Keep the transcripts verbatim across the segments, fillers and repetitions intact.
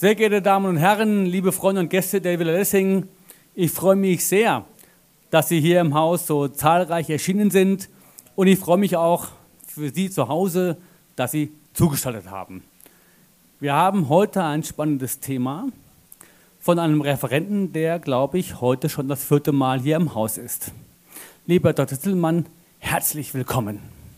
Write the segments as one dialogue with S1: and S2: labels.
S1: Sehr geehrte Damen und Herren, liebe Freunde und Gäste der Villa Lessing, ich freue mich sehr, dass Sie hier im Haus so zahlreich erschienen sind und ich freue mich auch für Sie zu Hause, dass Sie zugeschaltet haben. Wir haben heute ein spannendes Thema von einem Referenten, der, glaube ich, heute schon das vierte Mal hier im Haus ist. Lieber Doktor Zittelmann, herzlich willkommen.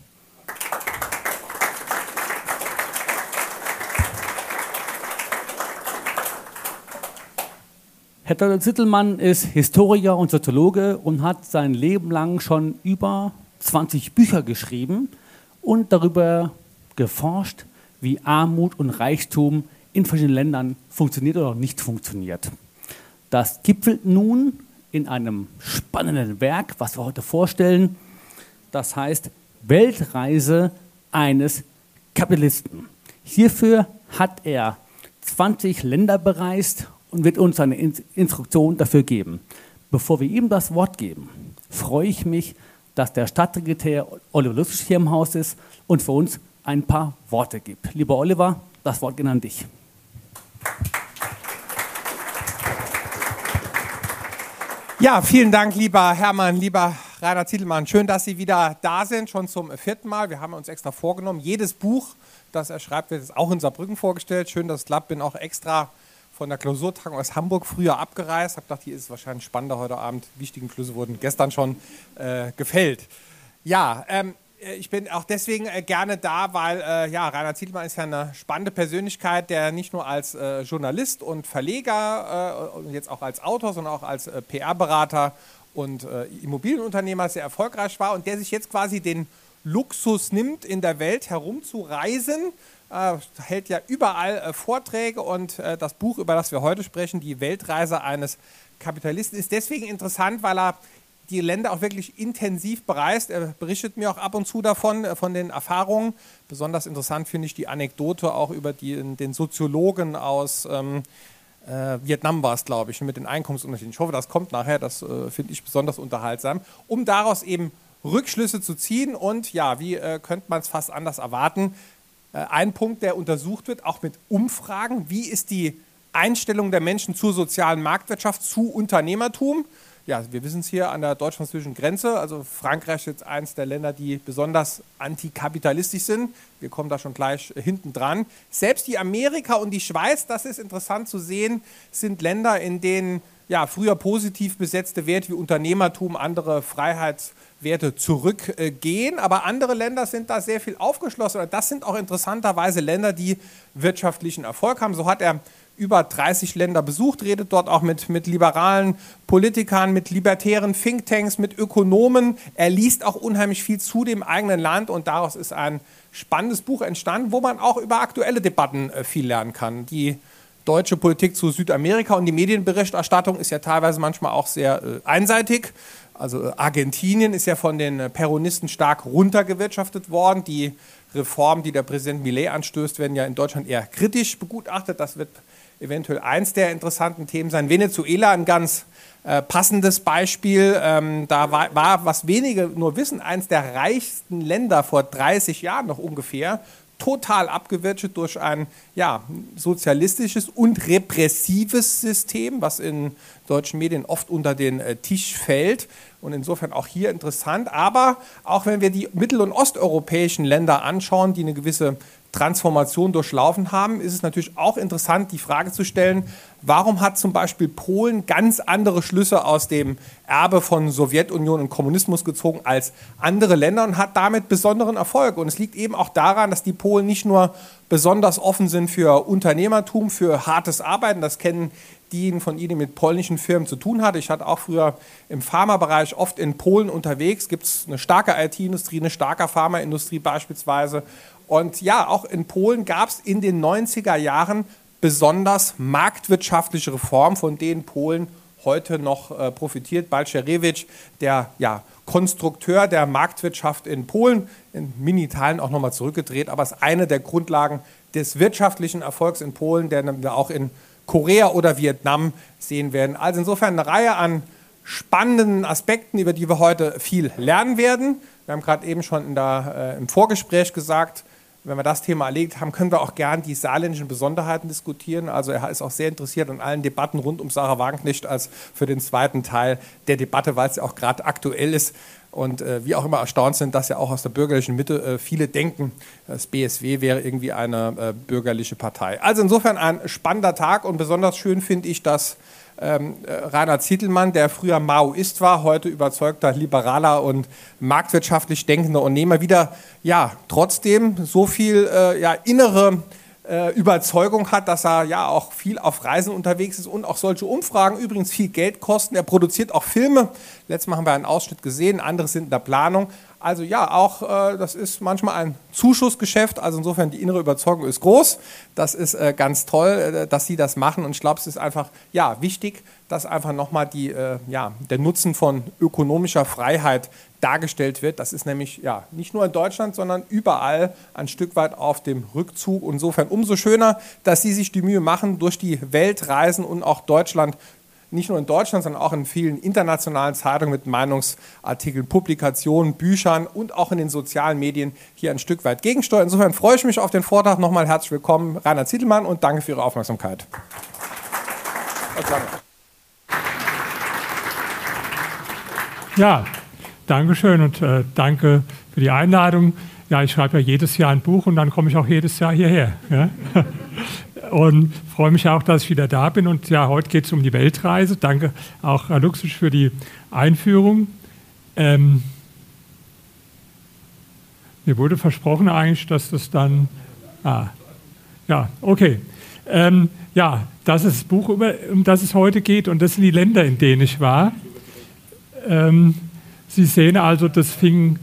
S1: Herr Doktor Zittelmann ist Historiker und Soziologe und hat sein Leben lang schon über zwanzig Bücher geschrieben und darüber geforscht, wie Armut und Reichtum in verschiedenen Ländern funktioniert oder nicht funktioniert. Das gipfelt nun in einem spannenden Werk, was wir heute vorstellen. Das heißt Weltreise eines Kapitalisten. Hierfür hat er zwanzig Länder bereist und wird uns eine Instruktion dafür geben. Bevor wir ihm das Wort geben, freue ich mich, dass der Staatssekretär Oliver Lustig hier im Haus ist und für uns ein paar Worte gibt. Lieber Oliver, das Wort geht an dich.
S2: Ja, vielen Dank, lieber Hermann, lieber Rainer Zittelmann. Schön, dass Sie wieder da sind, schon zum vierten Mal. Wir haben uns extra vorgenommen, jedes Buch, das er schreibt, wird jetzt auch in Saarbrücken vorgestellt. Schön, dass es klappt. Bin auch extra von der Klausurtagung aus Hamburg früher abgereist. Habe gedacht, hier ist es wahrscheinlich spannender heute Abend. Wichtige Beschlüsse wurden gestern schon äh, gefällt. Ja, ähm, ich bin auch deswegen äh, gerne da, weil äh, ja, Rainer Zittelmann ist ja eine spannende Persönlichkeit, der nicht nur als äh, Journalist und Verleger äh, und jetzt auch als Autor, sondern auch als äh, P R-Berater und äh, Immobilienunternehmer sehr erfolgreich war und der sich jetzt quasi den Luxus nimmt, in der Welt herumzureisen. Äh, hält ja überall äh, Vorträge und äh, das Buch, über das wir heute sprechen, die Weltreise eines Kapitalisten, ist deswegen interessant, weil er die Länder auch wirklich intensiv bereist. Er berichtet mir auch ab und zu davon, äh, von den Erfahrungen. Besonders interessant finde ich die Anekdote auch über die, den Soziologen aus ähm, äh, Vietnam war es, glaube ich, mit den Einkommensunterschieden. Ich hoffe, das kommt nachher, das äh, finde ich besonders unterhaltsam, um daraus eben Rückschlüsse zu ziehen und ja, wie äh, könnte man es fast anders erwarten? Ein Punkt, der untersucht wird, auch mit Umfragen. Wie ist die Einstellung der Menschen zur sozialen Marktwirtschaft, zu Unternehmertum? Ja, wir wissen es hier an der deutsch-französischen Grenze. Also Frankreich ist jetzt eines der Länder, die besonders antikapitalistisch sind. Wir kommen da schon gleich hinten dran. Selbst die Amerika und die Schweiz, das ist interessant zu sehen, sind Länder, in denen ja, früher positiv besetzte Werte wie Unternehmertum, andere Freiheitswerte zurückgehen. Aber andere Länder sind da sehr viel aufgeschlossener. Das sind auch interessanterweise Länder, die wirtschaftlichen Erfolg haben. So hat er über dreißig Länder besucht, redet dort auch mit, mit liberalen Politikern, mit libertären Thinktanks, mit Ökonomen. Er liest auch unheimlich viel zu dem eigenen Land und daraus ist ein spannendes Buch entstanden, wo man auch über aktuelle Debatten äh, viel lernen kann. Die deutsche Politik zu Südamerika und die Medienberichterstattung ist ja teilweise manchmal auch sehr äh, einseitig. Also äh, Argentinien ist ja von den äh, Peronisten stark runtergewirtschaftet worden. Die Reformen, die der Präsident Milei anstößt, werden ja in Deutschland eher kritisch begutachtet. Das wird eventuell eins der interessanten Themen sein. Venezuela, ein ganz äh, passendes Beispiel. Ähm, da war, war, was wenige nur wissen, eins der reichsten Länder vor dreißig Jahren noch ungefähr, total abgewirtschaftet durch ein ja, sozialistisches und repressives System, was in deutschen Medien oft unter den äh, Tisch fällt. Und insofern auch hier interessant. Aber auch wenn wir die mittel- und osteuropäischen Länder anschauen, die eine gewisse Transformation durchlaufen haben, ist es natürlich auch interessant, die Frage zu stellen, warum hat zum Beispiel Polen ganz andere Schlüsse aus dem Erbe von Sowjetunion und Kommunismus gezogen als andere Länder und hat damit besonderen Erfolg. Und es liegt eben auch daran, dass die Polen nicht nur besonders offen sind für Unternehmertum, für hartes Arbeiten, das kennen diejenigen von Ihnen, die mit polnischen Firmen zu tun hatten. Ich hatte auch früher im Pharmabereich oft in Polen unterwegs, gibt es eine starke I T-Industrie, eine starke Pharmaindustrie beispielsweise. Und ja, auch in Polen gab es in den neunziger Jahren besonders marktwirtschaftliche Reformen, von denen Polen heute noch äh, profitiert. Balcerowicz, der ja, Konstrukteur der Marktwirtschaft in Polen, in Mini-Teilen auch nochmal zurückgedreht, aber ist eine der Grundlagen des wirtschaftlichen Erfolgs in Polen, den wir auch in Korea oder Vietnam sehen werden. Also insofern eine Reihe an spannenden Aspekten, über die wir heute viel lernen werden. Wir haben gerade eben schon in der, äh, im Vorgespräch gesagt, wenn wir das Thema erledigt haben, können wir auch gern die saarländischen Besonderheiten diskutieren. Also er ist auch sehr interessiert an allen Debatten rund um Sarah Wagenknecht als für den zweiten Teil der Debatte, weil es ja auch gerade aktuell ist. Und äh, wie auch immer erstaunt sind, dass ja auch aus der bürgerlichen Mitte äh, viele denken, das B S W wäre irgendwie eine äh, bürgerliche Partei. Also insofern ein spannender Tag und besonders schön finde ich, dass ähm, Reinhard Zitelmann, der früher Maoist war, heute überzeugter Liberaler und marktwirtschaftlich denkender Unternehmer, wieder ja trotzdem so viel äh, ja, innere Überzeugung hat, dass er ja auch viel auf Reisen unterwegs ist und auch solche Umfragen übrigens viel Geld kosten. Er produziert auch Filme. Letztes Mal haben wir einen Ausschnitt gesehen, andere sind in der Planung. Also ja, auch äh, das ist manchmal ein Zuschussgeschäft. Also insofern die innere Überzeugung ist groß. Das ist äh, ganz toll, äh, dass Sie das machen. Und ich glaube, es ist einfach ja wichtig, dass einfach nochmal die äh, ja der Nutzen von ökonomischer Freiheit dargestellt wird. Das ist nämlich ja nicht nur in Deutschland, sondern überall ein Stück weit auf dem Rückzug. Insofern umso schöner, dass Sie sich die Mühe machen, durch die Welt reisen und auch Deutschland, nicht nur in Deutschland, sondern auch in vielen internationalen Zeitungen mit Meinungsartikeln, Publikationen, Büchern und auch in den sozialen Medien hier ein Stück weit gegensteuern. Insofern freue ich mich auf den Vortrag. Nochmal herzlich willkommen, Reinhard Zitelmann, und danke für Ihre Aufmerksamkeit.
S3: Ja, danke schön und äh, danke für die Einladung. Ja, ich schreibe ja jedes Jahr ein Buch und dann komme ich auch jedes Jahr hierher. Ja? Und freue mich auch, dass ich wieder da bin. Und ja, heute geht es um die Weltreise. Danke auch, Herr Luxic, für die Einführung. Ähm, mir wurde versprochen eigentlich, dass das dann... Ah, ja, okay. Ähm, ja, das ist das Buch, um das es heute geht. Und das sind die Länder, in denen ich war. Ähm, Sie sehen also, das fing...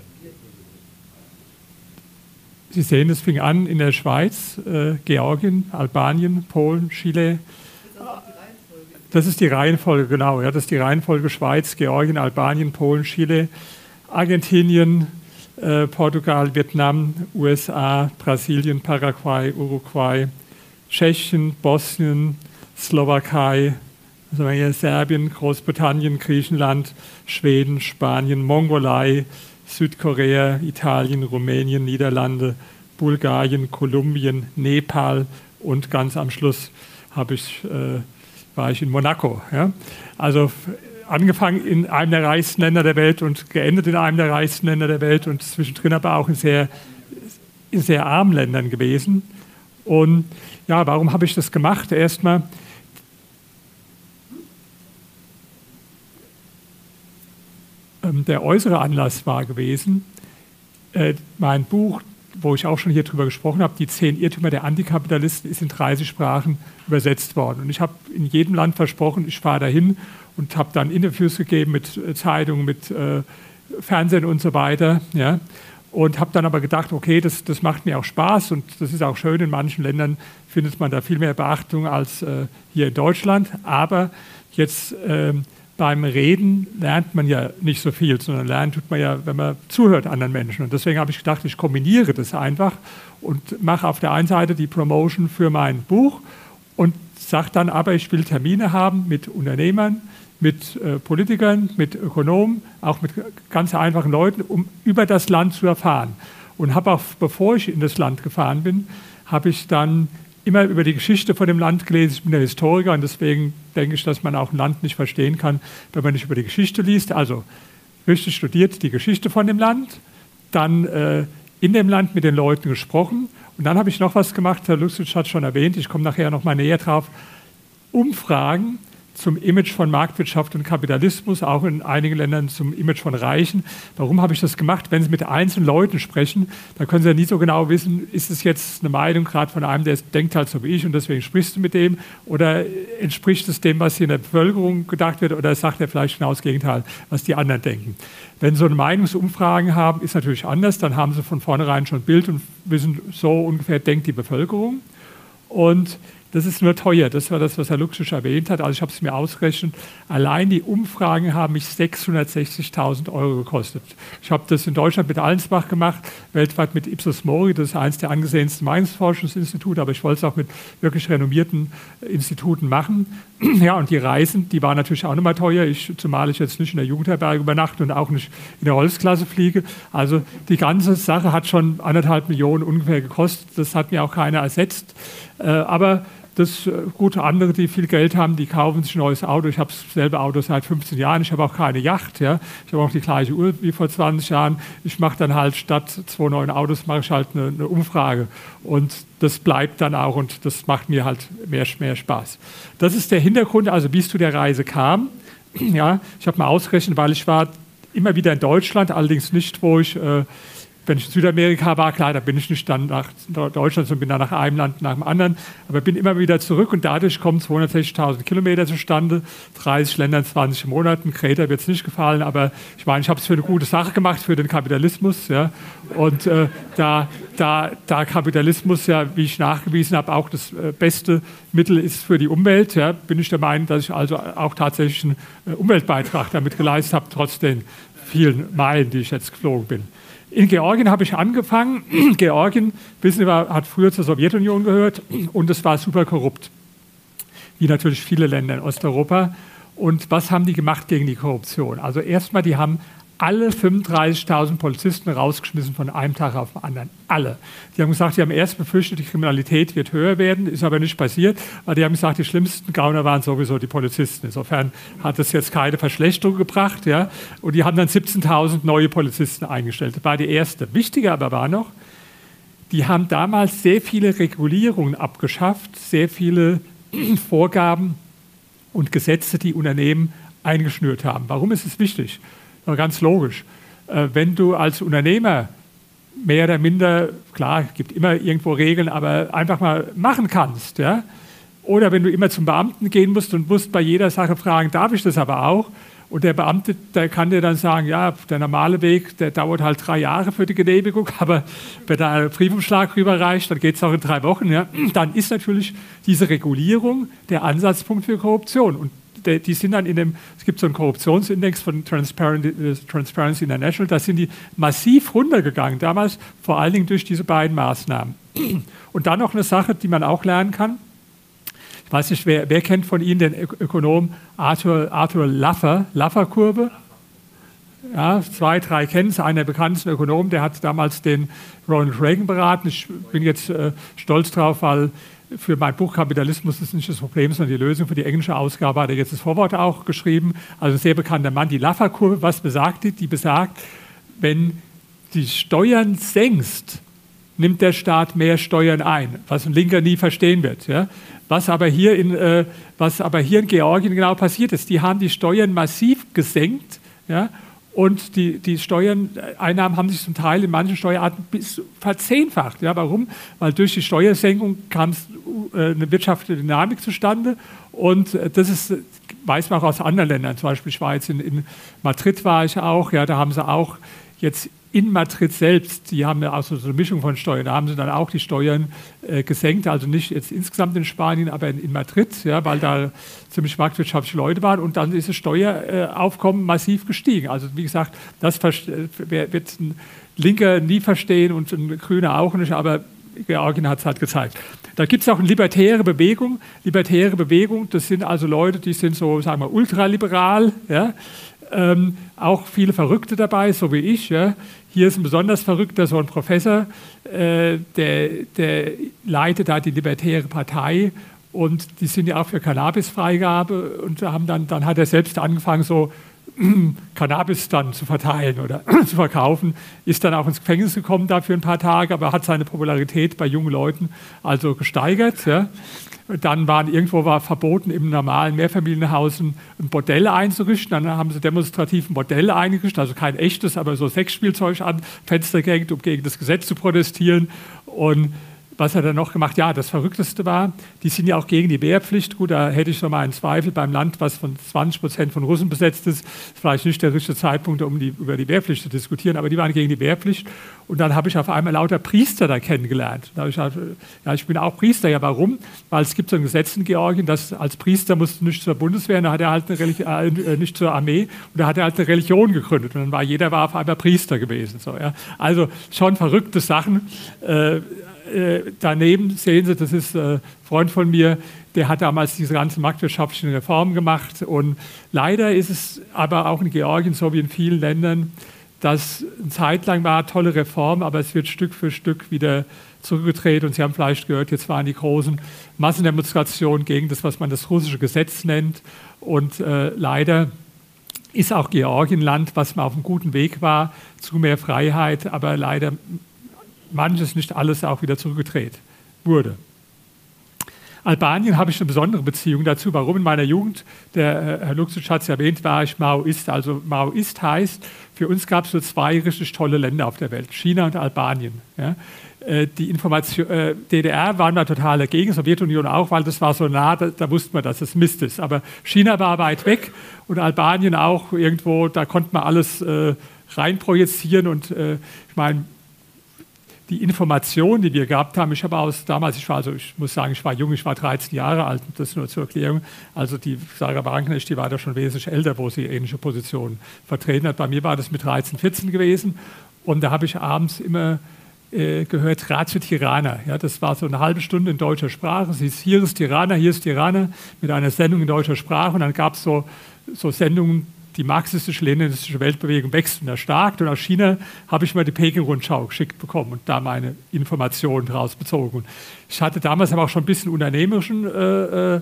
S3: Sie sehen, es fing an in der Schweiz, äh, Georgien, Albanien, Polen, Chile. Das ist die Reihenfolge, genau. Ja, das ist die Reihenfolge: Schweiz, Georgien, Albanien, Polen, Chile, Argentinien, äh, Portugal, Vietnam, U S A, Brasilien, Paraguay, Uruguay, Tschechien, Bosnien, Slowakei, also hier Serbien, Großbritannien, Griechenland, Schweden, Spanien, Mongolei, Südkorea, Italien, Rumänien, Niederlande, Bulgarien, Kolumbien, Nepal und ganz am Schluss habe ich, äh, war ich in Monaco. Ja? Also angefangen in einem der reichsten Länder der Welt und geendet in einem der reichsten Länder der Welt und zwischendrin aber auch in sehr, in sehr armen Ländern gewesen. Und ja, warum habe ich das gemacht? Erstmal, der äußere Anlass war gewesen, äh, mein Buch, wo ich auch schon hier drüber gesprochen habe, die zehn Irrtümer der Antikapitalisten, ist in dreißig Sprachen übersetzt worden. Und ich habe in jedem Land versprochen, ich fahre dahin und habe dann Interviews gegeben mit äh, Zeitungen, mit äh, Fernsehen und so weiter. Ja? Und habe dann aber gedacht, okay, das, das macht mir auch Spaß und das ist auch schön. In manchen Ländern findet man da viel mehr Beachtung als äh, hier in Deutschland. Aber jetzt... Äh, beim Reden lernt man ja nicht so viel, sondern lernen tut man ja, wenn man zuhört anderen Menschen. Und deswegen habe ich gedacht, ich kombiniere das einfach und mache auf der einen Seite die Promotion für mein Buch und sage dann aber, ich will Termine haben mit Unternehmern, mit äh, Politikern, mit Ökonomen, auch mit ganz einfachen Leuten, um über das Land zu erfahren. Und habe auch, bevor ich in das Land gefahren bin, habe ich dann immer über die Geschichte von dem Land gelesen. Ich bin der Historiker und deswegen denke ich, dass man auch ein Land nicht verstehen kann, wenn man nicht über die Geschichte liest. Also richtig studiert die Geschichte von dem Land, dann äh, in dem Land mit den Leuten gesprochen und dann habe ich noch was gemacht, Herr Luxic hat schon erwähnt, ich komme nachher noch mal näher drauf, Umfragen zum Image von Marktwirtschaft und Kapitalismus, auch in einigen Ländern zum Image von Reichen. Warum habe ich das gemacht? Wenn Sie mit einzelnen Leuten sprechen, da können Sie ja nie so genau wissen, ist es jetzt eine Meinung gerade von einem, der denkt halt so wie ich und deswegen sprichst du mit dem, oder entspricht es dem, was hier in der Bevölkerung gedacht wird, oder sagt er vielleicht genau das Gegenteil, was die anderen denken. Wenn Sie so eine Meinungsumfragen haben, ist natürlich anders, dann haben Sie von vornherein schon ein Bild und wissen, so ungefähr denkt die Bevölkerung. Und Das ist nur teuer. Das war das, was Herr Luxisch erwähnt hat. Also ich habe es mir ausgerechnet. Allein die Umfragen haben mich sechshundertsechzigtausend Euro gekostet. Ich habe das in Deutschland mit Allensbach gemacht, weltweit mit Ipsos Mori. Das ist eines der angesehensten Meinungsforschungsinstitute, aber ich wollte es auch mit wirklich renommierten Instituten machen. Ja, und die Reisen, die waren natürlich auch nochmal teuer. Ich, zumal ich jetzt nicht in der Jugendherberge übernachte und auch nicht in der Holzklasse fliege. Also die ganze Sache hat schon anderthalb Millionen ungefähr gekostet. Das hat mir auch keiner ersetzt. Äh, aber das äh, gute andere, die viel Geld haben, die kaufen sich ein neues Auto. Ich habe dasselbe Auto seit fünfzehn Jahren. Ich habe auch keine Yacht. Ja. Ich habe auch die gleiche Uhr wie vor zwanzig Jahren. Ich mache dann halt statt zwei neuen Autos, mache ich halt eine, eine Umfrage. Und das bleibt dann auch und das macht mir halt mehr, mehr Spaß. Das ist der Hintergrund, also wie es zu der Reise kam. Ja, ich habe mal ausgerechnet, weil ich war immer wieder in Deutschland, allerdings nicht, wo ich... Äh, Wenn ich in Südamerika war, klar, da bin ich nicht dann nach Deutschland, sondern bin dann nach einem Land nach dem anderen. Aber bin immer wieder zurück und dadurch kommen zweihundertsechzigtausend Kilometer zustande, dreißig Länder in zwanzig Monaten. Kreta wird es nicht gefallen, aber ich meine, ich habe es für eine gute Sache gemacht, für den Kapitalismus. Ja. Und äh, da, da, da Kapitalismus ja, wie ich nachgewiesen habe, auch das äh, beste Mittel ist für die Umwelt, ja, bin ich der Meinung, dass ich also auch tatsächlich einen äh, Umweltbeitrag damit geleistet habe, trotz den vielen Meilen, die ich jetzt geflogen bin. In Georgien habe ich angefangen. Georgien, wissen Sie, hat früher zur Sowjetunion gehört und es war super korrupt, wie natürlich viele Länder in Osteuropa. Und was haben die gemacht gegen die Korruption? Also erstmal, die haben alle fünfunddreißigtausend Polizisten rausgeschmissen von einem Tag auf den anderen. Alle. Die haben gesagt, die haben erst befürchtet, die Kriminalität wird höher werden, ist aber nicht passiert, weil die haben gesagt, die schlimmsten Gauner waren sowieso die Polizisten. Insofern hat das jetzt keine Verschlechterung gebracht. Ja? Und die haben dann siebzehntausend neue Polizisten eingestellt. Das war die erste. Wichtiger aber war noch, die haben damals sehr viele Regulierungen abgeschafft, sehr viele Vorgaben und Gesetze, die Unternehmen eingeschnürt haben. Warum ist es wichtig? Ganz logisch. Wenn du als Unternehmer mehr oder minder, klar, es gibt immer irgendwo Regeln, aber einfach mal machen kannst, ja? Oder wenn du immer zum Beamten gehen musst und musst bei jeder Sache fragen, darf ich das aber auch? Und der Beamte, der kann dir dann sagen, ja, der normale Weg, der dauert halt drei Jahre für die Genehmigung, aber wenn da ein Briefumschlag rüberreicht, dann geht es auch in drei Wochen. Ja? Dann ist natürlich diese Regulierung der Ansatzpunkt für Korruption. Und die sind dann in dem, es gibt so einen Korruptionsindex von Transparency International, da sind die massiv runtergegangen, damals vor allen Dingen durch diese beiden Maßnahmen. Und dann noch eine Sache, die man auch lernen kann. Ich weiß nicht, wer, wer kennt von Ihnen den Ökonom Arthur, Arthur Laffer, Laffer-Kurve? Ja, zwei, drei kennen es, einer der bekanntesten Ökonomen, der hat damals den Ronald Reagan beraten. Ich bin jetzt äh, stolz drauf, weil für mein Buch Kapitalismus ist nicht das Problem, sondern die Lösung. Für die englische Ausgabe hat er jetzt das Vorwort auch geschrieben. Also ein sehr bekannter Mann. Die Laffer-Kurve, was besagt die? Die besagt, wenn die Steuern senkst, nimmt der Staat mehr Steuern ein, was ein Linker nie verstehen wird. Ja? Was aber hier in, äh, was aber hier in Georgien genau passiert ist, die haben die Steuern massiv gesenkt, ja? Und die, die Steuereinnahmen haben sich zum Teil in manchen Steuerarten bis verzehnfacht. Ja, warum? Weil durch die Steuersenkung kam äh, eine wirtschaftliche Dynamik zustande. Und äh, das ist, weiß man auch aus anderen Ländern. Zum Beispiel, ich war jetzt in, in Madrid, war ich auch. Ja, da haben sie auch jetzt in Madrid selbst, die haben ja auch so eine Mischung von Steuern, da haben sie dann auch die Steuern äh, gesenkt, also nicht jetzt insgesamt in Spanien, aber in, in Madrid, ja, weil da ziemlich marktwirtschaftliche Leute waren und dann ist das Steueraufkommen äh, massiv gestiegen. Also wie gesagt, das wird ein Linker nie verstehen und ein Grüner auch nicht, aber Georgien hat es halt gezeigt. Da gibt es auch eine libertäre Bewegung. Libertäre Bewegung, das sind also Leute, die sind so, sagen wir, ultraliberal, ja. Ähm, auch viele Verrückte dabei, so wie ich. Ja. Hier ist ein besonders Verrückter, so ein Professor, äh, der, der leitet da die Libertäre Partei und die sind ja auch für Cannabisfreigabe und haben dann, dann hat er selbst angefangen, so Cannabis dann zu verteilen oder zu verkaufen, ist dann auch ins Gefängnis gekommen dafür ein paar Tage, aber hat seine Popularität bei jungen Leuten also gesteigert. Ja. Dann waren irgendwo war verboten, im normalen Mehrfamilienhaus ein Bordell einzurichten. Dann haben sie demonstrativ ein Bordell eingerichtet, also kein echtes, aber so Sexspielzeug an Fenster gehängt, um gegen das Gesetz zu protestieren. Und was hat er noch gemacht? Ja, das Verrückteste war, die sind ja auch gegen die Wehrpflicht. Gut, da hätte ich noch mal einen Zweifel beim Land, was von zwanzig Prozent von Russen besetzt ist. Das ist vielleicht nicht der richtige Zeitpunkt, um die, über die Wehrpflicht zu diskutieren, aber die waren gegen die Wehrpflicht. Und dann habe ich auf einmal lauter Priester da kennengelernt. Da habe ich gesagt, ja, ich bin auch Priester. Ja, warum? Weil es gibt so ein Gesetz in Georgien, dass als Priester musst du nicht zur Bundeswehr, da hat er halt eine Religi- äh, nicht zur Armee, und da hat er halt eine Religion gegründet. Und dann war jeder war auf einmal Priester gewesen. So, ja. Also schon verrückte Sachen. Äh, Äh, daneben sehen Sie, das ist ein Freund von mir, der hat damals diese ganzen marktwirtschaftlichen Reformen gemacht. Und leider ist es aber auch in Georgien, so wie in vielen Ländern, dass eine Zeit lang war tolle Reform, aber es wird Stück für Stück wieder zurückgedreht. Und Sie haben vielleicht gehört, jetzt waren die großen Massendemonstrationen gegen das, was man das russische Gesetz nennt. Und äh, leider ist auch Georgien ein Land, was mal auf einem guten Weg war zu mehr Freiheit, aber leider manches, nicht alles, auch wieder zurückgedreht wurde. Albanien habe ich eine besondere Beziehung dazu. Warum? In meiner Jugend, der Herr Luxic hat es erwähnt, war ich Maoist. Also Maoist heißt, für uns gab es so zwei richtig tolle Länder auf der Welt, China und Albanien. Ja. Die Information, äh, D D R waren wir total dagegen, Sowjetunion auch, weil das war so nah, da, da wusste man, dass es Mist ist. Aber China war weit weg und Albanien auch irgendwo, da konnte man alles äh, reinprojizieren. Und äh, ich meine, die Informationen, die wir gehabt haben, ich habe aus damals, ich war also, ich muss sagen, ich war jung, ich war dreizehn Jahre alt, das nur zur Erklärung. Also die Sarah Wagenknecht, die war da schon wesentlich älter, wo sie ähnliche Positionen vertreten hat. Bei mir war das mit dreizehn, vierzehn gewesen und da habe ich abends immer äh, gehört, Ratio Tirana. Ja, das war so eine halbe Stunde in deutscher Sprache. Es hieß, hier ist Tirana, hier ist Tirana, mit einer Sendung in deutscher Sprache. Und dann gab es so, so Sendungen, die marxistisch-leninistische Weltbewegung wächst und erstarkt. Und aus China habe ich mal die Peking-Rundschau geschickt bekommen und da meine Informationen daraus bezogen. Und ich hatte damals aber auch schon ein bisschen unternehmerischen äh, äh,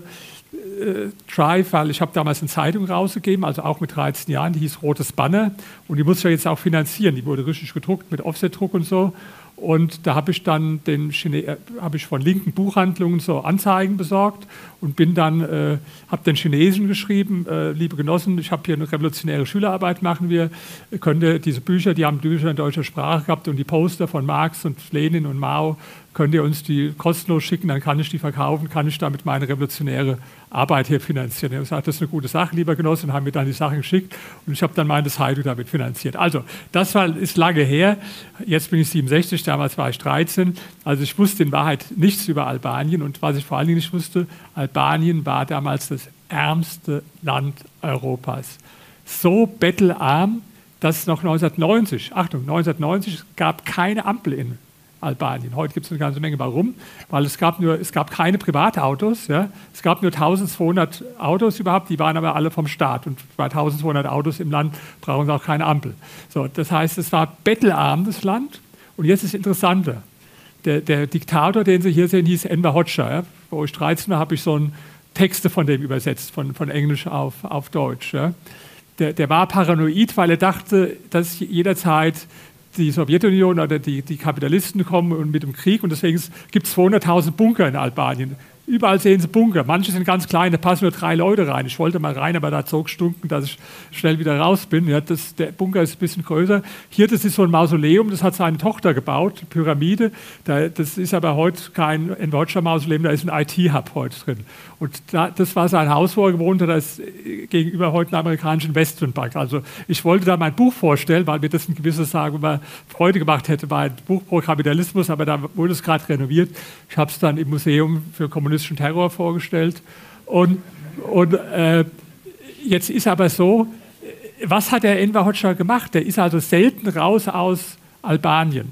S3: Drive, weil ich habe damals eine Zeitung rausgegeben, also auch mit dreizehn Jahren, die hieß Rotes Banner. Und die musste ich jetzt auch finanzieren. Die wurde richtig gedruckt mit Offsetdruck und so. Und da habe ich dann den Chine- habe ich von linken Buchhandlungen so Anzeigen besorgt und bin dann, äh, habe den Chinesen geschrieben, äh, liebe Genossen, ich habe hier eine revolutionäre Schülerarbeit, machen wir, könnt ihr diese Bücher, die haben Bücher in deutscher Sprache gehabt und die Poster von Marx und Lenin und Mao, könnt ihr uns die kostenlos schicken, dann kann ich die verkaufen, kann ich damit meine revolutionäre Arbeit hier finanzieren. Ich habe gesagt, das ist eine gute Sache, lieber Genosse, und haben mir dann die Sachen geschickt und ich habe dann meine Zeitung damit finanziert. Also, das war, ist lange her, jetzt bin ich siebenundsechzig, damals war ich dreizehn, also ich wusste in Wahrheit nichts über Albanien und was ich vor allen Dingen nicht wusste, Albanien war damals das ärmste Land Europas. So bettelarm, dass es noch neunzehnhundertneunzig, Achtung, neunzehnhundertneunzig gab keine Ampel in Albanien. Heute gibt es eine ganze Menge. Warum? Weil es gab, nur, es gab keine Privatautos. Ja? Es gab nur eintausendzweihundert Autos überhaupt, die waren aber alle vom Staat. Und bei eintausendzweihundert Autos im Land brauchen sie auch keine Ampel. So, das heißt, es war bettelarm, das Land. Und jetzt ist es interessanter. Der, der Diktator, den Sie hier sehen, hieß Enver Hoxha. Ja? Wo ich dreizehn war, habe ich so ein Texte von dem übersetzt, von, von Englisch auf, auf Deutsch. Ja? Der, der war paranoid, weil er dachte, dass jederzeit die Sowjetunion oder die, die Kapitalisten kommen und mit dem Krieg und deswegen gibt es zweihunderttausend Bunker in Albanien. Überall sehen Sie Bunker. Manche sind ganz klein, da passen nur drei Leute rein. Ich wollte mal rein, aber da hat so gestunken, dass ich schnell wieder raus bin. Ja, das, der Bunker ist ein bisschen größer. Hier, das ist so ein Mausoleum, das hat seine Tochter gebaut, Pyramide. Da, das ist aber heute kein Enver Hoxha-Mausoleum, da ist ein I T-Hub heute drin. Und da, das war sein Haus, wo er gewohnt hat, das ist gegenüber heute einem amerikanischen Investmentbank. Also ich wollte da mein Buch vorstellen, weil mir das ein gewisses, sagen wir mal, Freude gemacht hätte, war ein Buch pro Kapitalismus, aber da wurde es gerade renoviert. Ich habe es dann im Museum für kommunistischen Terror vorgestellt. Und, und äh, jetzt ist aber so, was hat der Enver Hoxha gemacht? Der ist also selten raus aus Albanien.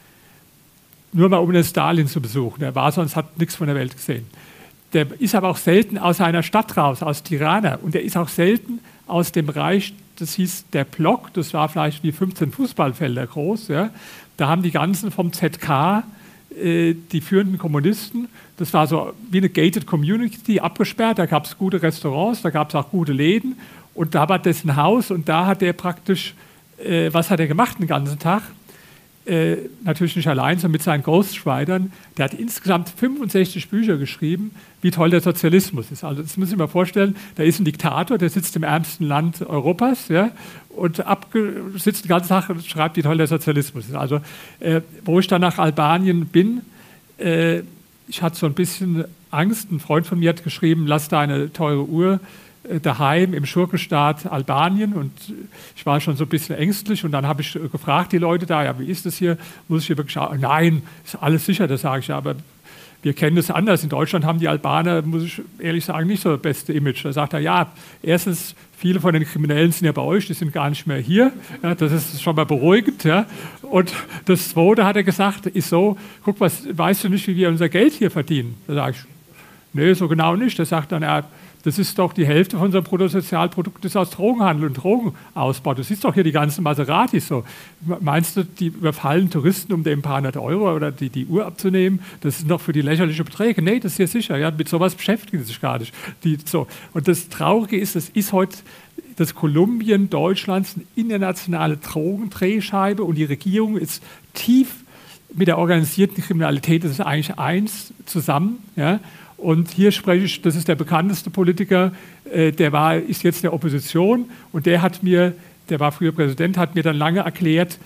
S3: Nur mal um den Stalin zu besuchen. Der war sonst, hat nichts von der Welt gesehen. Der ist aber auch selten aus seiner Stadt raus, aus Tirana. Und der ist auch selten aus dem Bereich, das hieß der Block, das war vielleicht wie fünfzehn Fußballfelder groß. Ja. Da haben die ganzen vom Z K, äh, die führenden Kommunisten, das war so wie eine gated Community, abgesperrt, da gab es gute Restaurants, da gab es auch gute Läden und da war dessen Haus und da hat er praktisch, äh, was hat er gemacht den ganzen Tag? Äh, natürlich nicht allein, sondern mit seinen Ghostwritern. Der hat insgesamt fünfundsechzig Bücher geschrieben, wie toll der Sozialismus ist. Also das muss ich mir vorstellen, da ist ein Diktator, der sitzt im ärmsten Land Europas, ja, und sitzt den ganzen Tag und schreibt, wie toll der Sozialismus ist. Also äh, wo ich dann nach Albanien bin, äh, ich hatte so ein bisschen Angst. Ein Freund von mir hat geschrieben, lass deine teure Uhr äh, daheim im Schurkenstaat Albanien. Und ich war schon so ein bisschen ängstlich. Und dann habe ich gefragt, die Leute da, ja, wie ist das hier? Muss ich hier wirklich schauen? Nein, ist alles sicher, das sage ich ja, aber wir kennen das anders. In Deutschland haben die Albaner, muss ich ehrlich sagen, nicht so das beste Image. Da sagt er, ja, erstens, viele von den Kriminellen sind ja bei euch, die sind gar nicht mehr hier. Ja, das ist schon mal beruhigend. Ja. Und das Zweite hat er gesagt, ist so, guck, was, weißt du nicht, wie wir unser Geld hier verdienen? Da sage ich, nee, so genau nicht. Der sagt dann, ja, das ist doch die Hälfte von unserem Bruttosozialprodukt ist aus Drogenhandel und Drogenausbau. Du siehst doch hier die ganzen Maseratis so. Meinst du, die überfallen Touristen, um dem ein paar hundert Euro oder die, die Uhr abzunehmen? Das sind doch für die lächerliche Beträge. Nee, das ist hier sicher. Ja, mit sowas beschäftigen sie sich gar nicht. Die, so. Und das Traurige ist, es ist heute das Kolumbien Deutschlands eine internationale Drogendrehscheibe und die Regierung ist tief mit der organisierten Kriminalität, das ist eigentlich eins zusammen. Ja. Und hier spreche ich, das ist der bekannteste Politiker, äh, der war, ist jetzt der Opposition und der hat mir, der war früher Präsident, hat mir dann lange erklärt,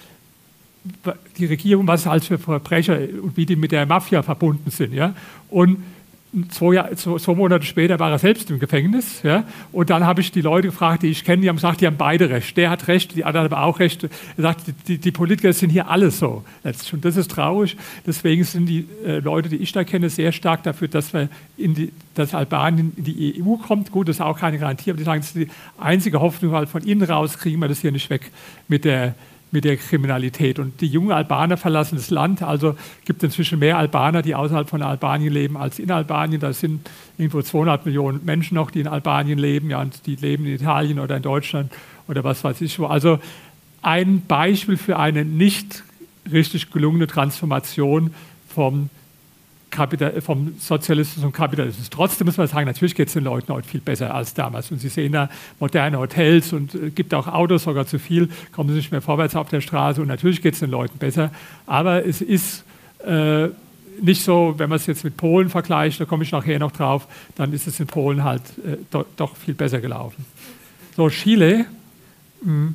S3: die Regierung, was als für Verbrecher und wie die mit der Mafia verbunden sind. Ja? Und Zwei, Jahr, zwei, zwei Monate später war er selbst im Gefängnis. Ja? Und dann habe ich die Leute gefragt, die ich kenne, die haben gesagt, die haben beide recht. Der hat recht, die anderen haben auch recht. Er sagt, die, die Politiker sind hier alle so. Und das ist traurig. Deswegen sind die äh, Leute, die ich da kenne, sehr stark dafür, dass, wir in die, dass Albanien in die E U kommt. Gut, das ist auch keine Garantie, aber die sagen, das ist die einzige Hoffnung, weil von innen raus kriegen wir das hier nicht weg mit der mit der Kriminalität. Und die jungen Albaner verlassen das Land. Also gibt es inzwischen mehr Albaner, die außerhalb von Albanien leben, als in Albanien. Da sind irgendwo zweihundert Millionen Menschen noch, die in Albanien leben. Ja, und die leben in Italien oder in Deutschland oder was weiß ich wo. Also ein Beispiel für eine nicht richtig gelungene Transformation vom Kapital, vom Sozialismus zum Kapitalismus. Trotzdem muss man sagen, natürlich geht es den Leuten heute viel besser als damals. Und Sie sehen da moderne Hotels und es gibt auch Autos, sogar zu viel, kommen Sie nicht mehr vorwärts auf der Straße und natürlich geht es den Leuten besser. Aber es ist äh, nicht so, wenn man es jetzt mit Polen vergleicht, da komme ich nachher noch drauf, dann ist es in Polen halt äh, do, doch viel besser gelaufen. So, Chile. Mh.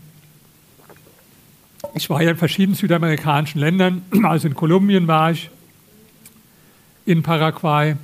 S3: Ich war ja in verschiedenen südamerikanischen Ländern, also in Kolumbien war ich, in Paraguay,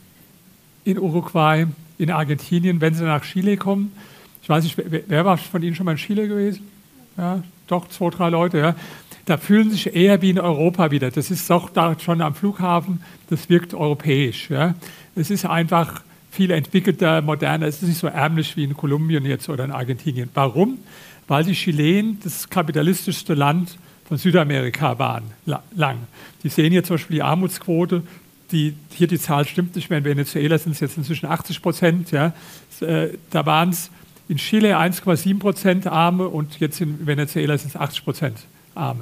S3: in Uruguay, in Argentinien, wenn Sie nach Chile kommen. Ich weiß nicht, wer, wer war von Ihnen schon mal in Chile gewesen? Ja, doch, zwei, drei Leute. Ja. Da fühlen Sie sich eher wie in Europa wieder. Das ist doch da schon am Flughafen, das wirkt europäisch. Ja. Es ist einfach viel entwickelter, moderner. Es ist nicht so ärmlich wie in Kolumbien jetzt oder in Argentinien. Warum? Weil die Chilenen das kapitalistischste Land von Südamerika waren, lang. Die sehen hier zum Beispiel die Armutsquote. Die, hier die Zahl stimmt nicht mehr, in Venezuela sind es jetzt inzwischen achtzig Prozent. Ja. Äh, da waren es in Chile eins Komma sieben Prozent Arme und jetzt in Venezuela sind es achtzig Prozent Arme.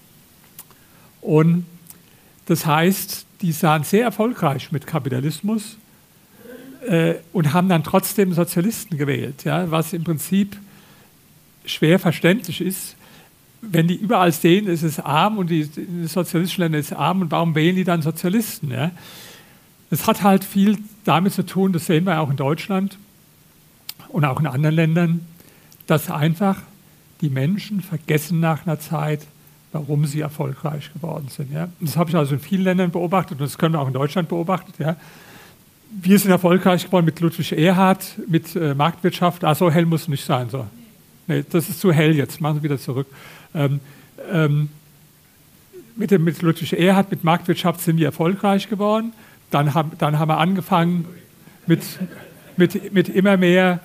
S3: Und das heißt, die waren sehr erfolgreich mit Kapitalismus äh, und haben dann trotzdem Sozialisten gewählt, ja, was im Prinzip schwer verständlich ist. Wenn die überall sehen, es ist arm und die, die sozialistischen Länder ist arm und warum wählen die dann Sozialisten? Ja? Das hat halt viel damit zu tun, das sehen wir auch in Deutschland und auch in anderen Ländern, dass einfach die Menschen vergessen nach einer Zeit, warum sie erfolgreich geworden sind. Ja? Das habe ich also in vielen Ländern beobachtet und das können wir auch in Deutschland beobachten. Ja? Wir sind erfolgreich geworden mit Ludwig Erhard, mit äh, Marktwirtschaft. Ach so, hell muss es nicht sein. So. Nee, das ist zu hell jetzt, machen Sie wieder zurück. Ähm, ähm, mit, dem, mit Ludwig Erhard, mit Marktwirtschaft sind wir erfolgreich geworden. Dann, hab, dann haben wir angefangen mit, mit, mit, immer mehr,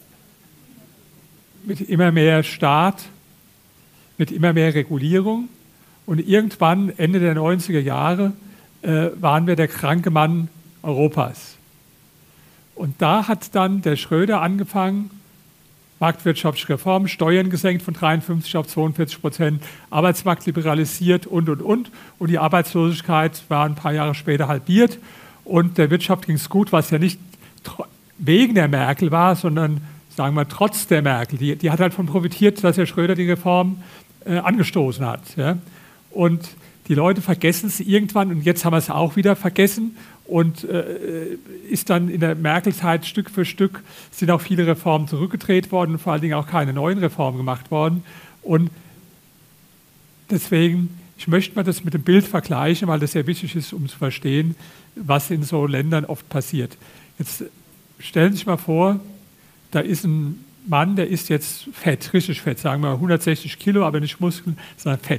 S3: mit immer mehr Staat, mit immer mehr Regulierung. Und irgendwann, Ende der neunziger Jahre, äh, waren wir der kranke Mann Europas. Und da hat dann der Schröder angefangen, marktwirtschaftliche Reformen, Steuern gesenkt von dreiundfünfzig auf zweiundvierzig Prozent, Arbeitsmarkt liberalisiert und, und, und. Und die Arbeitslosigkeit war ein paar Jahre später halbiert. Und der Wirtschaft ging es gut, was ja nicht wegen der Merkel war, sondern, sagen wir, trotz der Merkel. Die, die hat halt davon profitiert, dass Herr Schröder die Reform äh, angestoßen hat. Ja? Und die Leute vergessen es irgendwann, und jetzt haben wir es auch wieder vergessen. Und äh, ist dann in der Merkel-Zeit Stück für Stück sind auch viele Reformen zurückgedreht worden und vor allen Dingen auch keine neuen Reformen gemacht worden. Und deswegen ich möchte mal das mit dem Bild vergleichen, weil das sehr wichtig ist, um zu verstehen, was in so Ländern oft passiert. Jetzt stellen Sie sich mal vor, da ist ein Mann, der ist jetzt fett, richtig fett, sagen wir hundertsechzig Kilo, aber nicht Muskeln, sondern Fett.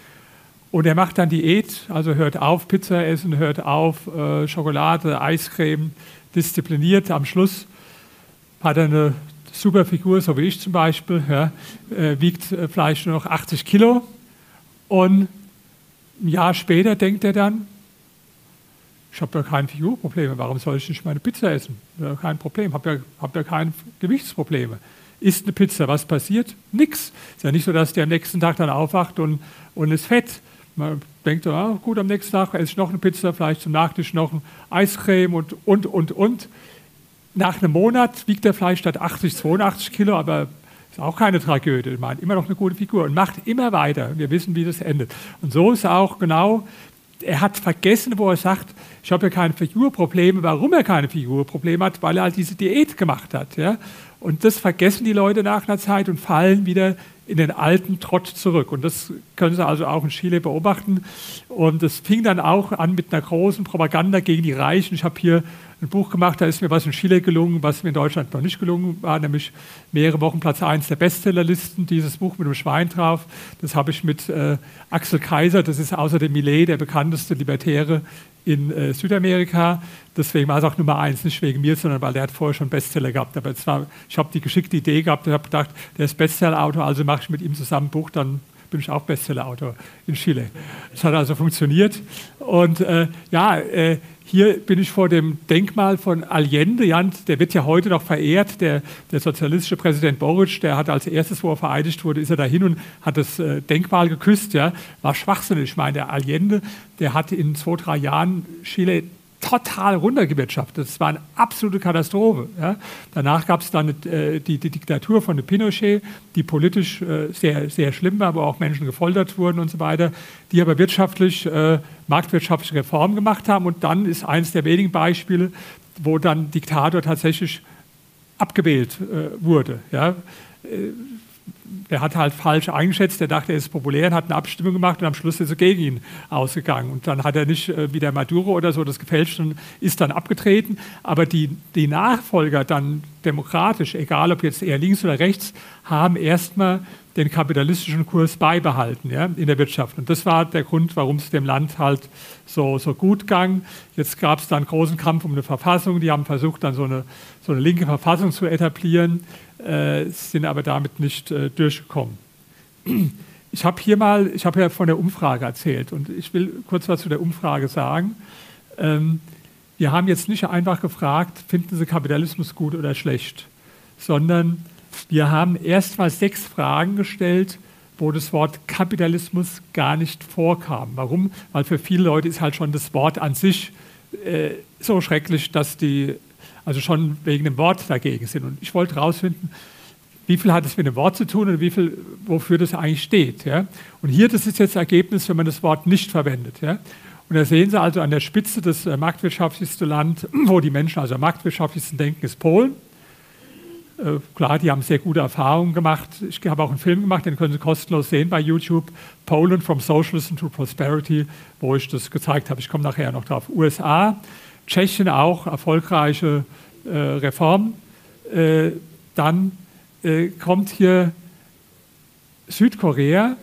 S3: Und er macht dann Diät, also hört auf Pizza essen, hört auf äh, Schokolade, Eiscreme, diszipliniert. Am Schluss hat er eine super Figur, so wie ich zum Beispiel, ja, äh, wiegt äh, vielleicht nur noch achtzig Kilo. Und ein Jahr später denkt er dann, ich habe ja keine Figurprobleme, warum soll ich nicht meine Pizza essen? Ja, kein Problem, habe ja, hab ja keine Gewichtsprobleme. Isst eine Pizza, was passiert? Nix. Ist ja nicht so, dass der am nächsten Tag dann aufwacht und, und ist fett. Man denkt, ah, gut, am nächsten Tag esse ich noch eine Pizza, vielleicht zum Nachtisch noch ein Eiscreme und, und, und, und. Nach einem Monat wiegt er vielleicht statt achtzig, zweiundachtzig Kilo, aber ist auch keine Tragödie. Man hat immer noch eine gute Figur und macht immer weiter. Wir wissen, wie das endet. Und so ist auch genau, er hat vergessen, wo er sagt, ich habe ja keine Figurprobleme. Warum er keine Figurprobleme hat? Weil er halt diese Diät gemacht hat. Ja? Und das vergessen die Leute nach einer Zeit und fallen wieder in den alten Trott zurück. Und das können Sie also auch in Chile beobachten. Und das fing dann auch an mit einer großen Propaganda gegen die Reichen. Ich habe hier ein Buch gemacht, da ist mir was in Chile gelungen, was mir in Deutschland noch nicht gelungen war, nämlich mehrere Wochen Platz eins der Bestsellerlisten, dieses Buch mit dem Schwein drauf. Das habe ich mit äh, Axel Kaiser, das ist außer dem Millet der bekannteste Libertäre in äh, Südamerika. Deswegen war es auch Nummer eins, nicht wegen mir, sondern weil der hat vorher schon Bestseller gehabt. Aber es war, ich habe die geschickte Idee gehabt und habe gedacht, der ist Bestsellerautor, also mache ich mit ihm zusammen ein Buch, dann bin ich auch Bestsellerautor in Chile. Das hat also funktioniert. Und äh, ja, äh, hier bin ich vor dem Denkmal von Allende. Ja, der wird ja heute noch verehrt. Der, der sozialistische Präsident Boric, der hat als erstes, wo er vereidigt wurde, ist er dahin und hat das äh, Denkmal geküsst. Ja. War schwachsinnig. Ich meine, der Allende, der hat in zwei, drei Jahren Chile total runtergewirtschaftet. Das war eine absolute Katastrophe. Ja. Danach gab es dann äh, die, die Diktatur von Pinochet, die politisch äh, sehr, sehr schlimm war, wo auch Menschen gefoltert wurden und so weiter, die aber wirtschaftlich, äh, marktwirtschaftliche Reformen gemacht haben. Und dann ist eines der wenigen Beispiele, wo dann Diktator tatsächlich abgewählt äh, wurde. Ja. Äh, Der hat halt falsch eingeschätzt, der dachte, er ist populär und hat eine Abstimmung gemacht und am Schluss ist er gegen ihn ausgegangen. Und dann hat er nicht äh, wie der Maduro oder so das gefälscht und ist dann abgetreten. Aber die, die Nachfolger dann demokratisch, egal ob jetzt eher links oder rechts, haben erstmal den kapitalistischen Kurs beibehalten, ja, in der Wirtschaft. Und das war der Grund, warum es dem Land halt so, so gut ging. Jetzt gab es dann einen großen Kampf um eine Verfassung. Die haben versucht, dann so eine, so eine linke Verfassung zu etablieren, äh, sind aber damit nicht äh, durchgekommen. Ich habe hier mal, ich habe ja von der Umfrage erzählt und ich will kurz was zu der Umfrage sagen. Ähm, wir haben jetzt nicht einfach gefragt, finden Sie Kapitalismus gut oder schlecht, sondern wir haben erst mal sechs Fragen gestellt, wo das Wort Kapitalismus gar nicht vorkam. Warum? Weil für viele Leute ist halt schon das Wort an sich äh, so schrecklich, dass die also schon wegen dem Wort dagegen sind. Und ich wollte herausfinden, wie viel hat es mit dem Wort zu tun und wie viel, wofür das eigentlich steht. Ja? Und hier, das ist jetzt das Ergebnis, wenn man das Wort nicht verwendet. Ja? Und da sehen Sie also an der Spitze das äh, marktwirtschaftlichste Land, wo die Menschen also am marktwirtschaftlichsten denken, ist Polen. Äh, klar, die haben sehr gute Erfahrungen gemacht. Ich habe auch einen Film gemacht, den können Sie kostenlos sehen bei YouTube. Poland from Socialism to Prosperity, wo ich das gezeigt habe. Ich komme nachher noch drauf. U S A, Tschechien auch, erfolgreiche äh, Reformen. Äh, dann äh, kommt hier Südkorea.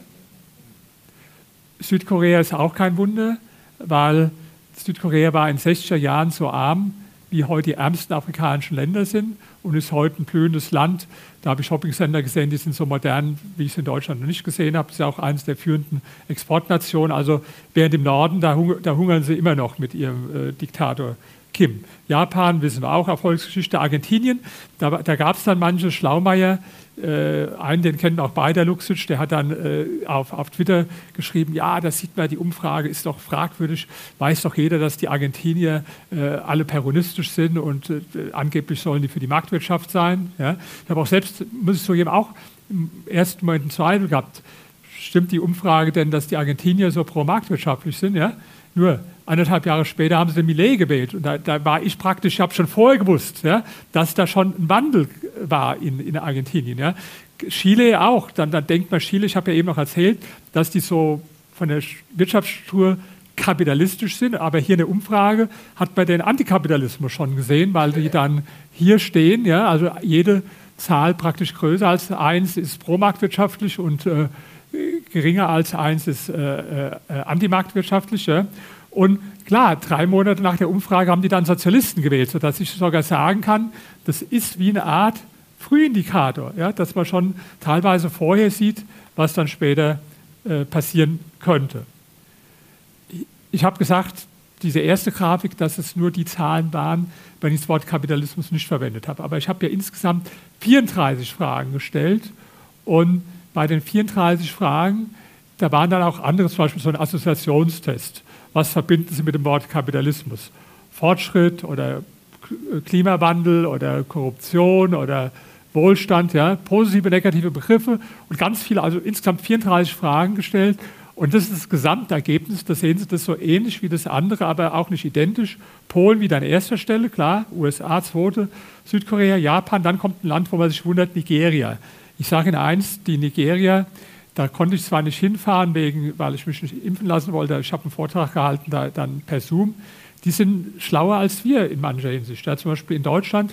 S3: Südkorea ist auch kein Wunder, weil Südkorea war in den sechziger Jahren so arm, wie heute die ärmsten afrikanischen Länder sind und ist heute ein blühendes Land. Da habe ich Shoppingcenter gesehen, die sind so modern, wie ich es in Deutschland noch nicht gesehen habe. Das ist ja auch eines der führenden Exportnationen. Also während im Norden, da, hung da hungern sie immer noch mit ihrem äh, Diktator Kim. Japan, wissen wir auch, Erfolgsgeschichte. Argentinien, da, da gab es dann manche Schlaumeier, äh, einen, den kennen auch beide, Luxic, der hat dann äh, auf, auf Twitter geschrieben, ja, da sieht man, die Umfrage ist doch fragwürdig, weiß doch jeder, dass die Argentinier äh, alle peronistisch sind und äh, angeblich sollen die für die Marktwirtschaft sein. Ja. Ich habe auch selbst, muss ich zugeben, auch im ersten Moment einen Zweifel gehabt, stimmt die Umfrage denn, dass die Argentinier so pro-marktwirtschaftlich sind? Ja? Nur anderthalb Jahre später haben sie den Millet gewählt. Und da, da war ich praktisch, ich habe schon vorher gewusst, ja, dass da schon ein Wandel war in, in Argentinien. Ja. Chile auch. Dann, dann denkt man, Chile, ich habe ja eben noch erzählt, dass die so von der Wirtschaftsstruktur kapitalistisch sind, aber hier in der Umfrage hat man den Antikapitalismus schon gesehen, weil die dann hier stehen, ja, also jede Zahl praktisch größer als eins ist promarktwirtschaftlich und äh, geringer als eins ist äh, äh, antimarktwirtschaftlich. Ja. Und klar, drei Monate nach der Umfrage haben die dann Sozialisten gewählt, sodass ich sogar sagen kann, das ist wie eine Art Frühindikator, ja, dass man schon teilweise vorher sieht, was dann später äh, passieren könnte. Ich habe gesagt, diese erste Grafik, dass es nur die Zahlen waren, wenn ich das Wort Kapitalismus nicht verwendet habe. Aber ich habe ja insgesamt vierunddreißig Fragen gestellt und bei den vierunddreißig Fragen, da waren dann auch andere, zum Beispiel so ein Assoziationstest. Was verbinden Sie mit dem Wort Kapitalismus? Fortschritt oder Klimawandel oder Korruption oder Wohlstand, ja, positive, negative Begriffe und ganz viele, also insgesamt vierunddreißig Fragen gestellt. Und das ist das Gesamtergebnis, da sehen Sie das so ähnlich wie das andere, aber auch nicht identisch. Polen wieder an erster Stelle, klar, U S A zweite, Südkorea, Japan, dann kommt ein Land, wo man sich wundert, Nigeria. Ich sage Ihnen eins, die Nigeria, da konnte ich zwar nicht hinfahren, wegen, weil ich mich nicht impfen lassen wollte, ich habe einen Vortrag gehalten, da, dann per Zoom, die sind schlauer als wir in mancher Hinsicht. Ja, zum Beispiel in Deutschland,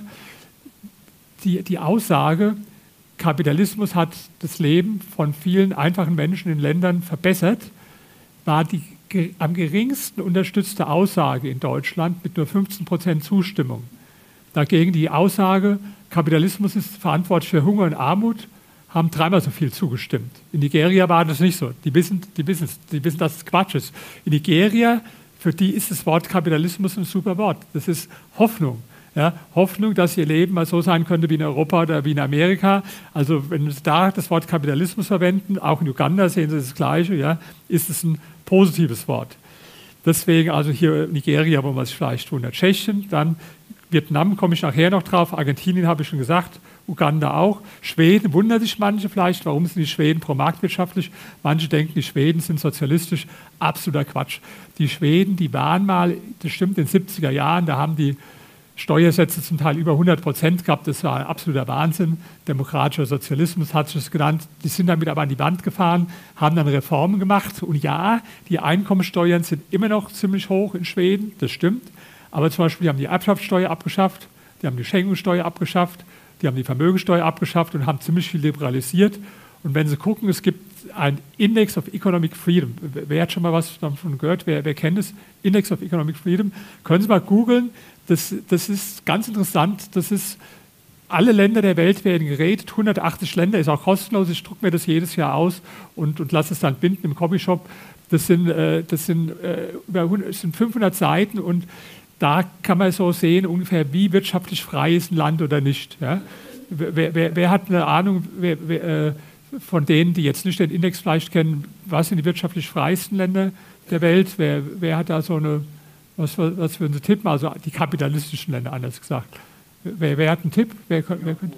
S3: die, die Aussage, Kapitalismus hat das Leben von vielen einfachen Menschen in Ländern verbessert, war die ge- am geringsten unterstützte Aussage in Deutschland mit nur fünfzehn Prozent Zustimmung. Dagegen die Aussage, Kapitalismus ist verantwortlich für Hunger und Armut, haben dreimal so viel zugestimmt. In Nigeria war das nicht so. Die wissen, die wissen, die wissen, dass es Quatsch ist. In Nigeria, für die ist das Wort Kapitalismus ein super Wort. Das ist Hoffnung. Ja, Hoffnung, dass ihr Leben mal so sein könnte wie in Europa oder wie in Amerika. Also wenn Sie da das Wort Kapitalismus verwenden, auch in Uganda sehen Sie das Gleiche, ja, ist es ein positives Wort. Deswegen also hier Nigeria, wo man sich vielleicht wundert. Tschechien, dann Vietnam komme ich nachher noch drauf, Argentinien habe ich schon gesagt, Uganda auch. Schweden, wundern sich manche vielleicht, warum sind die Schweden pro-marktwirtschaftlich? Manche denken, die Schweden sind sozialistisch. Absoluter Quatsch. Die Schweden, die waren mal, das stimmt, in den siebziger Jahren, da haben die Steuersätze zum Teil über hundert Prozent gehabt, das war ein absoluter Wahnsinn. Demokratischer Sozialismus hat sich das genannt. Die sind damit aber an die Wand gefahren, haben dann Reformen gemacht. Und ja, die Einkommensteuern sind immer noch ziemlich hoch in Schweden, das stimmt. Aber zum Beispiel, die haben die Erbschaftssteuer abgeschafft, die haben die Schenkungssteuer abgeschafft, die haben die Vermögensteuer abgeschafft und haben ziemlich viel liberalisiert. Und wenn Sie gucken, es gibt einen Index of Economic Freedom. Wer hat schon mal was davon gehört? Wer, wer kennt es? Index of Economic Freedom. Können Sie mal googeln. Das, das ist ganz interessant. Das ist, alle Länder der Welt werden geratet. hundertachtzig Länder, ist auch kostenlos. Ich drucke mir das jedes Jahr aus und, und lasse es dann binden im Copyshop. Das sind, äh, das sind, äh, über hundert, das sind fünfhundert Seiten und da kann man so sehen, ungefähr wie wirtschaftlich frei ist ein Land oder nicht. Ja? Wer, wer, wer hat eine Ahnung, wer, wer, äh, von denen, die jetzt nicht den Index vielleicht kennen, was sind die wirtschaftlich freiesten Länder der Welt? Wer, wer hat da so eine, was, was würden Sie tippen? Also die kapitalistischen Länder, anders gesagt. Wer, wer hat einen Tipp? Wer, wer könnte?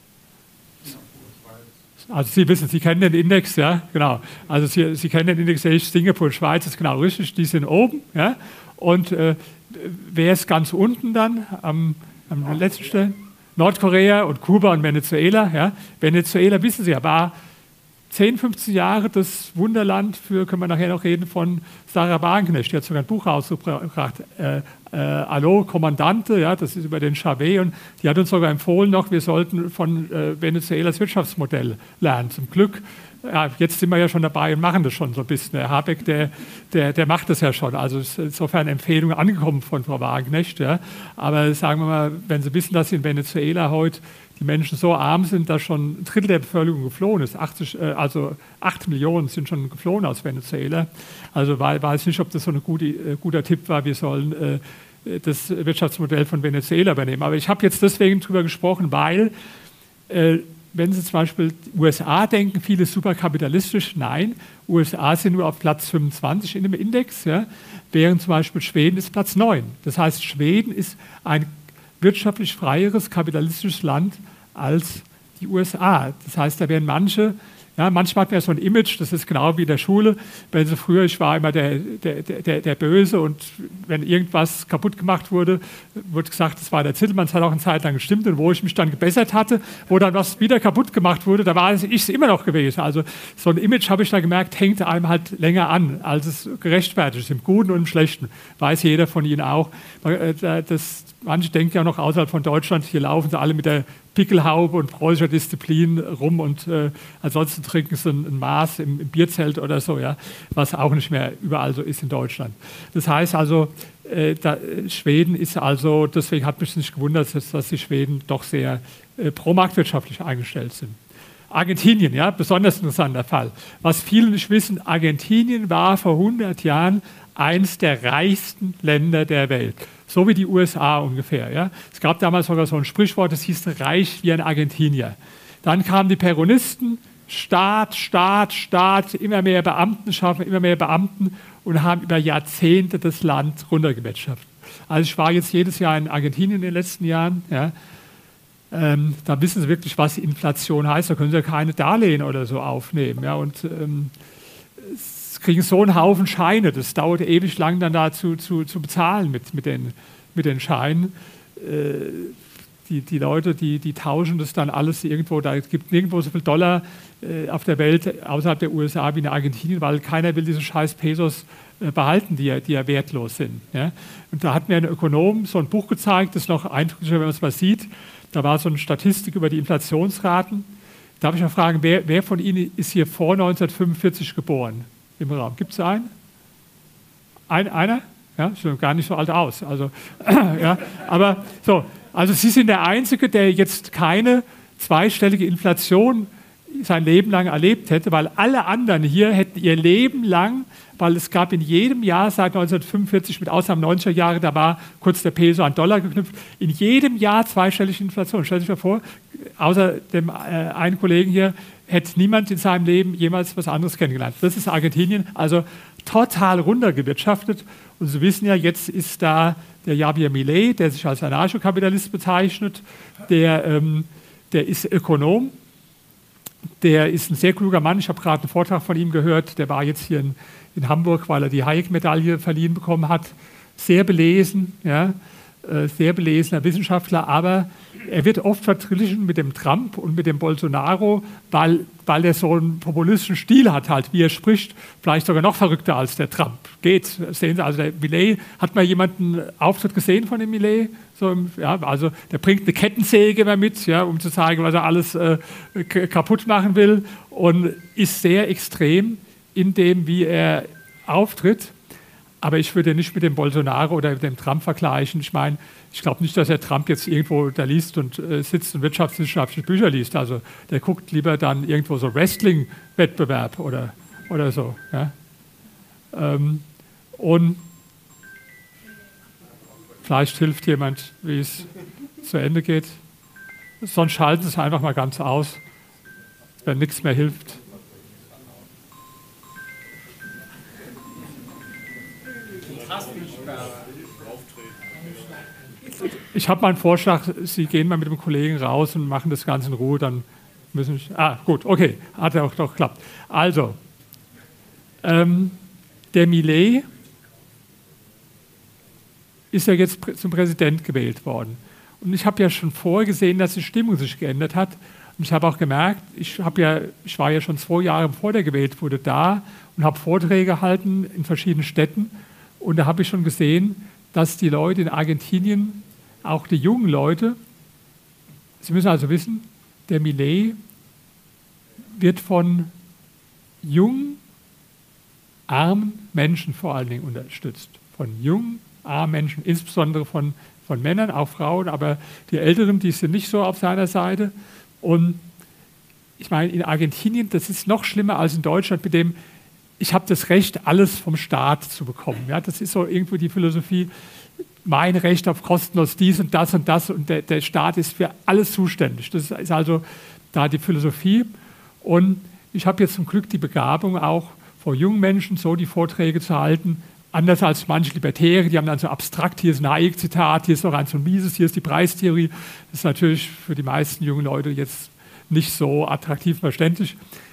S3: Also Sie wissen, Sie kennen den Index, ja, genau. Also Sie, Sie kennen den Index, Singapur, Schweiz ist genau richtig, die sind oben, ja. Und äh, wer ist ganz unten dann, am, am letzten Stelle? Nordkorea und Kuba und Venezuela. Ja. Venezuela, wissen Sie ja, war zehn, fünfzehn Jahre das Wunderland für, können wir nachher noch reden, von Sarah Wagenknecht. Die hat sogar ein Buch rausgebracht, äh, äh, Allo, Kommandante, ja, das ist über den Chavez. Und die hat uns sogar empfohlen noch, wir sollten von äh, Venezuelas Wirtschaftsmodell lernen. Zum Glück, ja, jetzt sind wir ja schon dabei und machen das schon so ein bisschen. Der Habeck, der, der, der macht das ja schon. Also ist insofern Empfehlung angekommen von Frau Wagenknecht. Ja. Aber sagen wir mal, wenn Sie wissen, dass in Venezuela heute die Menschen so arm sind, dass schon ein Drittel der Bevölkerung geflohen ist. achtzig, äh, also acht Millionen sind schon geflohen aus Venezuela. Also weiß, weiß nicht, ob das so ein gute, äh, guter Tipp war, wir sollen äh, das Wirtschaftsmodell von Venezuela übernehmen. Aber ich habe jetzt deswegen darüber gesprochen, weil, äh, wenn Sie zum Beispiel die U S A denken, viele super kapitalistisch, nein, U S A sind nur auf Platz fünfundzwanzig in dem Index, ja, während zum Beispiel Schweden ist Platz neun. Das heißt, Schweden ist ein wirtschaftlich freieres, kapitalistisches Land als die U S A. Das heißt, da werden manche Ja, manchmal hat man ja so ein Image, das ist genau wie in der Schule. Wenn sie früher, ich war immer der, der, der, der Böse und wenn irgendwas kaputt gemacht wurde, wurde gesagt, das war der Zittelmann, das hat auch eine Zeit lang gestimmt. Und wo ich mich dann gebessert hatte, wo dann was wieder kaputt gemacht wurde, da war ich es immer noch gewesen. Also so ein Image, habe ich da gemerkt, hängt einem halt länger an, als es gerechtfertigt ist, im Guten und im Schlechten. Weiß jeder von Ihnen auch. Das, manche denken ja noch außerhalb von Deutschland, hier laufen sie alle mit der Pickelhaube und preußischer Disziplin rum und äh, ansonsten trinken sie ein, ein Maß im, im Bierzelt oder so, ja, was auch nicht mehr überall so ist in Deutschland. Das heißt also, äh, da, Schweden ist also, deswegen hat mich nicht gewundert, dass, dass die Schweden doch sehr äh, pro-marktwirtschaftlich eingestellt sind. Argentinien, ja, besonders interessanter Fall. Was viele nicht wissen, Argentinien war vor hundert Jahren eines der reichsten Länder der Welt. So wie die U S A ungefähr. Ja. Es gab damals sogar so ein Sprichwort, das hieß reich wie ein Argentinier. Dann kamen die Peronisten, Staat, Staat, Staat, immer mehr Beamten schaffen, immer mehr Beamten und haben über Jahrzehnte das Land runtergewirtschaftet. Also ich war jetzt jedes Jahr in Argentinien in den letzten Jahren. Ja. Ähm, da wissen Sie wirklich, was Inflation heißt. Da können Sie ja keine Darlehen oder so aufnehmen. Ja. Und ähm, kriegen so einen Haufen Scheine, das dauert ewig lang dann da zu, zu, zu bezahlen mit, mit, den, mit den Scheinen. Äh, die, die Leute, die, die tauschen das dann alles irgendwo, da gibt nirgendwo so viel Dollar äh, auf der Welt außerhalb der U S A wie in Argentinien, weil keiner will diese scheiß Pesos äh, behalten, die ja, die ja wertlos sind. Ja? Und da hat mir ein Ökonom so ein Buch gezeigt, das ist noch eindrücklicher, wenn man es mal sieht. Da war so eine Statistik über die Inflationsraten. Darf ich mal fragen, wer, wer von Ihnen ist hier vor neunzehnhundertfünfundvierzig geboren? Im Raum. Gibt es einen? Ein, einer? Ja, sieht gar nicht so alt aus. Also, ja, aber so, also Sie sind der Einzige, der jetzt keine zweistellige Inflation sein Leben lang erlebt hätte, weil alle anderen hier hätten ihr Leben lang, weil es gab in jedem Jahr seit neunzehnhundertfünfundvierzig, mit Ausnahme neunziger Jahre, da war kurz der Peso an Dollar geknüpft, in jedem Jahr zweistellige Inflation. Stellen Sie sich mal vor, außer dem äh, einen Kollegen hier, hätte niemand in seinem Leben jemals was anderes kennengelernt. Das ist Argentinien, also total runtergewirtschaftet. Und Sie wissen ja, jetzt ist da der Javier Milei, der sich als Anarchokapitalist bezeichnet, der, ähm, der ist Ökonom, der ist ein sehr kluger Mann. Ich habe gerade einen Vortrag von ihm gehört, der war jetzt hier in, in Hamburg, weil er die Hayek-Medaille verliehen bekommen hat. Sehr belesen, ja, äh, sehr belesener Wissenschaftler, aber er wird oft verglichen mit dem Trump und mit dem Bolsonaro, weil, weil er so einen populistischen Stil hat, halt, wie er spricht, vielleicht sogar noch verrückter als der Trump. Geht, sehen Sie, also der Milei, hat mal jemanden Auftritt gesehen von dem Milei? So, ja, also der bringt eine Kettensäge immer mit, ja, um zu zeigen, was er alles äh, kaputt machen will und ist sehr extrem in dem, wie er auftritt. Aber ich würde nicht mit dem Bolsonaro oder dem Trump vergleichen. Ich meine, ich glaube nicht, dass der Trump jetzt irgendwo da liest und äh, sitzt und wirtschaftswissenschaftliche Bücher liest. Also der guckt lieber dann irgendwo so Wrestling-Wettbewerb oder, oder so. Ja. Ähm, und vielleicht hilft jemand, wie es zu Ende geht. Sonst schalten Sie es einfach mal ganz aus, wenn nichts mehr hilft. Ich habe mal einen Vorschlag, Sie gehen mal mit dem Kollegen raus und machen das Ganze in Ruhe, dann müssen Sie... Ah, gut, okay, hat ja auch doch geklappt. Also, ähm, der Milei ist ja jetzt zum Präsident gewählt worden. Und ich habe ja schon vorher gesehen, dass die Stimmung sich geändert hat. Und ich habe auch gemerkt, ich, hab ja, ich war ja schon zwei Jahre bevor der gewählt wurde da und habe Vorträge gehalten in verschiedenen Städten. Und da habe ich schon gesehen, dass die Leute in Argentinien, auch die jungen Leute, Sie müssen also wissen, der Milei wird von jungen, armen Menschen vor allen Dingen unterstützt. Von jungen, armen Menschen, insbesondere von, von Männern, auch Frauen, aber die Älteren, die sind nicht so auf seiner Seite. Und ich meine, in Argentinien, das ist noch schlimmer als in Deutschland mit dem, ich habe das Recht, alles vom Staat zu bekommen. Ja, das ist so irgendwo die Philosophie, mein Recht auf kostenlos dies und das und das und der, der Staat ist für alles zuständig. Das ist also da die Philosophie. Und ich habe jetzt zum Glück die Begabung, auch vor jungen Menschen so die Vorträge zu halten, anders als manche Libertäre, die haben dann so abstrakt, hier ist ein Hayek-Zitat, hier ist noch ein so ein mieses, hier ist die Preistheorie. Das ist natürlich für die meisten jungen Leute jetzt nicht so attraktiv verständlich.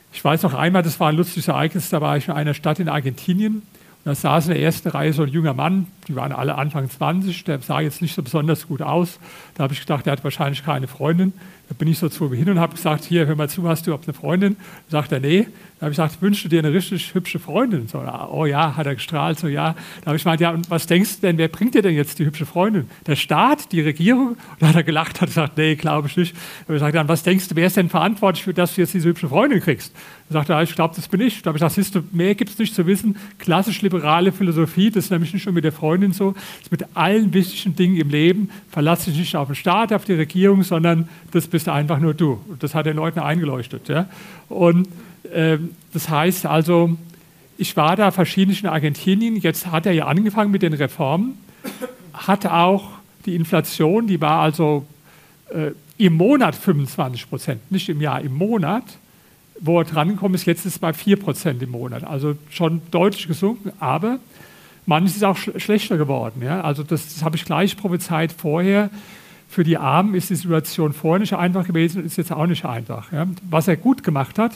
S3: Ich weiß noch einmal, das war ein lustiges Ereignis, da war ich in einer Stadt in Argentinien. Und da saß in der ersten Reihe so ein junger Mann, die waren alle Anfang zwanzig, der sah jetzt nicht so besonders gut aus. Da habe ich gedacht, der hat wahrscheinlich keine Freundin. Da bin ich so zu ihm hin und habe gesagt, hier, hör mal zu, hast du überhaupt eine Freundin? Da sagt er, nee. Da habe ich gesagt, wünschst du dir eine richtig hübsche Freundin? So, oh ja, hat er gestrahlt, so ja. Da habe ich gemeint, ja, und was denkst du denn, wer bringt dir denn jetzt die hübsche Freundin? Der Staat, die Regierung? Und da hat er gelacht, hat gesagt, nee, glaube ich nicht. Da habe ich gesagt, dann, was denkst du, wer ist denn verantwortlich für, dass du jetzt diese hübsche Freundin kriegst? Da sagt er, ich glaube, das bin ich. Da habe ich gesagt, siehst du, mehr gibt es nicht zu wissen. Klassisch-liberale Philosophie, das ist nämlich nicht nur mit der Freundin so, das ist mit allen wichtigen Dingen im Leben. Verlass dich nicht auf den Staat, auf die Regierung, sondern das bist einfach nur du. Und das hat den Leuten eingeleuchtet. Ja? Und ähm, das heißt also, ich war da verschiedentlich in Argentinien. Jetzt hat er ja angefangen mit den Reformen, hat auch die Inflation, die war also äh, im Monat fünfundzwanzig Prozent, nicht im Jahr, im Monat. Wo er drangekommen ist, jetzt ist es bei vier Prozent im Monat. Also schon deutlich gesunken, aber manches ist auch sch schlechter geworden. Ja? Also das, das habe ich gleich prophezeit vorher. Für die Armen ist die Situation vorher nicht einfach gewesen und ist jetzt auch nicht einfach. Ja? Was er gut gemacht hat,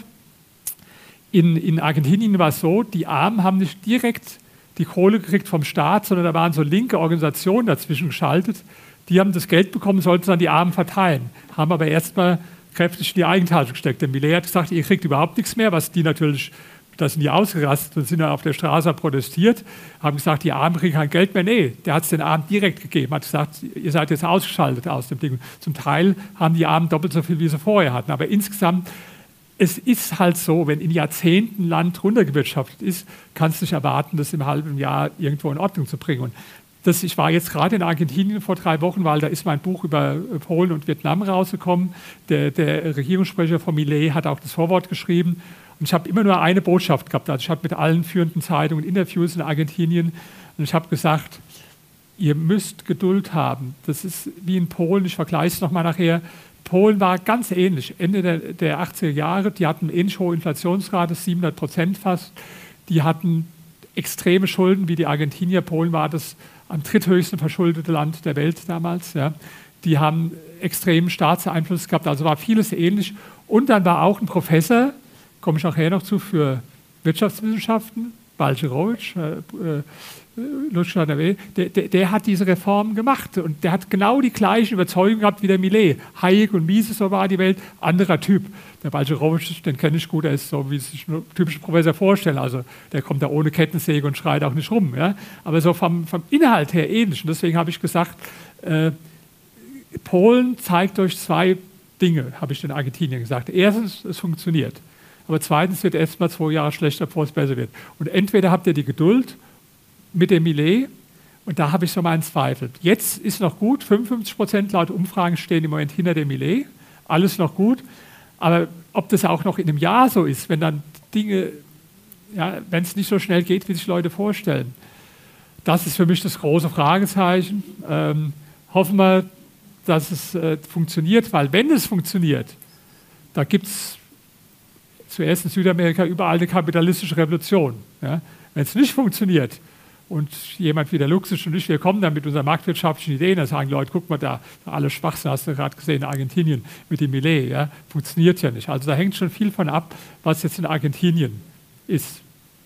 S3: in, in Argentinien war es so, die Armen haben nicht direkt die Kohle gekriegt vom Staat, sondern da waren so linke Organisationen dazwischen geschaltet. Die haben das Geld bekommen, sollten es an die Armen verteilen, haben aber erstmal kräftig in die Eigentasche gesteckt. Denn Milei hat gesagt, ihr kriegt überhaupt nichts mehr, was die natürlich, da sind die ausgerastet und sind dann auf der Straße protestiert, haben gesagt, die Armen kriegen kein Geld mehr. Nee, der hat es den Armen direkt gegeben, hat gesagt, ihr seid jetzt ausgeschaltet aus dem Ding. Zum Teil haben die Armen doppelt so viel, wie sie vorher hatten. Aber insgesamt, es ist halt so, wenn in Jahrzehnten Land runtergewirtschaftet ist, kannst du nicht erwarten, das im halben Jahr irgendwo in Ordnung zu bringen. Und Das, ich war jetzt gerade in Argentinien vor drei Wochen, weil da ist mein Buch über Polen und Vietnam rausgekommen. Der, der Regierungssprecher von Milei hat auch das Vorwort geschrieben. Und ich habe immer nur eine Botschaft gehabt. Also ich habe mit allen führenden Zeitungen Interviews in Argentinien. Und ich habe gesagt, ihr müsst Geduld haben. Das ist wie in Polen, ich vergleiche es nochmal nachher. Polen war ganz ähnlich. Ende der, der achtziger Jahre, die hatten eine ähnlich hohe Inflationsrate, siebenhundert Prozent fast. Die hatten extreme Schulden wie die Argentinier. Polen war das am dritthöchsten verschuldete Land der Welt damals. Ja. Die haben extremen Staatseinfluss gehabt, also war vieles ähnlich. Und dann war auch ein Professor, komme ich nachher noch zu, für Wirtschaftswissenschaften, Balcerowicz, äh, äh, der, der, der hat diese Reformen gemacht und der hat genau die gleichen Überzeugungen gehabt wie der Millet. Hayek und Mises, so war die Welt, anderer Typ. Der Balcerowicz, den kenne ich gut, er ist so, wie sich ein typischer Professor vorstellen. Also der kommt da ohne Kettensäge und schreit auch nicht rum. Ja? Aber so vom, vom Inhalt her ähnlich. Und deswegen habe ich gesagt, äh, Polen zeigt euch zwei Dinge, habe ich den Argentiniern gesagt. Erstens, es funktioniert. Aber zweitens wird erst mal zwei Jahre schlechter, bevor es besser wird. Und entweder habt ihr die Geduld mit dem Millet, und da habe ich so meinen Zweifel. Jetzt ist noch gut, fünfundfünfzig Prozent laut Umfragen stehen im Moment hinter dem Millet, alles noch gut, aber ob das auch noch in einem Jahr so ist, wenn dann Dinge, ja, wenn es nicht so schnell geht, wie sich Leute vorstellen, das ist für mich das große Fragezeichen. Ähm, hoffen wir, dass es äh, funktioniert, weil wenn es funktioniert, da gibt es zuerst in Südamerika überall eine kapitalistische Revolution. Ja? Wenn es nicht funktioniert, und jemand wie der Luxus und ich, wir kommen dann mit unseren marktwirtschaftlichen Ideen, da sagen Leute, guck mal da, alle Schwachsinn hast du gerade gesehen in Argentinien mit dem Millet, ja, funktioniert ja nicht. Also da hängt schon viel von ab, was jetzt in Argentinien ist.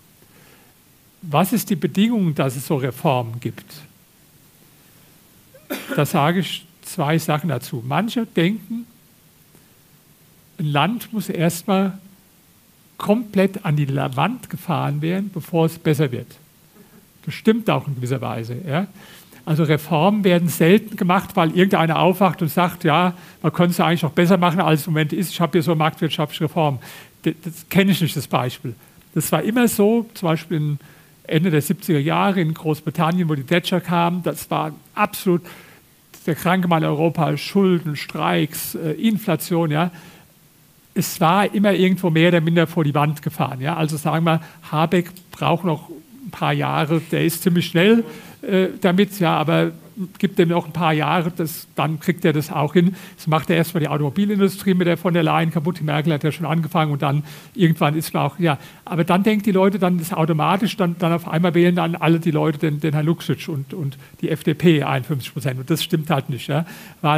S3: Was ist die Bedingung, dass es so Reformen gibt? Da sage ich zwei Sachen dazu. Manche denken, ein Land muss erstmal komplett an die Wand gefahren werden, bevor es besser wird. Das stimmt auch in gewisser Weise. Ja. Also Reformen werden selten gemacht, weil irgendeiner aufwacht und sagt, ja, man könnte es eigentlich noch besser machen, als es im Moment ist. Ich habe hier so marktwirtschaftliche Reformen. Das, das kenne ich nicht, das Beispiel. Das war immer so, zum Beispiel Ende der siebziger Jahre in Großbritannien, wo die Thatcher kam. Das war absolut der kranke Mann Europa, Schulden, Streiks, äh, Inflation. Ja. Es war immer irgendwo mehr oder minder vor die Wand gefahren. Ja. Also sagen wir, Habeck braucht noch ein paar Jahre, der ist ziemlich schnell äh, damit, ja, aber gibt dem noch ein paar Jahre, das, dann kriegt er das auch hin. Das macht er erstmal die Automobilindustrie mit der von der Leyen kaputt, die Merkel hat ja schon angefangen und dann irgendwann ist man auch, ja, aber dann denken die Leute, dann ist automatisch, dann, dann auf einmal wählen dann alle die Leute den, den Herrn Luksic und, und die F D P einundfünfzig Prozent und das stimmt halt nicht, ja, weil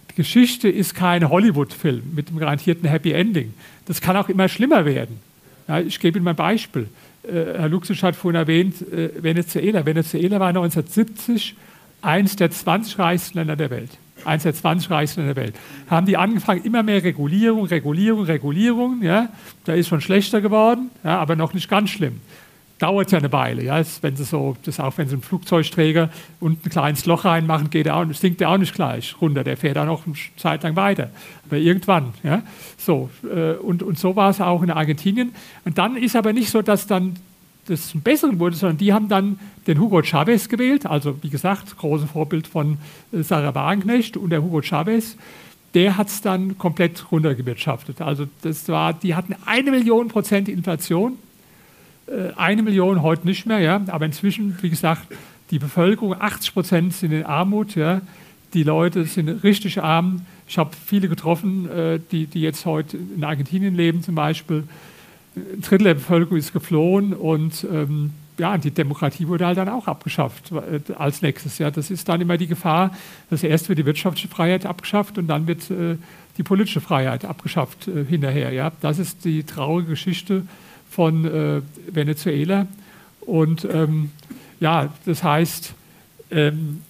S3: Geschichte ist kein Hollywood-Film mit einem garantierten Happy Ending. Das kann auch immer schlimmer werden. Ja, ich gebe Ihnen mal ein Beispiel. Äh, Herr Luxic hat vorhin erwähnt, äh, Venezuela. Venezuela war neunzehnhundertsiebzig eins der zwanzig reichsten Länder der Welt. Eins der zwanzig reichsten Länder der Welt. Haben die angefangen, immer mehr Regulierung, Regulierung, Regulierung. Ja? Da ist schon schlechter geworden, ja, aber noch nicht ganz schlimm. Dauert ja eine Weile, ja, wenn sie so, das auch wenn sie einen Flugzeugträger und ein kleines Loch reinmachen, geht er auch, sinkt er auch nicht gleich runter, der fährt auch noch eine Zeit lang weiter, aber irgendwann, ja, so äh, und, und so war es auch in Argentinien. Und dann ist aber nicht so, dass dann das zum Besseren wurde, sondern die haben dann den Hugo Chavez gewählt, also wie gesagt, großes Vorbild von äh, Sarah Wagenknecht, und der Hugo Chavez, der hat es dann komplett runtergewirtschaftet. Also das war, die hatten eine Million Prozent Inflation. Eine Million heute nicht mehr, ja, aber inzwischen, wie gesagt, die Bevölkerung, achtzig Prozent sind in Armut, ja, die Leute sind richtig arm. Ich habe viele getroffen, die, die jetzt heute in Argentinien leben zum Beispiel. Ein Drittel der Bevölkerung ist geflohen und ähm, ja, die Demokratie wurde halt dann auch abgeschafft äh, als nächstes. Ja. Das ist dann immer die Gefahr, dass erst wird die wirtschaftliche Freiheit abgeschafft und dann wird äh, die politische Freiheit abgeschafft äh, hinterher. Ja. Das ist die traurige Geschichte von äh, Venezuela. Und ähm, ja, das heißt, ähm,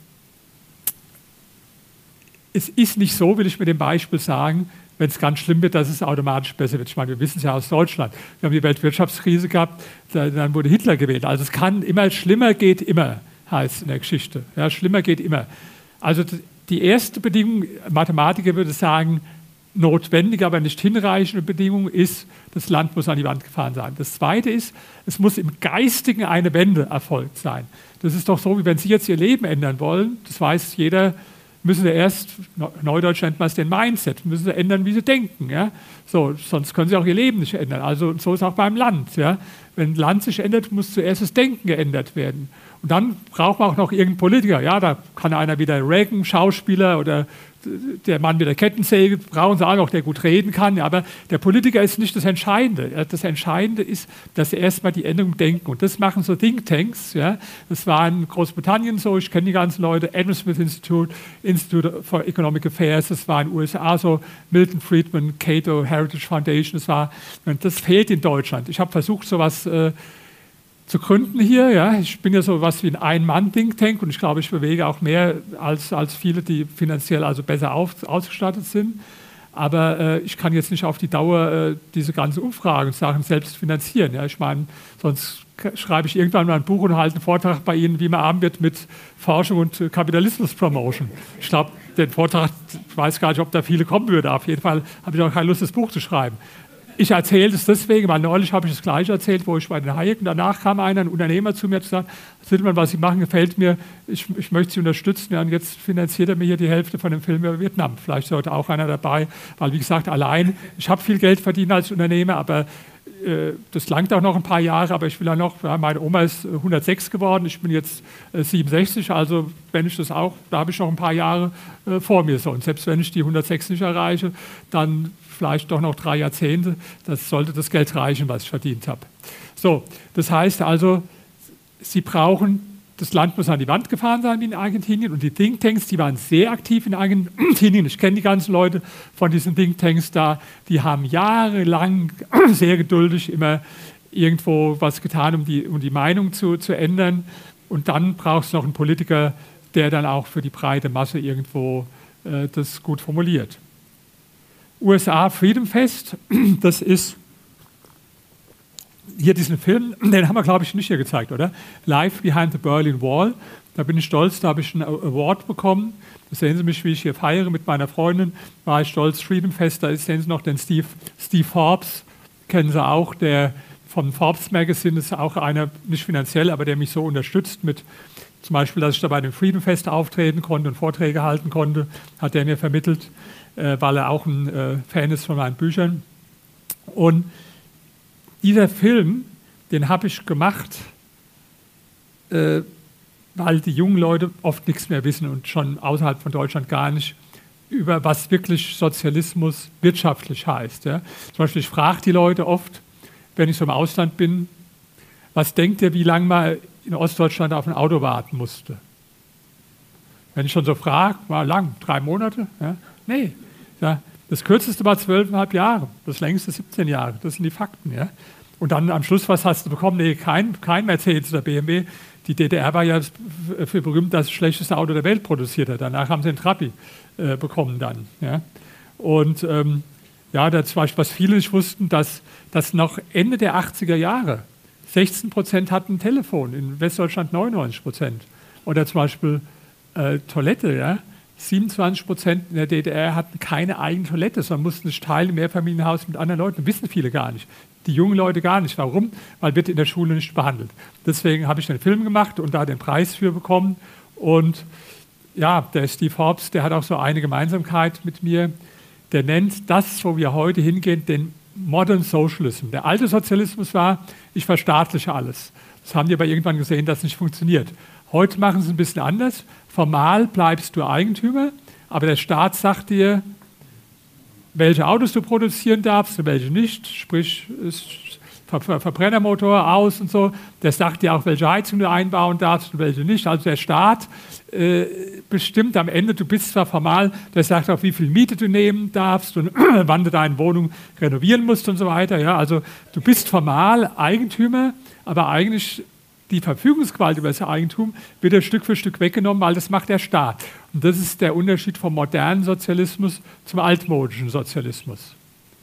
S3: es ist nicht so, will ich mit dem Beispiel sagen, wenn es ganz schlimm wird, dass es automatisch besser wird. Ich meine, wir wissen es ja aus Deutschland. Wir haben die Weltwirtschaftskrise gehabt, dann wurde Hitler gewählt. Also es kann immer, schlimmer geht immer, heißt in der Geschichte. Ja, schlimmer geht immer. Also die erste Bedingung, Mathematiker würde sagen, notwendige, aber nicht hinreichende Bedingung ist, das Land muss an die Wand gefahren sein. Das Zweite ist, es muss im Geistigen eine Wende erfolgt sein. Das ist doch so, wie wenn Sie jetzt Ihr Leben ändern wollen, das weiß jeder, müssen Sie erst, Neudeutsch nennt man es den Mindset, müssen Sie ändern, wie Sie denken. Ja? So, sonst können Sie auch Ihr Leben nicht ändern. Also so ist auch beim Land. Ja? Wenn ein Land sich ändert, muss zuerst das Denken geändert werden. Und dann braucht man auch noch irgendeinen Politiker. Ja, da kann einer wieder Reagan, Schauspieler oder der Mann mit der Kettensäge, brauchen sie auch noch, der gut reden kann. Ja, aber der Politiker ist nicht das Entscheidende. Das Entscheidende ist, dass sie erstmal die Änderung denken. Und das machen so Thinktanks. Ja. Das war in Großbritannien so, ich kenne die ganzen Leute, Adam Smith Institute, Institute for Economic Affairs, das war in den U S A so, Milton Friedman, Cato Heritage Foundation, das war, das fehlt in Deutschland. Ich habe versucht, sowas äh, zu gründen hier. Ja. Ich bin ja so was wie ein Ein-Mann-Think-Tank und ich glaube, ich bewege auch mehr als, als viele, die finanziell also besser auf, ausgestattet sind. Aber äh, ich kann jetzt nicht auf die Dauer äh, diese ganzen Umfragen-Sachen selbst finanzieren. Ja. Ich meine, sonst schreibe ich irgendwann mal ein Buch und halte einen Vortrag bei Ihnen, wie man arm wird mit Forschung und äh, Kapitalismus-Promotion. Ich glaube, den Vortrag, ich weiß gar nicht, ob da viele kommen würden. Auf jeden Fall habe ich auch keine Lust, das Buch zu schreiben. Ich erzähle das deswegen, weil neulich habe ich das Gleiche erzählt, wo ich bei den Hayek, und danach kam einer, ein Unternehmer zu mir und gesagt, Zittelmann, was Sie machen, gefällt mir, ich, ich möchte Sie unterstützen, ja, und jetzt finanziert er mir hier die Hälfte von dem Film über Vietnam. Vielleicht ist heute auch einer dabei, weil wie gesagt, allein, ich habe viel Geld verdient als Unternehmer, aber äh, das langt auch noch ein paar Jahre, aber ich will auch noch, ja, meine Oma ist hundertsechs geworden, ich bin jetzt äh, siebenundsechzig, also wenn ich das auch, da habe ich noch ein paar Jahre äh, vor mir so, und selbst wenn ich die hundertsechs nicht erreiche, dann vielleicht doch noch drei Jahrzehnte, das sollte das Geld reichen, was ich verdient habe. So, das heißt also, Sie brauchen, das Land muss an die Wand gefahren sein wie in Argentinien, und die Thinktanks, die waren sehr aktiv in Argentinien. Ich kenne die ganzen Leute von diesen Thinktanks da, die haben jahrelang sehr geduldig immer irgendwo was getan, um die, um die Meinung zu, zu ändern, und dann braucht es noch einen Politiker, der dann auch für die breite Masse irgendwo äh, das gut formuliert. U S A Freedom Fest, das ist hier diesen Film, den haben wir, glaube ich, nicht hier gezeigt, oder? Live Behind the Berlin Wall. Da bin ich stolz, da habe ich einen Award bekommen. Da sehen Sie mich, wie ich hier feiere mit meiner Freundin. War ich stolz, Freedom Fest, da sehen Sie noch den Steve, Steve Forbes, kennen Sie auch, der vom Forbes Magazine ist auch einer, nicht finanziell, aber der mich so unterstützt mit zum Beispiel, dass ich da bei dem Freedom Fest auftreten konnte und Vorträge halten konnte, hat er mir vermittelt, äh, weil er auch ein äh, Fan ist von meinen Büchern. Und dieser Film, den habe ich gemacht, äh, weil die jungen Leute oft nichts mehr wissen und schon außerhalb von Deutschland gar nicht, über was wirklich Sozialismus wirtschaftlich heißt. Ja. Zum Beispiel, ich frage die Leute oft, wenn ich so im Ausland bin, was denkt ihr, wie lange man in Ostdeutschland auf ein Auto warten musste? Wenn ich schon so frage, war lang, drei Monate. Ja. Nee. Ja, das kürzeste war zwölfeinhalb Jahre, das längste siebzehn Jahre. Das sind die Fakten. Ja? Und dann am Schluss, was hast du bekommen? Nee, kein, kein Mercedes oder B M W. Die D D R war ja für berühmt, das schlechteste Auto der Welt produziert hat. Danach haben sie einen Trabi äh, bekommen dann. Ja? Und ähm, ja, das war, was viele nicht wussten, dass, dass noch Ende der achtziger Jahre sechzehn Prozent hatten ein Telefon, in Westdeutschland neunundneunzig Prozent. Oder zum Beispiel äh, Toilette, ja? siebenundzwanzig Prozent in der D D R hatten keine eigene Toilette, sondern mussten sich teilen im Mehrfamilienhaus mit anderen Leuten. Das wissen viele gar nicht. Die jungen Leute gar nicht. Warum? Weil wird in der Schule nicht behandelt. Deswegen habe ich den Film gemacht und da den Preis für bekommen. Und ja, der Steve Forbes, der hat auch so eine Gemeinsamkeit mit mir. Der nennt das, wo wir heute hingehen, den Modern Socialism. Der alte Sozialismus war, ich verstaatliche alles. Das haben die aber irgendwann gesehen, dass es nicht funktioniert. Heute machen sie es ein bisschen anders. Formal bleibst du Eigentümer, aber der Staat sagt dir, welche Autos du produzieren darfst und welche nicht. Sprich, Ver Ver Verbrennermotor aus und so. Der sagt dir auch, welche Heizung du einbauen darfst und welche nicht. Also der Staat äh, bestimmt am Ende, du bist zwar formal, der sagt auch, wie viel Miete du nehmen darfst und wann du deine Wohnung renovieren musst und so weiter. Ja, also du bist formal Eigentümer, aber eigentlich die Verfügungsgewalt über das Eigentum wird ja Stück für Stück weggenommen, weil das macht der Staat. Und das ist der Unterschied vom modernen Sozialismus zum altmodischen Sozialismus.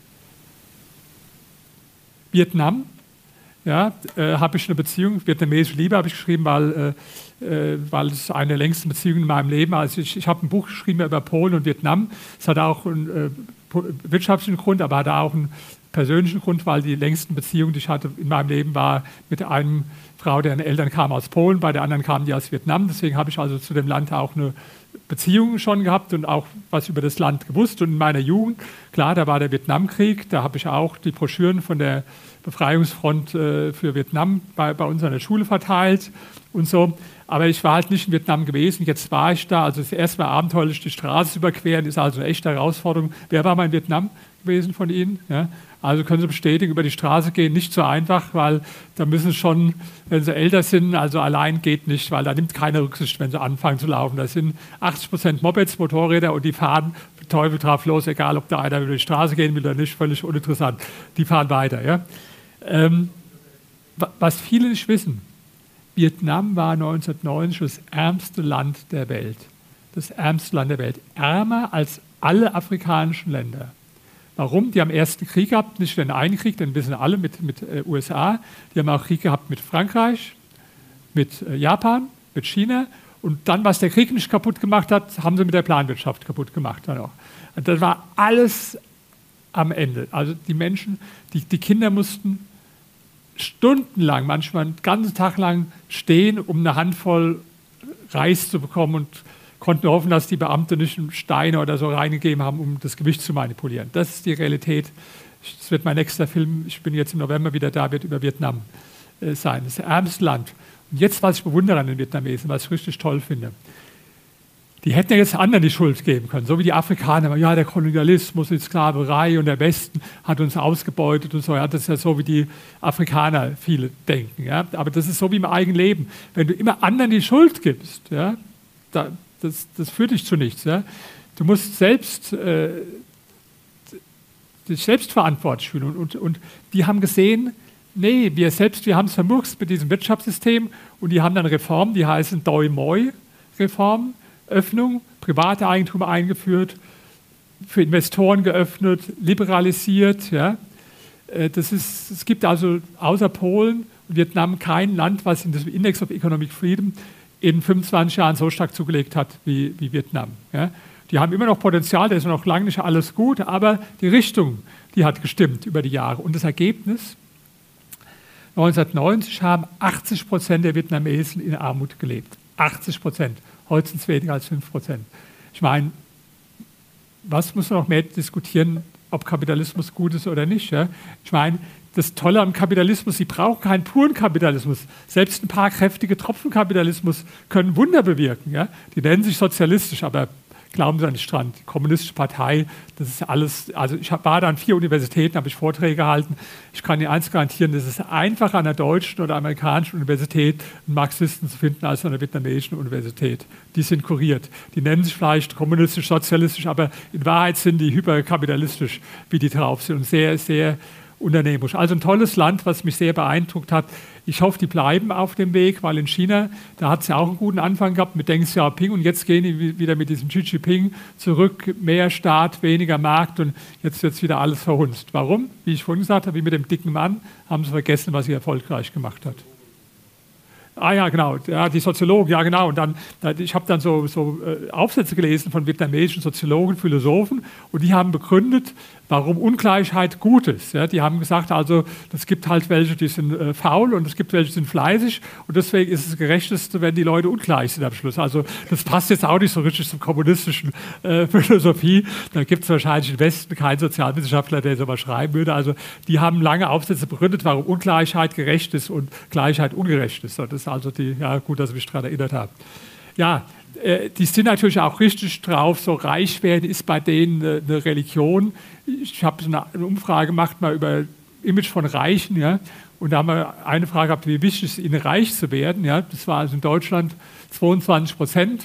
S3: Vietnam, ja, äh, habe ich eine Beziehung, vietnamesische Liebe habe ich geschrieben, weil, äh, äh, weil es eine der längsten Beziehungen in meinem Leben ist. Also ich, ich habe ein Buch geschrieben über Polen und Vietnam. Es hat auch einen äh, wirtschaftlichen Grund, aber hat auch einen persönlichen Grund, weil die längsten Beziehungen, die ich hatte in meinem Leben, war mit einem Frau, deren Eltern kamen aus Polen, bei der anderen kamen die aus Vietnam. Deswegen habe ich also zu dem Land auch eine Beziehung schon gehabt und auch was über das Land gewusst. Und in meiner Jugend, klar, da war der Vietnamkrieg, da habe ich auch die Broschüren von der Befreiungsfront äh, für Vietnam bei, bei uns an der Schule verteilt und so. Aber ich war halt nicht in Vietnam gewesen, jetzt war ich da. Also das erste Mal abenteuerlich die Straße zu überqueren, ist also eine echte Herausforderung. Wer war mal in Vietnam gewesen von Ihnen? Ja? Also können Sie bestätigen, über die Straße gehen, nicht so einfach, weil da müssen schon, wenn Sie älter sind, also allein geht nicht, weil da nimmt keine Rücksicht, wenn Sie anfangen zu laufen. Da sind achtzig Prozent Mopeds, Motorräder und die fahren Teufel drauf los, egal ob da einer über die Straße gehen will oder nicht, völlig uninteressant. Die fahren weiter. Ja? Ähm, was viele nicht wissen, Vietnam war neunzehnhundertneunzig das ärmste Land der Welt. Das ärmste Land der Welt. Ärmer als alle afrikanischen Länder. Warum? Die haben erst einen Krieg gehabt, nicht den einen Krieg, den wissen alle mit, mit äh, U S A. Die haben auch Krieg gehabt mit Frankreich, mit äh, Japan, mit China. Und dann, was der Krieg nicht kaputt gemacht hat, haben sie mit der Planwirtschaft kaputt gemacht. Dann auch. Und das war alles am Ende. Also die Menschen, die, die Kinder mussten stundenlang, manchmal einen ganzen Tag lang stehen, um eine Handvoll Reis zu bekommen und konnten hoffen, dass die Beamte nicht Steine oder so reingegeben haben, um das Gewicht zu manipulieren. Das ist die Realität. Das wird mein nächster Film, ich bin jetzt im November wieder da, wird über Vietnam äh, sein. Das ist das ärmste Land. Und jetzt, was ich bewundere an den Vietnamesen, was ich richtig toll finde, die hätten ja jetzt anderen die Schuld geben können, so wie die Afrikaner. Ja, der Kolonialismus, die Sklaverei und der Westen hat uns ausgebeutet und so. Ja, das ist ja so, wie die Afrikaner viele denken. Ja. Aber das ist so wie im eigenen Leben. Wenn du immer anderen die Schuld gibst, ja, da, das, das führt dich zu nichts. Ja. Du musst selbst, äh, dich selbst verantwortlich fühlen. Und, und, und die haben gesehen, nee, wir selbst, wir haben es vermurkst mit diesem Wirtschaftssystem und die haben dann Reformen, die heißen Doi Moi-Reformen. Öffnung, private Eigentum eingeführt, für Investoren geöffnet, liberalisiert. Ja. Das ist, es gibt also außer Polen und Vietnam kein Land, was in das Index of Economic Freedom in fünfundzwanzig Jahren so stark zugelegt hat wie, wie Vietnam. Ja. Die haben immer noch Potenzial, da ist noch lange nicht alles gut, aber die Richtung, die hat gestimmt über die Jahre. Und das Ergebnis, neunzehnhundertneunzig haben achtzig Prozent der Vietnamesen in Armut gelebt. achtzig Prozent. Heute sind es weniger als fünf Prozent. Ich meine, was muss man noch mehr diskutieren, ob Kapitalismus gut ist oder nicht? Ja? Ich meine, das Tolle am Kapitalismus, sie brauchen keinen puren Kapitalismus. Selbst ein paar kräftige Tropfen Kapitalismus können Wunder bewirken. Ja? Die nennen sich sozialistisch, aber glauben Sie nicht dran, die Kommunistische Partei, das ist alles, also ich war da an vier Universitäten, habe ich Vorträge gehalten. Ich kann Ihnen eins garantieren, es ist einfacher an einer deutschen oder amerikanischen Universität einen Marxisten zu finden als an einer vietnamesischen Universität. Die sind kuriert. Die nennen sich vielleicht kommunistisch, sozialistisch, aber in Wahrheit sind die hyperkapitalistisch, wie die drauf sind und sehr, sehr unternehmerisch. Also ein tolles Land, was mich sehr beeindruckt hat. Ich hoffe, die bleiben auf dem Weg, weil in China, da hat es ja auch einen guten Anfang gehabt mit Deng Xiaoping und jetzt gehen die wieder mit diesem Xi Jinping zurück, mehr Staat, weniger Markt und jetzt wird es wieder alles verhunzt. Warum? Wie ich vorhin gesagt habe, wie mit dem dicken Mann, haben sie vergessen, was sie erfolgreich gemacht hat. Ah ja, genau, ja, die Soziologen, ja genau. Und dann, ich habe dann so, so äh, Aufsätze gelesen von vietnamesischen Soziologen, Philosophen und die haben begründet, warum Ungleichheit gut ist. Ja, die haben gesagt, also es gibt halt welche, die sind äh, faul und es gibt welche, die sind fleißig und deswegen ist es das Gerechteste, wenn die Leute ungleich sind am Schluss. Also das passt jetzt auch nicht so richtig zur kommunistischen äh, Philosophie. Da gibt es wahrscheinlich im Westen keinen Sozialwissenschaftler, der sowas schreiben würde. Also die haben lange Aufsätze begründet, warum Ungleichheit gerecht ist und Gleichheit ungerecht ist. Und das ist also die, ja gut, dass ich mich daran erinnert habe. Ja, die sind natürlich auch richtig drauf, so reich werden ist bei denen eine Religion. Ich habe so eine Umfrage gemacht mal über Image von Reichen, ja, und da haben wir eine Frage gehabt, wie wichtig es ist, ihnen reich zu werden. Ja. Das war also in Deutschland zweiundzwanzig Prozent,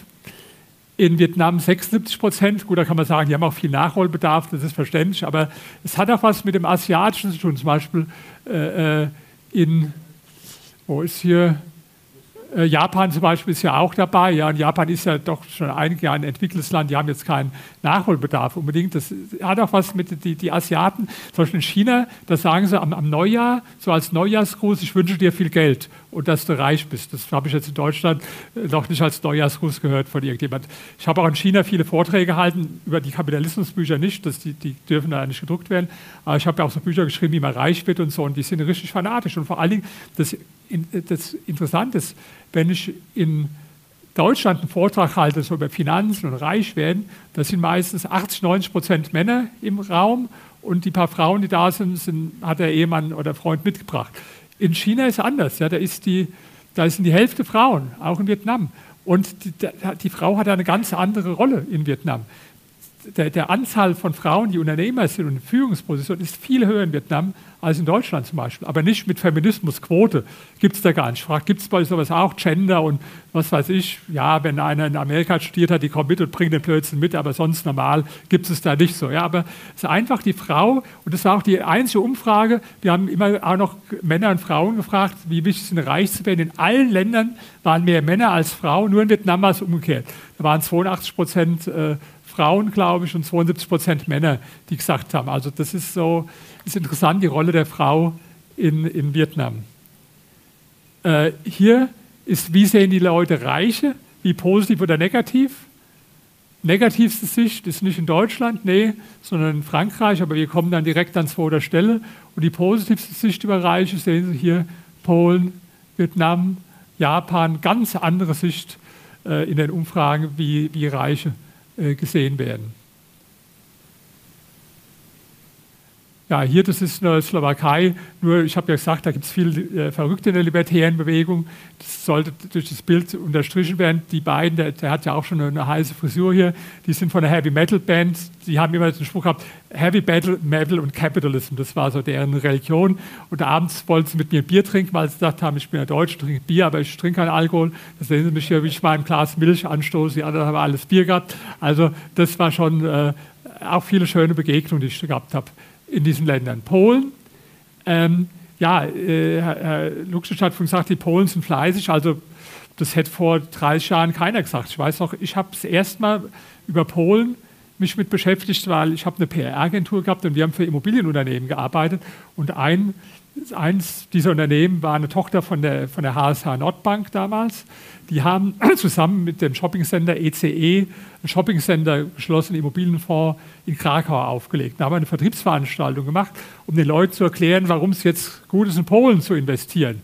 S3: in Vietnam sechsundsiebzig Prozent. Gut, da kann man sagen, die haben auch viel Nachholbedarf, das ist verständlich, aber es hat auch was mit dem Asiatischen zu tun. Zum Beispiel äh, in, wo ist hier... Japan zum Beispiel ist ja auch dabei. Ja, und Japan ist ja doch schon einige Jahre ein entwickeltes Land. Die haben jetzt keinen Nachholbedarf unbedingt. Das hat auch was mit die, die Asiaten. Zum Beispiel in China, da sagen sie am, am Neujahr, so als Neujahrsgruß, ich wünsche dir viel Geld und dass du reich bist. Das habe ich jetzt in Deutschland noch nicht als Neujahrsgruß gehört von irgendjemand. Ich habe auch in China viele Vorträge gehalten, über die Kapitalismusbücher nicht, dass die, die dürfen da nicht gedruckt werden. Aber ich habe ja auch so Bücher geschrieben, wie man reich wird und so. Und die sind richtig fanatisch. Und vor allen Dingen, das, das Interessante ist, wenn ich in Deutschland einen Vortrag halte so über Finanzen und Reichwerden, da sind meistens achtzig, neunzig Prozent Männer im Raum und die paar Frauen, die da sind, sind hat der Ehemann oder Freund mitgebracht. In China ist es anders, ja, da, ist die, da sind die Hälfte Frauen, auch in Vietnam. Und die, die Frau hat eine ganz andere Rolle in Vietnam. Der, der Anzahl von Frauen, die Unternehmer sind und in Führungspositionen, ist viel höher in Vietnam als in Deutschland zum Beispiel. Aber nicht mit Feminismusquote, gibt es da gar nicht. Ich frage, gibt es bei sowas auch Gender und was weiß ich? Ja, wenn einer in Amerika studiert hat, die kommt mit und bringt den Blödsinn mit, aber sonst normal gibt es da nicht so. Ja, aber es ist einfach die Frau, und das war auch die einzige Umfrage, wir haben immer auch noch Männer und Frauen gefragt, wie wichtig es ist, reich zu werden. In allen Ländern waren mehr Männer als Frauen, nur in Vietnam war es umgekehrt. Da waren zweiundachtzig Prozent äh, Frauen, glaube ich, und zweiundsiebzig Prozent Männer, die gesagt haben. Also das ist so, ist interessant, die Rolle der Frau in, in Vietnam. Äh, hier ist, wie sehen die Leute Reiche, wie positiv oder negativ? Negativste Sicht ist nicht in Deutschland, nee, sondern in Frankreich, aber wir kommen dann direkt an zweiter Stelle. Und die positivste Sicht über Reiche sehen Sie hier, Polen, Vietnam, Japan, ganz andere Sicht äh, in den Umfragen, wie, wie Reiche gesehen werden. Ja, hier, das ist eine Slowakei, nur ich habe ja gesagt, da gibt es viel äh, Verrückte in der libertären Bewegung. Das sollte durch das Bild unterstrichen werden. Die beiden, der, der hat ja auch schon eine, eine heiße Frisur hier, die sind von der Heavy Metal Band, die haben immer den Spruch gehabt, Heavy Metal, Metal und Capitalism, das war so deren Religion. Und abends wollten sie mit mir Bier trinken, weil sie gesagt haben, ich bin ja Deutsch, trinke Bier, aber ich trinke keinen Alkohol. Da sehen sie mich hier, wie ich mal ein Glas Milch anstoße, die anderen haben alles Bier gehabt. Also das war schon äh, auch viele schöne Begegnungen, die ich gehabt habe in diesen Ländern. Polen, ähm, ja, äh, Herr Lukšič hat vorhin gesagt, die Polen sind fleißig, also das hätte vor dreißig Jahren keiner gesagt. Ich weiß noch, ich habe das erste Mal über Polen mich mit beschäftigt, weil ich habe eine P R-Agentur gehabt und wir haben für Immobilienunternehmen gearbeitet und ein, eins dieser Unternehmen war eine Tochter von der, von der H S H Nordbank damals. Die haben zusammen mit dem Shoppingcenter E C E ein Shoppingcenter geschlossen, Immobilienfonds in Krakau aufgelegt. Da haben wir eine Vertriebsveranstaltung gemacht, um den Leuten zu erklären, warum es jetzt gut ist, in Polen zu investieren.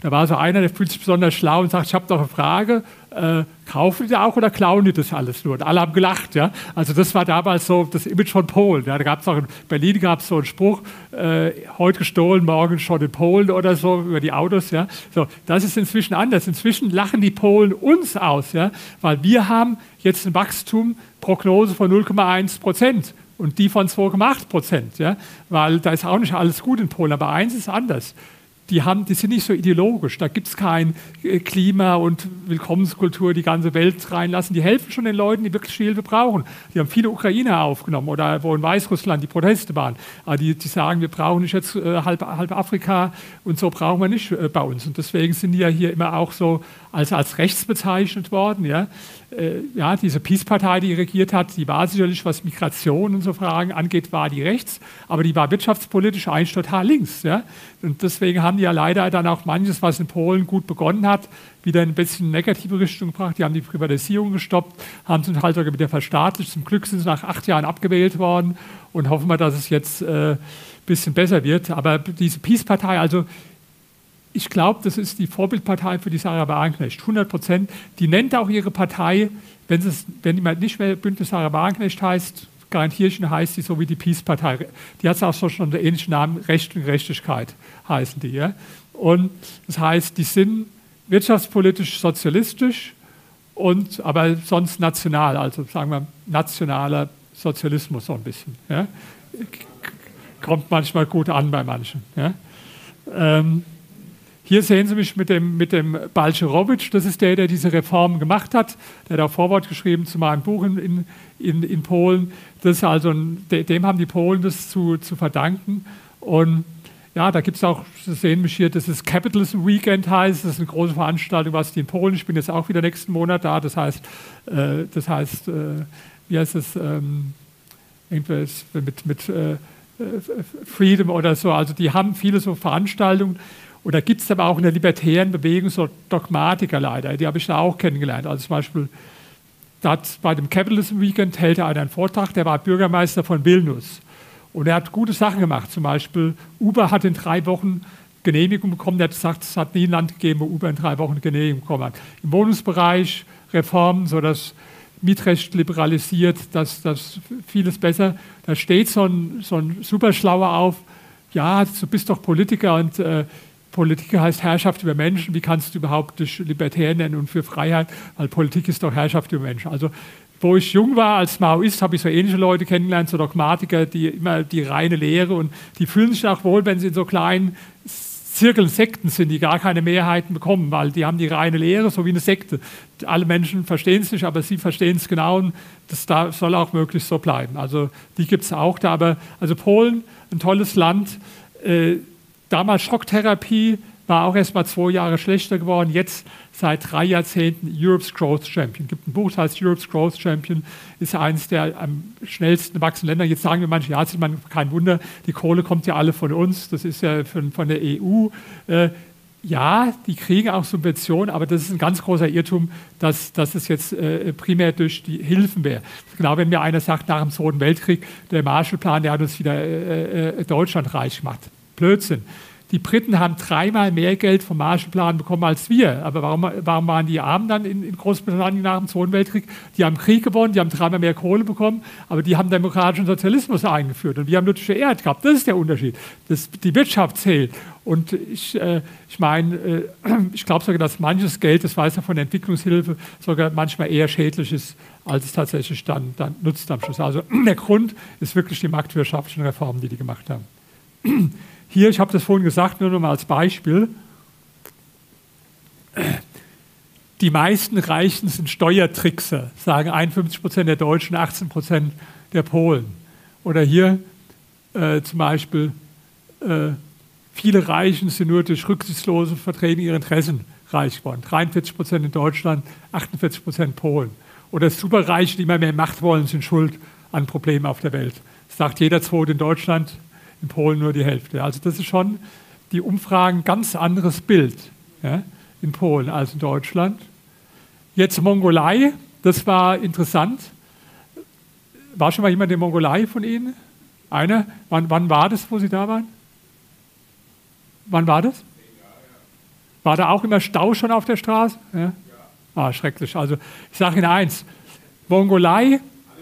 S3: Da war so einer, der fühlt sich besonders schlau und sagt, ich habe doch eine Frage, äh, kaufen die auch oder klauen die das alles nur? Und alle haben gelacht. Ja? Also das war damals so das Image von Polen. Ja? Da gab es auch in Berlin gab es so einen Spruch, äh, heute gestohlen, morgen schon in Polen oder so, über die Autos. Ja? So, das ist inzwischen anders. Inzwischen lachen die Polen uns aus, ja? Weil wir haben jetzt eine Wachstumsprognose von null Komma eins Prozent. Und die von zwei Komma acht Prozent, ja? Weil da ist auch nicht alles gut in Polen, aber eins ist anders. Die, haben, die sind nicht so ideologisch, da gibt es kein Klima- und Willkommenskultur, die ganze Welt reinlassen. Die helfen schon den Leuten, die wirklich Hilfe brauchen. Die haben viele Ukrainer aufgenommen oder wo in Weißrussland die Proteste waren. Aber die, die sagen, wir brauchen nicht jetzt äh, halb, halb Afrika und so brauchen wir nicht äh, bei uns. Und deswegen sind die ja hier immer auch so als, als rechts bezeichnet worden. Ja? Äh, ja, diese Peace-Partei, die regiert hat, die war sicherlich, was Migration und so Fragen angeht, war die rechts, aber die war wirtschaftspolitisch eigentlich total links. Ja? Und deswegen haben die ja leider dann auch manches, was in Polen gut begonnen hat, wieder in ein bisschen negative Richtung gebracht. Die haben die Privatisierung gestoppt, haben zum Teil sogar wieder verstaatlicht. Zum Glück sind sie nach acht Jahren abgewählt worden und hoffen wir, dass es jetzt ein äh, bisschen besser wird. Aber diese Peace-Partei, also ich glaube, das ist die Vorbildpartei für die Sarah Wagenknecht, hundert Prozent. Die nennt auch ihre Partei, wenn, es, wenn die mal nicht mehr Bündnis Sarah Wagenknecht heißt, Garantierchen heißt die so wie die Peace-Partei. Die hat auch schon einen ähnlichen Namen, Recht und Gerechtigkeit heißen die. Ja? Und das heißt, die sind wirtschaftspolitisch sozialistisch, und, aber sonst national, also sagen wir nationaler Sozialismus so ein bisschen. Ja? Kommt manchmal gut an bei manchen. Ja? Ähm, Hier sehen Sie mich mit dem, mit dem Balcerowicz, das ist der, der diese Reform gemacht hat. Der hat auch Vorwort geschrieben zu meinem Buch in, in, in Polen. Das ist also ein, dem haben die Polen das zu, zu verdanken. Und ja, da gibt es auch, Sie sehen mich hier, das ist Capitalism Weekend heißt, das ist eine große Veranstaltung, was die in Polen, ich bin jetzt auch wieder nächsten Monat da, das heißt, äh, das heißt, äh, wie heißt es, ähm, irgendwas mit, mit äh, Freedom oder so, also die haben viele so Veranstaltungen. Und da gibt es aber auch in der libertären Bewegung so Dogmatiker leider, die habe ich da auch kennengelernt. Also zum Beispiel dat, bei dem Capitalism Weekend hält er einen Vortrag, der war Bürgermeister von Vilnius. Und er hat gute Sachen gemacht. Zum Beispiel Uber hat in drei Wochen Genehmigung bekommen. Er hat gesagt, es hat nie ein Land gegeben, wo Uber in drei Wochen Genehmigung bekommen hat. Im Wohnungsbereich Reformen, so das Mietrecht liberalisiert, das, das vieles besser. Da steht so ein, so ein Superschlauer auf, ja, du bist doch Politiker und äh, Politik heißt Herrschaft über Menschen. Wie kannst du überhaupt dich libertär nennen und für Freiheit? Weil Politik ist doch Herrschaft über Menschen. Also, wo ich jung war als Maoist, habe ich so ähnliche Leute kennengelernt, so Dogmatiker, die immer die reine Lehre, und die fühlen sich auch wohl, wenn sie in so kleinen Zirkeln, Sekten sind, die gar keine Mehrheiten bekommen, weil die haben die reine Lehre, so wie eine Sekte. Alle Menschen verstehen es nicht, aber sie verstehen es genau, und das da soll auch möglichst so bleiben. Also die gibt es auch da. Aber also Polen, ein tolles Land. Äh, damals Schocktherapie, war auch erst mal zwei Jahre schlechter geworden, jetzt seit drei Jahrzehnten Europe's Growth Champion. Es gibt ein Buch, das heißt Europe's Growth Champion, ist eines der am schnellsten wachsenden Länder. Jetzt sagen wir manche, ja, man, kein Wunder, die Kohle kommt ja alle von uns, das ist ja von, von der E U. Äh, ja, die kriegen auch Subventionen, aber das ist ein ganz großer Irrtum, dass, dass es jetzt äh, primär durch die Hilfen wäre. Genau, wenn mir einer sagt, nach dem Zweiten Weltkrieg, der Marshallplan, der hat uns wieder äh, äh, Deutschland reich gemacht. Blödsinn. Die Briten haben dreimal mehr Geld vom Marshallplan bekommen als wir. Aber warum, warum waren die Armen dann in, in Großbritannien nach dem Zweiten Weltkrieg? Die haben Krieg gewonnen, die haben dreimal mehr Kohle bekommen, aber die haben demokratischen Sozialismus eingeführt. Und wir haben lutherische Ehre gehabt. Das ist der Unterschied. Das, die Wirtschaft zählt. Und ich, äh, ich meine, äh, ich glaube sogar, dass manches Geld, das weiß man von der Entwicklungshilfe, sogar manchmal eher schädlich ist, als es tatsächlich dann, dann nutzt am Schluss. Also der Grund ist wirklich die marktwirtschaftlichen Reformen, die die gemacht haben. Hier, ich habe das vorhin gesagt, nur noch mal als Beispiel. Die meisten Reichen sind Steuertrickser, sagen einundfünfzig Prozent der Deutschen, achtzehn Prozent der Polen. Oder hier äh, zum Beispiel, äh, viele Reichen sind nur durch rücksichtslose Verträge ihrer Interessen reich geworden. dreiundvierzig Prozent in Deutschland, achtundvierzig Prozent Polen. Oder Superreiche, die immer mehr Macht wollen, sind schuld an Problemen auf der Welt. Das sagt jeder Zweite in Deutschland, in Polen nur die Hälfte. Also das ist schon die Umfragen ein ganz anderes Bild, ja, in Polen als in Deutschland. Jetzt Mongolei, das war interessant. War schon mal jemand in der Mongolei von Ihnen? Einer? Wann, wann war das, wo Sie da waren? Wann war das? War da auch immer Stau schon auf der Straße? Ja? Ja. Ah, schrecklich. Also ich sage Ihnen eins, Mongolei,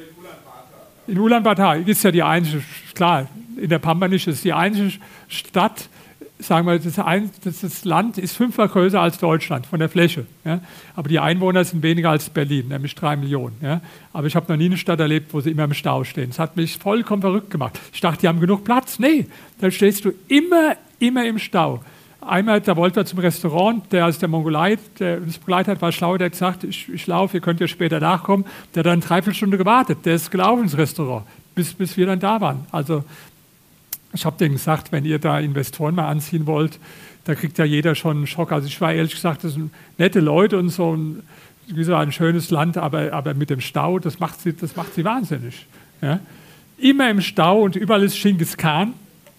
S3: in Ulaanbaatar ist ja die einzige, klar, in der Pampa nicht, ist die einzige Stadt, sagen wir, das, ein, das Land ist fünfmal größer als Deutschland von der Fläche. Ja? Aber die Einwohner sind weniger als Berlin, nämlich drei Millionen. Ja? Aber ich habe noch nie eine Stadt erlebt, wo sie immer im Stau stehen. Das hat mich vollkommen verrückt gemacht. Ich dachte, die haben genug Platz. Nee, da stehst du immer, immer im Stau. Einmal, da wollte er zum Restaurant, der aus der Mongolei, der uns begleitet hat, war schlau, der hat gesagt, ich, ich laufe, ihr könnt ja später nachkommen. Der hat dann eine Dreiviertelstunde gewartet, der ist gelaufen ins Restaurant, bis, bis wir dann da waren. Also ich habe denen gesagt, wenn ihr da Investoren mal anziehen wollt, da kriegt ja jeder schon einen Schock. Also ich war ehrlich gesagt, das sind nette Leute und so ein, wie so ein schönes Land, aber, aber mit dem Stau, das macht sie, das macht sie wahnsinnig. Ja? Immer im Stau und überall ist Genghis Khan.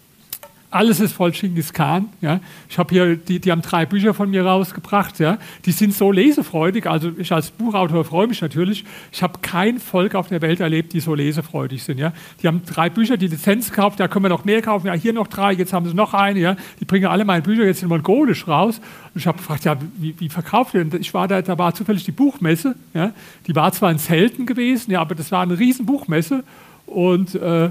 S3: Alles ist voll Genghis Khan. Ja. Ich habe hier, die, die haben drei Bücher von mir rausgebracht. Ja. Die sind so lesefreudig. Also ich als Buchautor freue mich natürlich. Ich habe kein Volk auf der Welt erlebt, die so lesefreudig sind. Ja. Die haben drei Bücher, die Lizenz gekauft. Da können wir noch mehr kaufen. Ja, hier noch drei. Jetzt haben sie noch eine. Ja. Die bringen alle meine Bücher jetzt in Mongolisch raus. Und ich habe gefragt, ja, wie, wie verkauft ihr denn? Ich war da, da war zufällig die Buchmesse. Ja. Die war zwar in Zelten gewesen, ja, aber das war eine riesen Buchmesse. Und, äh,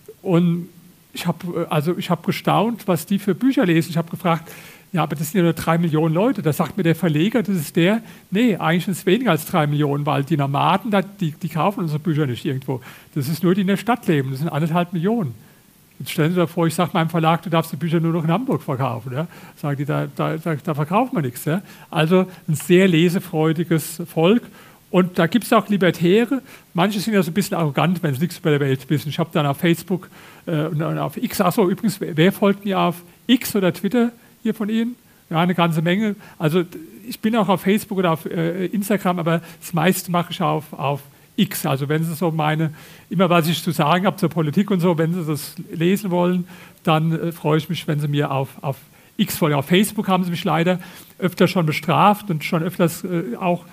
S3: und Ich habe also ich hab gestaunt, was die für Bücher lesen. Ich habe gefragt, ja, aber das sind ja nur drei Millionen Leute. Da sagt mir der Verleger, das ist der, nee, eigentlich sind es weniger als drei Millionen, weil die Nomaden, die, die kaufen unsere Bücher nicht irgendwo. Das ist nur die in der Stadt leben, das sind anderthalb Millionen. Jetzt stellen Sie sich vor, ich sage meinem Verlag, du darfst die Bücher nur noch in Hamburg verkaufen. Ja? Sagen die, da, da, da, da verkauft man nichts. Ja? Also ein sehr lesefreudiges Volk. Und da gibt es auch Libertäre. Manche sind ja so ein bisschen arrogant, wenn sie nichts über der Welt wissen. Ich habe dann auf Facebook äh, und auf X, achso, übrigens, wer folgt mir auf X oder Twitter hier von Ihnen? Ja, eine ganze Menge. Also ich bin auch auf Facebook oder auf äh, Instagram, aber das meiste mache ich auf, auf X. Also wenn Sie so meine, immer was ich zu sagen habe zur Politik und so, wenn Sie das lesen wollen, dann äh, freue ich mich, wenn Sie mir auf, auf X folgen. Auf Facebook haben Sie mich leider öfter schon bestraft und schon öfters äh, auch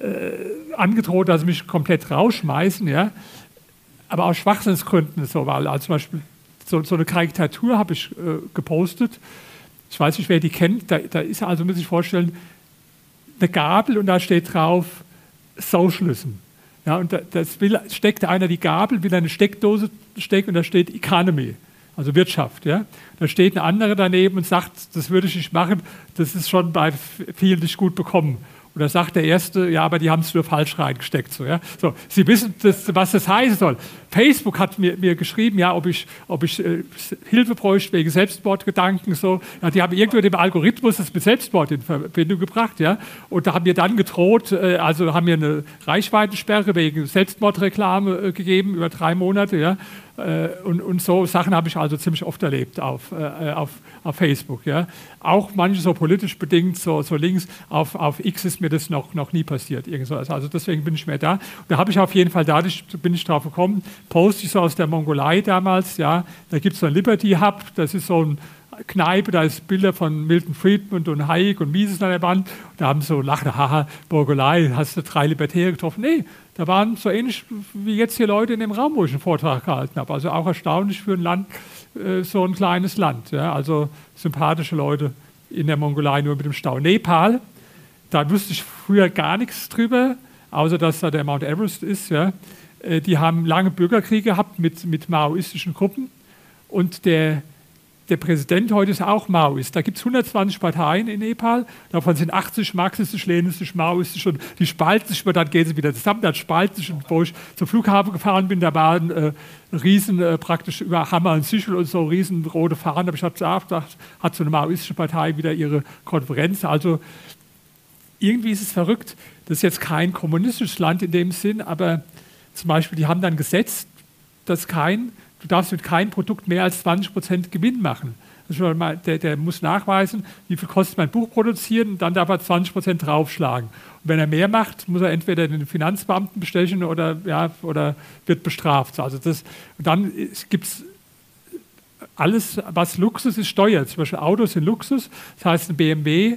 S3: Äh, angedroht, dass sie mich komplett rausschmeißen, ja, aber aus Schwachsinnsgründen so, weil also zum Beispiel so, so eine Karikatur habe ich äh, gepostet, ich weiß nicht, wer die kennt, da, da ist also, muss ich vorstellen, eine Gabel und da steht drauf Socialism, ja, und da das will, steckt einer die Gabel, will eine Steckdose stecken und da steht Economy, also Wirtschaft, ja, da steht ein anderer daneben und sagt, das würde ich nicht machen, das ist schon bei vielen nicht gut bekommen. Oder sagt der Erste, ja, aber die haben es nur falsch reingesteckt. So, ja? So, Sie wissen, das, was das heißen soll. Facebook hat mir, mir geschrieben, ja, ob ich, ob ich äh, Hilfe bräuchte wegen Selbstmordgedanken. So. Ja, die haben irgendwo dem Algorithmus das mit Selbstmord in Verbindung gebracht. Ja? Und da haben mir dann gedroht, äh, also haben mir eine Reichweitensperre wegen Selbstmordreklame äh, gegeben über drei Monate. Ja? Äh, und, und so Sachen habe ich also ziemlich oft erlebt auf, äh, auf, auf Facebook. Ja? Auch manche so politisch bedingt, so, so links, auf, auf X ist mir das noch, noch nie passiert. Irgendwas. Also deswegen bin ich mehr da. Und da habe ich auf jeden Fall, dadurch bin ich drauf gekommen, poste ich so aus der Mongolei damals, ja, da gibt es so ein Liberty Hub, das ist so ein Kneipe, da ist Bilder von Milton Friedman und Hayek und Mises an der Wand. Da haben sie so lacht, haha, Mongolei, hast du drei Libertäre getroffen? Nee, da waren so ähnlich wie jetzt hier Leute in dem Raum, wo ich einen Vortrag gehalten habe. Also auch erstaunlich für ein Land, äh, so ein kleines Land. Ja, also sympathische Leute in der Mongolei, nur mit dem Stau. Nepal, da wusste ich früher gar nichts drüber, außer dass da der Mount Everest ist. Ja. Die haben lange Bürgerkriege gehabt mit, mit maoistischen Gruppen und der, der Präsident heute ist auch Maoist. Da gibt es hundertzwanzig Parteien in Nepal, davon sind achtzig marxistisch, leninistisch, maoistisch und die spalten sich, aber dann gehen sie wieder zusammen, dann spalten sich. Und wo ich zum Flughafen gefahren bin, da waren äh, riesen, äh, praktisch über Hammer und Sichel und so riesen rote Fahnen, aber ich habe gesagt, hat so eine maoistische Partei wieder ihre Konferenz. Also irgendwie ist es verrückt, das ist jetzt kein kommunistisches Land in dem Sinn, aber zum Beispiel, die haben dann gesetzt, dass kein, du darfst mit keinem Produkt mehr als zwanzig Prozent Gewinn machen. Also der, der muss nachweisen, wie viel kostet mein Buch produzieren, und dann darf er zwanzig Prozent draufschlagen. Und wenn er mehr macht, muss er entweder den Finanzbeamten bestechen oder, ja, oder wird bestraft. Also das, und dann gibt es alles, was Luxus ist, Steuer. Zum Beispiel Autos sind Luxus, das heißt ein B M W,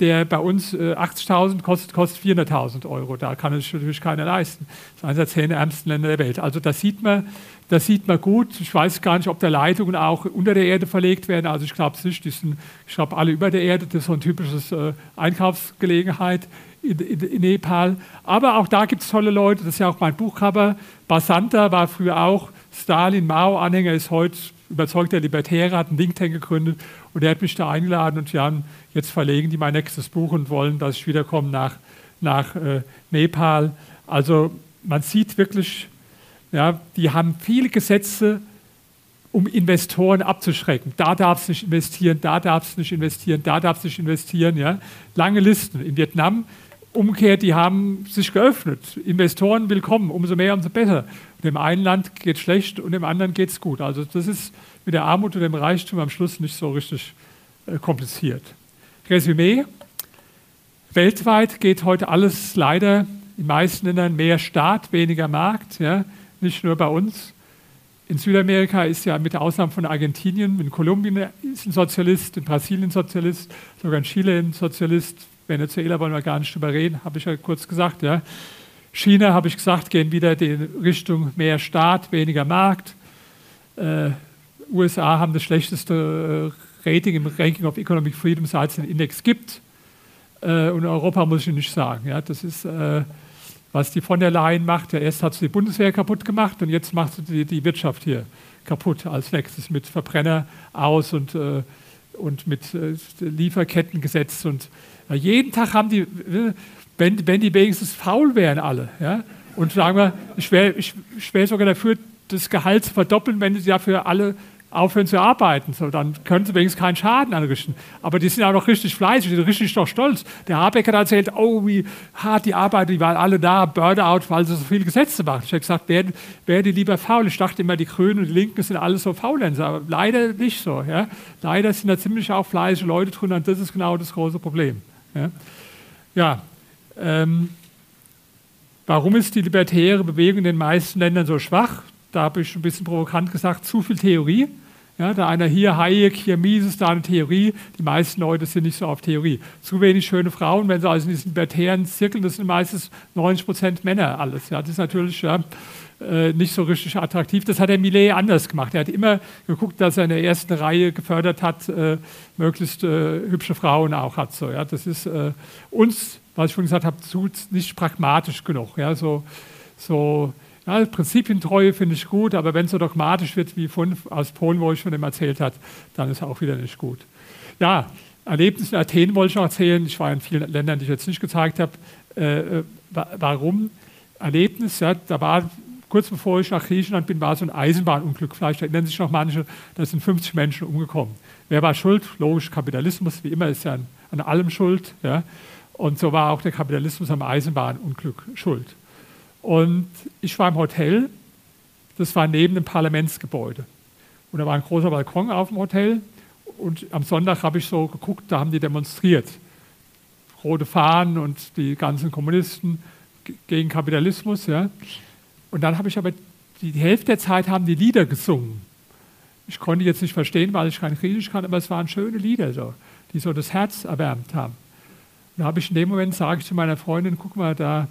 S3: der bei uns äh, achtzigtausend kostet, kostet vierhunderttausend Euro. Da kann es natürlich keiner leisten. Das ist eines der zehn ärmsten Länder der Welt. Also das sieht man, das sieht man gut. Ich weiß gar nicht, ob da Leitungen auch unter der Erde verlegt werden. Also ich glaube es nicht. Die sind, ich glaube, alle über der Erde. Das ist so ein typisches äh, Einkaufsgelegenheit in, in, in Nepal. Aber auch da gibt es tolle Leute. Das ist ja auch mein Buchcover. Basanta war früher auch Stalin-Mao-Anhänger, ist heute überzeugter Libertärer, hat einen Think Tank gegründet und er hat mich da eingeladen und ja, jetzt verlegen die mein nächstes Buch und wollen, dass ich wiederkomme nach, nach äh, Nepal. Also man sieht wirklich, ja, die haben viele Gesetze, um Investoren abzuschrecken. Da darf es nicht investieren, da darf es nicht investieren, da darf es nicht investieren. Ja. Lange Listen. In Vietnam umgekehrt, die haben sich geöffnet. Investoren willkommen, umso mehr, umso besser. Und im einen Land geht es schlecht und im anderen geht es gut. Also das ist mit der Armut und dem Reichtum am Schluss nicht so richtig äh, kompliziert. Resümee: Weltweit geht heute alles leider in den meisten Ländern mehr Staat, weniger Markt. Ja? Nicht nur bei uns. In Südamerika ist ja mit der Ausnahme von Argentinien, in Kolumbien ist ein Sozialist, in Brasilien ein Sozialist, sogar in Chile ein Sozialist. Venezuela wollen wir gar nicht drüber reden, habe ich ja kurz gesagt. Ja. China, habe ich gesagt, gehen wieder in Richtung mehr Staat, weniger Markt. Äh, U S A haben das schlechteste äh, Rating im Ranking of Economic Freedom, seit es den Index gibt. Äh, und Europa muss ich nicht sagen. Ja. Das ist, äh, was die von der Leyen macht. Ja, erst hat sie die Bundeswehr kaputt gemacht und jetzt macht sie die, die Wirtschaft hier kaputt als nächstes mit Verbrenner aus und, äh, und mit äh, Lieferkettengesetz und ja, jeden Tag haben die, wenn, wenn die wenigstens faul wären alle, ja, und sagen wir, ich wäre ich, ich wär sogar dafür, das Gehalt zu verdoppeln, wenn sie dafür alle aufhören zu arbeiten, so, dann können sie wenigstens keinen Schaden anrichten. Aber die sind auch noch richtig fleißig, die sind richtig doch stolz. Der Habeck hat erzählt, oh, wie hart die Arbeiter, die waren alle da, Burnout, weil sie so viele Gesetze machen. Ich habe gesagt, werden, werden die lieber faul. Ich dachte immer, die Grünen und die Linken sind alle so Faulenzer, aber leider nicht so. Ja. Leider sind da ziemlich auch fleißige Leute drin und das ist genau das große Problem. Ja, ja ähm, warum ist die libertäre Bewegung in den meisten Ländern so schwach? Da habe ich ein bisschen provokant gesagt, zu viel Theorie. Ja, da einer hier Hayek, hier Mises, da eine Theorie. Die meisten Leute sind nicht so auf Theorie. Zu wenig schöne Frauen, wenn sie also in diesen libertären Zirkeln, das sind meistens neunzig Prozent Männer alles. Ja, das ist natürlich ja, äh, nicht so richtig attraktiv. Das hat der Millet anders gemacht. Er hat immer geguckt, dass er in der ersten Reihe gefördert hat, äh, möglichst äh, hübsche Frauen auch hat. So, ja. Das ist äh, uns, was ich schon gesagt habe, zu, nicht pragmatisch genug. Ja, so, so ja, Prinzipientreue finde ich gut, aber wenn es so dogmatisch wird wie von, aus Polen, wo ich von dem erzählt habe, dann ist es auch wieder nicht gut. Ja, Erlebnis in Athen wollte ich noch erzählen. Ich war in vielen Ländern, die ich jetzt nicht gezeigt habe. Äh, warum? Erlebnis, ja, da war kurz bevor ich nach Griechenland bin, war so ein Eisenbahnunglück. Vielleicht erinnern sich noch manche, da sind fünfzig Menschen umgekommen. Wer war schuld? Logisch, Kapitalismus, wie immer ist ja an, an allem schuld. Ja. Und so war auch der Kapitalismus am Eisenbahnunglück schuld. Und ich war im Hotel, das war neben dem Parlamentsgebäude. Und da war ein großer Balkon auf dem Hotel und am Sonntag habe ich so geguckt, da haben die demonstriert. Rote Fahnen und die ganzen Kommunisten gegen Kapitalismus. Ja. Und dann habe ich aber, die Hälfte der Zeit haben die Lieder gesungen. Ich konnte jetzt nicht verstehen, weil ich kein Griechisch kann, aber es waren schöne Lieder, so, die so das Herz erwärmt haben. Und da habe ich in dem Moment, sage ich zu meiner Freundin, guck mal, da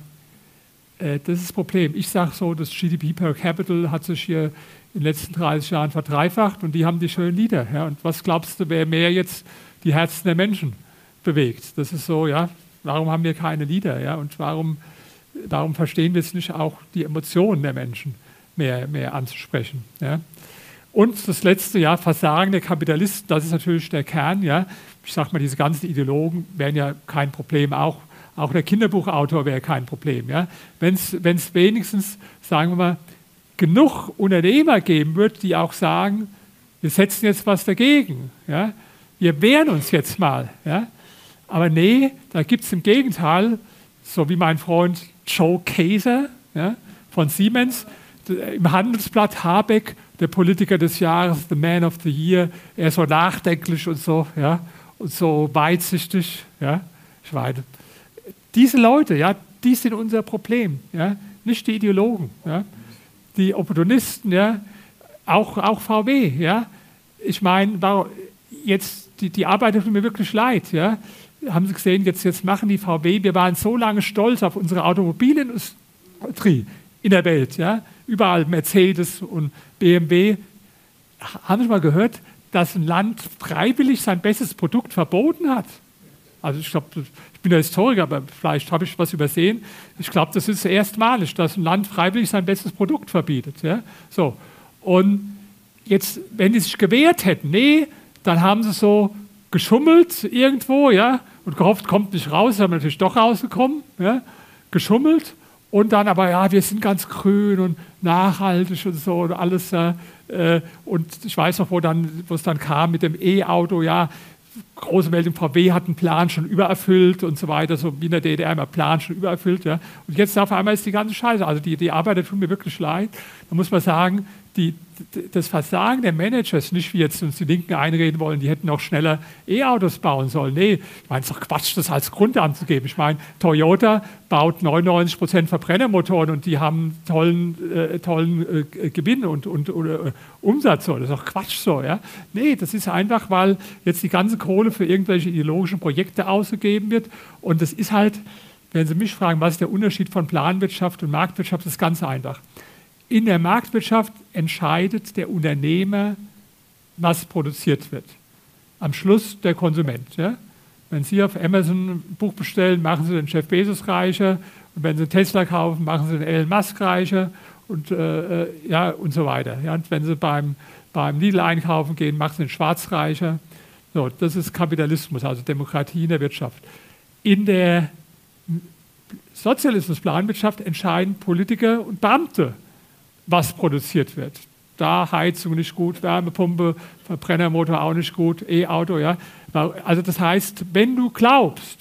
S3: das ist das Problem. Ich sage so, das G D P per Capita hat sich hier in den letzten dreißig Jahren verdreifacht und die haben die schönen Lieder. Ja. Und was glaubst du, wer mehr jetzt die Herzen der Menschen bewegt? Das ist so, ja, warum haben wir keine Lieder? Ja? Und warum, warum verstehen wir es nicht, auch die Emotionen der Menschen mehr, mehr anzusprechen? Ja? Und das letzte, ja, Versagen der Kapitalisten, das ist natürlich der Kern. Ja? Ich sage mal, diese ganzen Ideologen wären ja kein Problem, auch Auch der Kinderbuchautor wäre kein Problem. Ja? Wenn es wenigstens, sagen wir mal, genug Unternehmer geben wird, die auch sagen, wir setzen jetzt was dagegen. Ja? Wir wehren uns jetzt mal. Ja? Aber nee, da gibt es im Gegenteil, so wie mein Freund Joe Kaeser ja, von Siemens, im Handelsblatt Habeck, der Politiker des Jahres, the man of the year, er ist so nachdenklich und so, ja, und so weitsichtig. Ja? Ich weiß. Diese Leute, ja, die sind unser Problem, ja, nicht die Ideologen, ja, die Opportunisten, ja, auch, auch V W, ja. Ich meine, jetzt die, die Arbeiter tun mir wirklich leid, ja. haben Sie gesehen, jetzt, jetzt machen die V W, wir waren so lange stolz auf unsere Automobilindustrie in der Welt, ja? Überall Mercedes und B M W. Haben Sie mal gehört, dass ein Land freiwillig sein bestes Produkt verboten hat? Also ich glaube, ich bin ja Historiker, aber vielleicht habe ich was übersehen. Ich glaube, das ist erstmalig, dass ein Land freiwillig sein bestes Produkt verbietet. Ja? So. Und jetzt, wenn die sich gewehrt hätten, nee, dann haben sie so geschummelt irgendwo, ja, und gehofft, kommt nicht raus, ist aber natürlich doch rausgekommen, ja, geschummelt und dann aber, ja, wir sind ganz grün und nachhaltig und so und alles, ja, äh, und ich weiß noch, wo dann, wo es dann kam mit dem E-Auto, ja, große Meldung, V W hat einen Plan schon übererfüllt und so weiter, so wie in der D D R immer Plan schon übererfüllt, ja, und jetzt auf einmal ist die ganze Scheiße, also die, die Arbeiter tun mir wirklich leid, da muss man sagen, die, das Versagen der Managers, nicht wie jetzt uns die Linken einreden wollen, die hätten auch schneller E-Autos bauen sollen. Nee, ich meine, es ist doch Quatsch, das als Grund anzugeben. Ich meine, Toyota baut neunundneunzig Prozent Verbrennermotoren und die haben tollen, äh, tollen äh, Gewinn und, und oder, äh, Umsatz. So. Das ist doch Quatsch so. Ja? Nee, das ist einfach, weil jetzt die ganze Kohle für irgendwelche ideologischen Projekte ausgegeben wird. Und das ist halt, wenn Sie mich fragen, was ist der Unterschied von Planwirtschaft und Marktwirtschaft, das ist ganz einfach. In der Marktwirtschaft entscheidet der Unternehmer, was produziert wird. Am Schluss der Konsument. Ja? Wenn Sie auf Amazon ein Buch bestellen, machen Sie den Jeff Bezos reicher. Und wenn Sie einen Tesla kaufen, machen Sie den Elon Musk reicher und, äh, ja, und so weiter. Ja? Und wenn Sie beim, beim Lidl einkaufen gehen, machen Sie den Schwarz reicher. So, das ist Kapitalismus, also Demokratie in der Wirtschaft. In der Sozialismus, Planwirtschaft entscheiden Politiker und Beamte, was produziert wird. Da Heizung nicht gut, Wärmepumpe, Verbrennermotor auch nicht gut, E-Auto, ja. Also das heißt, wenn du glaubst,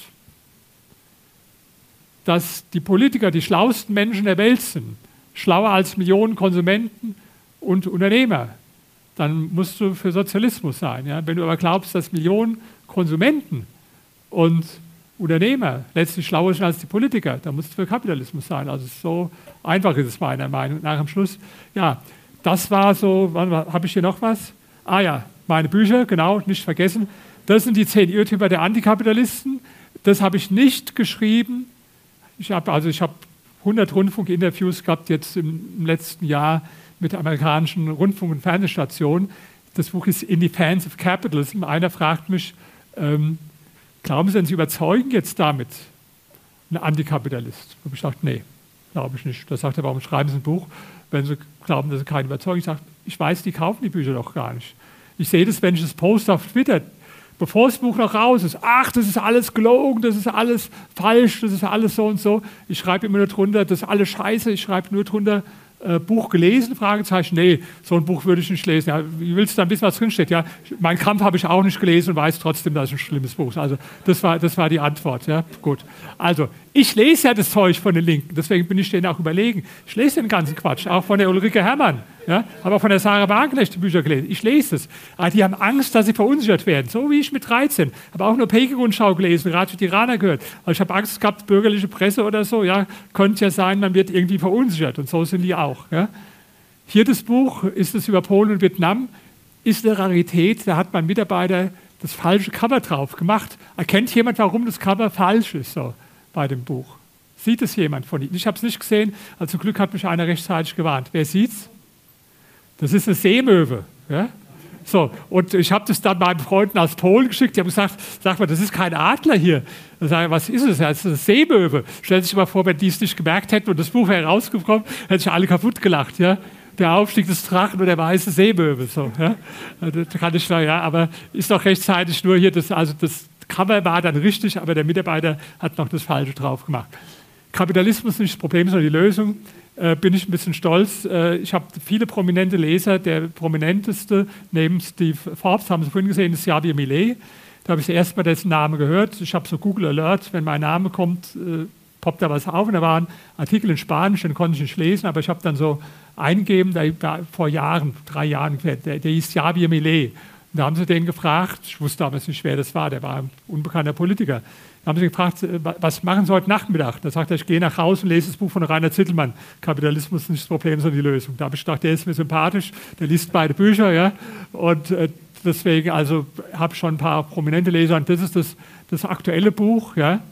S3: dass die Politiker die schlauesten Menschen der Welt sind, schlauer als Millionen Konsumenten und Unternehmer, dann musst du für Sozialismus sein. Ja. Wenn du aber glaubst, dass Millionen Konsumenten und Unternehmer letztlich schlauer sind als die Politiker, dann muss es für Kapitalismus sein. Also so einfach ist es meiner Meinung nach am Schluss. Ja, das war so, habe ich hier noch was? Ah ja, meine Bücher, genau, nicht vergessen. Das sind die zehn Irrtümer der Antikapitalisten. Das habe ich nicht geschrieben. Ich habe also ich habe hundert Rundfunkinterviews gehabt jetzt im, im letzten Jahr mit amerikanischen Rundfunk- und Fernsehstationen. Das Buch ist In Defense of Capitalism. Einer fragt mich, ähm, glauben Sie denn, Sie überzeugen jetzt damit einen Antikapitalist? Und ich dachte, nee, glaube ich nicht. Da sagt er, warum schreiben Sie ein Buch, wenn Sie glauben, dass Sie keinen überzeugen? Ich sage, ich weiß, die kaufen die Bücher doch gar nicht. Ich sehe das, wenn ich das poste auf Twitter, bevor das Buch noch raus ist. Ach, das ist alles gelogen, das ist alles falsch, das ist alles so und so. Ich schreibe immer nur drunter, das ist alles scheiße. Ich schreibe nur drunter, Äh, Buch gelesen? Fragezeichen. Nee, so ein Buch würde ich nicht lesen. Ja, wie willst du dann wissen, was drinsteht? Ja, Mein Kampf habe ich auch nicht gelesen und weiß trotzdem, dass es ein schlimmes Buch ist. Also das war, das war die Antwort. Ja, gut. Also ich lese ja das Zeug von den Linken, deswegen bin ich denen auch überlegen. Ich lese den ganzen Quatsch, auch von der Ulrike Herrmann. Ja, habe auch von der Sarah Wagenknecht die Bücher gelesen. Ich lese es. Aber die haben Angst, dass sie verunsichert werden. So wie ich mit dreizehn. Habe auch nur Peking-Rundschau gelesen, Rat für Iraner gehört. Also ich habe Angst gehabt, bürgerliche Presse oder so. Ja, könnte ja sein, man wird irgendwie verunsichert. Und so sind die auch. Ja. Hier das Buch, ist es über Polen und Vietnam, ist eine Rarität. Da hat mein Mitarbeiter das falsche Cover drauf gemacht. Erkennt jemand, warum das Cover falsch ist so, bei dem Buch? Sieht es jemand von Ihnen? Ich habe es nicht gesehen. Also zum Glück hat mich einer rechtzeitig gewarnt. Wer sieht's? Das ist eine Seemöwe. Ja? So, und ich habe das dann meinen Freunden aus Polen geschickt. Die haben gesagt, sag mal, das ist kein Adler hier. Dann sage ich, was ist es? Das ist eine Seemöwe. Stellen Sie sich mal vor, wenn die es nicht gemerkt hätten und das Buch wäre rausgekommen, hätten sich alle kaputt gelacht. Ja? Der Aufstieg des Drachen und der weiße Seemöwe. So, ja? Das kann ich sagen, ja, aber ist doch rechtzeitig nur hier, das, also das Cover war dann richtig, aber der Mitarbeiter hat noch das Falsche drauf gemacht. Kapitalismus ist nicht das Problem, sondern die Lösung. Äh, bin ich ein bisschen stolz. Äh, ich habe viele prominente Leser. Der prominenteste neben Steve Forbes, haben Sie vorhin gesehen, ist Javier Milei. Da habe ich das erste Mal dessen Namen gehört. Ich habe so Google Alert, wenn mein Name kommt, äh, poppt da was auf. Und da waren Artikel in Spanisch, den konnte ich nicht lesen, aber ich habe dann so eingegeben, da war vor Jahren, drei Jahren, der, der hieß Javier Milei. Und da haben sie den gefragt, ich wusste damals nicht, wer das war, der war ein unbekannter Politiker. Da haben sie gefragt, was machen Sie heute Nachmittag? Da sagt er, ich gehe nach Hause und lese das Buch von Rainer Zittelmann. Kapitalismus ist nicht das Problem, sondern die Lösung. Da habe ich gedacht, der ist mir sympathisch, der liest beide Bücher. Ja? Und äh, deswegen also habe schon ein paar prominente Leser und das ist das, das aktuelle Buch, ja,